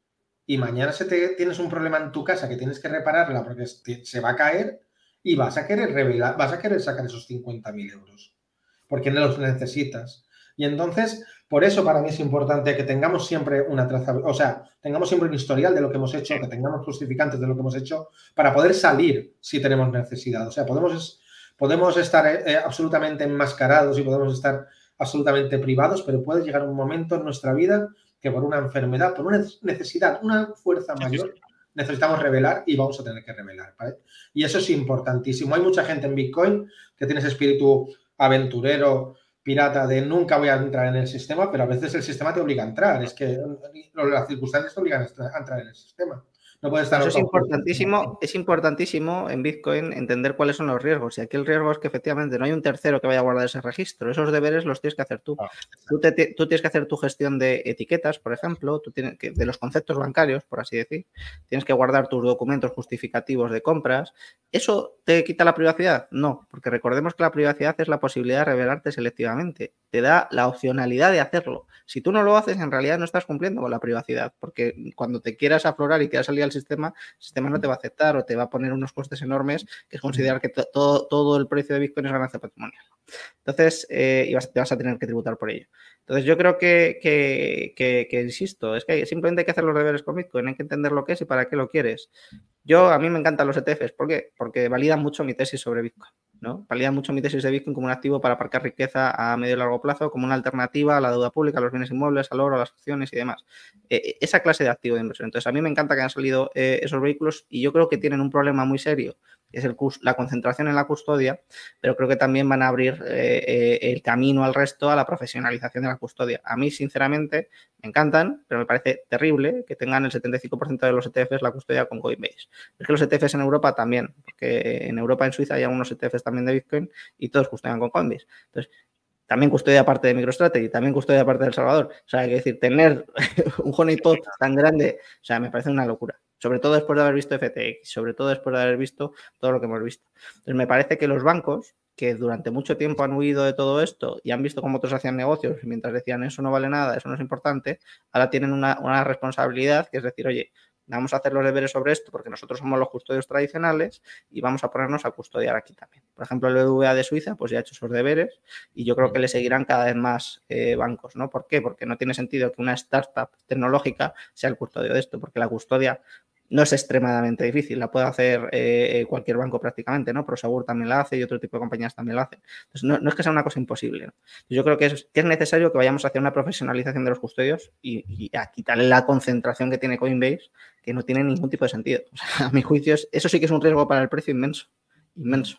y mañana se te, tienes un problema en tu casa que tienes que repararla porque se va a caer y vas a querer revelar, vas a querer sacar esos cincuenta mil euros porque no los necesitas. Y entonces, por eso para mí es importante que tengamos siempre una trazabilidad, o sea, tengamos siempre un historial de lo que hemos hecho, que tengamos justificantes de lo que hemos hecho para poder salir si tenemos necesidad. O sea, podemos, podemos estar eh, absolutamente enmascarados y podemos estar absolutamente privados, pero puede llegar un momento en nuestra vida que por una enfermedad, por una necesidad, una fuerza mayor, necesitamos revelar y vamos a tener que revelar, ¿vale? Y eso es importantísimo. Hay mucha gente en Bitcoin que tiene ese espíritu aventurero, pirata, de nunca voy a entrar en el sistema, pero a veces el sistema te obliga a entrar. Es que las circunstancias te obligan a entrar en el sistema. No puede estar. Eso es importantísimo, es importantísimo en Bitcoin entender cuáles son los riesgos. Y aquí el riesgo es que efectivamente no hay un tercero que vaya a guardar ese registro. Esos deberes los tienes que hacer tú. Tú, te, tú tienes que hacer tu gestión de etiquetas, por ejemplo, tú tienes que, de los conceptos bancarios, por así decir. Tienes que guardar tus documentos justificativos de compras. ¿Eso te quita la privacidad? No, porque recordemos que la privacidad es la posibilidad de revelarte selectivamente. Te da la opcionalidad de hacerlo. Si tú no lo haces, en realidad no estás cumpliendo con la privacidad, porque cuando te quieras aflorar y quieras salir al sistema, el sistema no te va a aceptar o te va a poner unos costes enormes, que es considerar que todo, todo el precio de Bitcoin es ganancia patrimonial. Entonces, eh, y vas, te vas a tener que tributar por ello. Entonces, yo creo que, que, que, que, insisto, es que simplemente hay que hacer los deberes con Bitcoin, hay que entender lo que es y para qué lo quieres. Yo, a mí me encantan los E T Fs. ¿Por qué? Porque validan mucho mi tesis sobre Bitcoin, ¿no? Validan mucho mi tesis de Bitcoin como un activo para aparcar riqueza a medio y largo plazo, como una alternativa a la deuda pública, a los bienes inmuebles, al oro, a las acciones y demás. Eh, esa clase de activo de inversión. Entonces, a mí me encanta que han salido eh, esos vehículos y yo creo que tienen un problema muy serio, que es el, la concentración en la custodia, pero creo que también van a abrir eh, eh, el camino al resto a la profesionalización de la custodia. A mí, sinceramente, me encantan, pero me parece terrible que tengan el setenta y cinco por ciento de los E T Fs la custodia con Coinbase. Es que los E T Fs en Europa también, porque en Europa, en Suiza, hay algunos E T Fs también de Bitcoin y todos custodian con Coinbase. Entonces, también custodia parte de MicroStrategy, también custodia parte de El Salvador. O sea, hay que decir, tener un honeypot tan grande, o sea, me parece una locura. Sobre todo después de haber visto F T X, sobre todo después de haber visto todo lo que hemos visto. Entonces, me parece que los bancos, que durante mucho tiempo han huido de todo esto y han visto cómo otros hacían negocios y mientras decían eso no vale nada, eso no es importante, ahora tienen una, una responsabilidad que es decir, oye, vamos a hacer los deberes sobre esto porque nosotros somos los custodios tradicionales y vamos a ponernos a custodiar aquí también. Por ejemplo, el B B V A de Suiza pues ya ha hecho esos deberes y yo creo que le seguirán cada vez más eh, bancos, ¿no? ¿Por qué? Porque no tiene sentido que una startup tecnológica sea el custodio de esto, porque la custodia no es extremadamente difícil, la puede hacer eh, cualquier banco prácticamente, ¿no? Prosegur también la hace y otro tipo de compañías también la hacen. Entonces, no, no es que sea una cosa imposible, ¿no? Yo creo que es, que es necesario que vayamos hacia una profesionalización de los custodios y, y a quitarle la concentración que tiene Coinbase, que no tiene ningún tipo de sentido. O sea, a mi juicio, es, eso sí que es un riesgo para el precio inmenso, inmenso.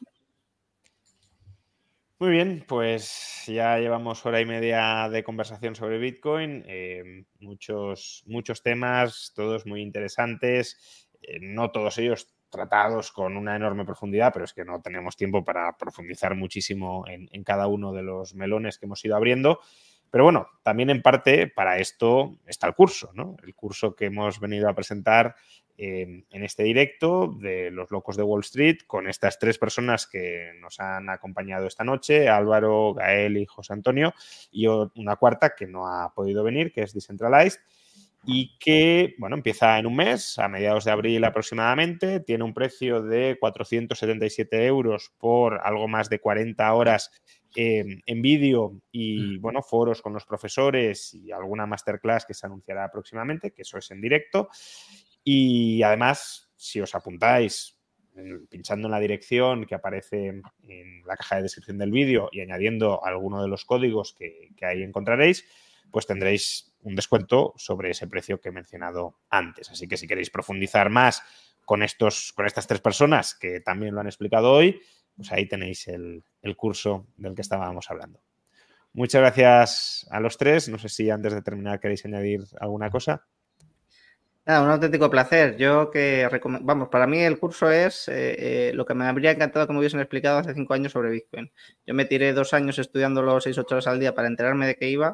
Muy bien, pues ya llevamos hora y media de conversación sobre Bitcoin, eh, muchos, muchos temas, todos muy interesantes, eh, no todos ellos tratados con una enorme profundidad, pero es que no tenemos tiempo para profundizar muchísimo en, en cada uno de los melones que hemos ido abriendo. Pero bueno, también en parte para esto está el curso, ¿no? El curso que hemos venido a presentar eh, en este directo de Los Locos de Wall Street con estas tres personas que nos han acompañado esta noche, Álvaro, Gael y José Antonio, y una cuarta que no ha podido venir, que es Decentralized, y que, bueno, empieza en un mes, a mediados de abril aproximadamente, tiene un precio de cuatrocientos setenta y siete euros por algo más de cuarenta horas Eh, en vídeo y, bueno, foros con los profesores y alguna masterclass que se anunciará próximamente, que eso es en directo. Y además, si os apuntáis pinchando en la dirección que aparece en la caja de descripción del vídeo y añadiendo alguno de los códigos que, que ahí encontraréis, pues tendréis un descuento sobre ese precio que he mencionado antes. Así que si queréis profundizar más con, estos, con estas tres personas que también lo han explicado hoy, pues ahí tenéis el, el curso del que estábamos hablando. Muchas gracias a los tres. No sé si antes de terminar queréis añadir alguna cosa. Nada, un auténtico placer. Yo que, vamos, para mí el curso es eh, eh, lo que me habría encantado que me hubiesen explicado hace cinco años sobre Bitcoin. Yo me tiré dos años estudiándolo seis, ocho horas al día para enterarme de qué iba.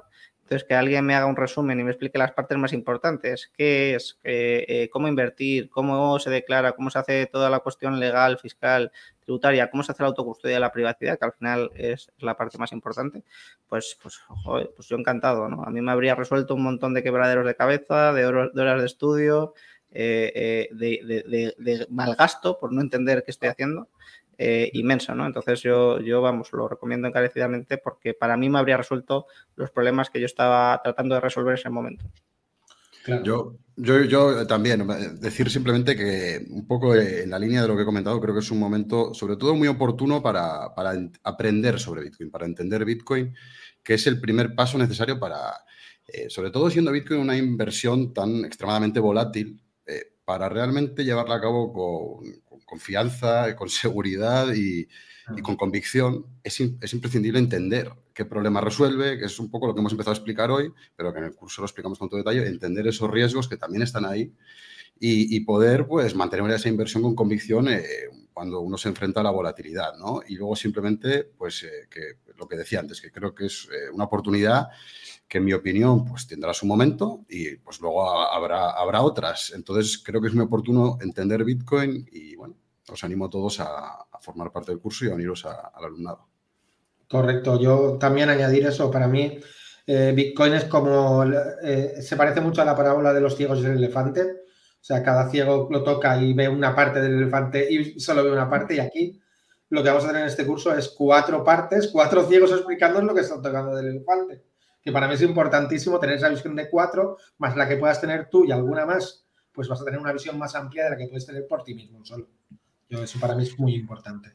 Entonces, que alguien me haga un resumen y me explique las partes más importantes, qué es, eh, eh, cómo invertir, cómo se declara, cómo se hace toda la cuestión legal, fiscal, tributaria, cómo se hace la autocustodia de la privacidad, que al final es la parte más importante, pues, pues, joder, pues yo encantado, ¿no? A mí me habría resuelto un montón de quebraderos de cabeza, de, horas de, horas de estudio, eh, eh, de, de, de, de mal gasto por no entender qué estoy haciendo. Eh, inmenso, ¿no? Entonces yo, yo, vamos, lo recomiendo encarecidamente porque para mí me habría resuelto los problemas que yo estaba tratando de resolver en ese momento. Claro. Yo, yo, yo también, decir simplemente que un poco en la línea de lo que he comentado, creo que es un momento, sobre todo muy oportuno para, para aprender sobre Bitcoin, para entender Bitcoin, que es el primer paso necesario para, eh, sobre todo siendo Bitcoin una inversión tan extremadamente volátil, eh, para realmente llevarla a cabo con confianza, con seguridad y, y con convicción, es, es imprescindible entender qué problema resuelve, que es un poco lo que hemos empezado a explicar hoy, pero que en el curso lo explicamos con todo detalle, entender esos riesgos que también están ahí y, y poder pues, mantener esa inversión con convicción eh, cuando uno se enfrenta a la volatilidad, ¿no? Y luego simplemente, pues, eh, que lo que decía antes, que creo que es eh, una oportunidad que en mi opinión pues tendrá su momento y pues luego habrá, habrá otras. Entonces creo que es muy oportuno entender Bitcoin y bueno, os animo a todos a, a formar parte del curso y a uniros a, al alumnado. Correcto, yo también añadir eso. Para mí eh, Bitcoin es como, eh, se parece mucho a la parábola de los ciegos y el elefante. O sea, cada ciego lo toca y ve una parte del elefante y solo ve una parte, y aquí lo que vamos a hacer en este curso es cuatro partes, cuatro ciegos explicándonos lo que están tocando del elefante. Que para mí es importantísimo tener esa visión de cuatro, más la que puedas tener tú y alguna más, pues vas a tener una visión más amplia de la que puedes tener por ti mismo solo. Yo, eso para mí es muy importante.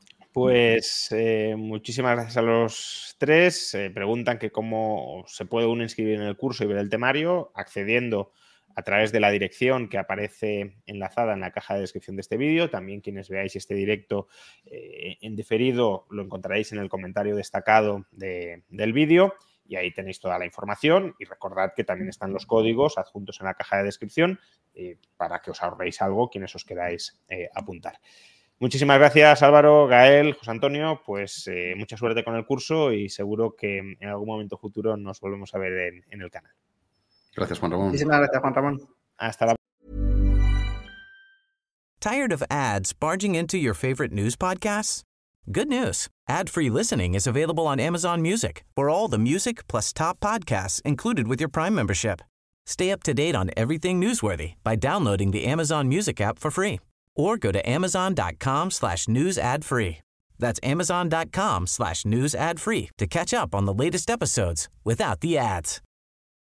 Pues eh, muchísimas gracias a los tres. Eh, preguntan que cómo se puede uno inscribir en el curso y ver el temario, accediendo a través de la dirección que aparece enlazada en la caja de descripción de este vídeo. También quienes veáis este directo eh, en diferido lo encontraréis en el comentario destacado de, del vídeo. Y ahí tenéis toda la información y recordad que también están los códigos adjuntos en la caja de descripción eh, para que os ahorréis algo quienes os queráis eh, apuntar. Muchísimas gracias, Álvaro, Gael, José Antonio. Pues eh, mucha suerte con el curso y seguro que en algún momento futuro nos volvemos a ver en, en el canal. Gracias, Juan Ramón. Muchísimas gracias, Juan Ramón. Hasta la Tired of ads barging into your favorite news podcasts? Good news. Ad-free listening is available on Amazon Music for all the music plus top podcasts included with your Prime membership. Stay up to date on everything newsworthy by downloading the Amazon Music app for free or go to amazon.com slash news ad free. That's amazon.com slash news ad free to catch up on the latest episodes without the ads.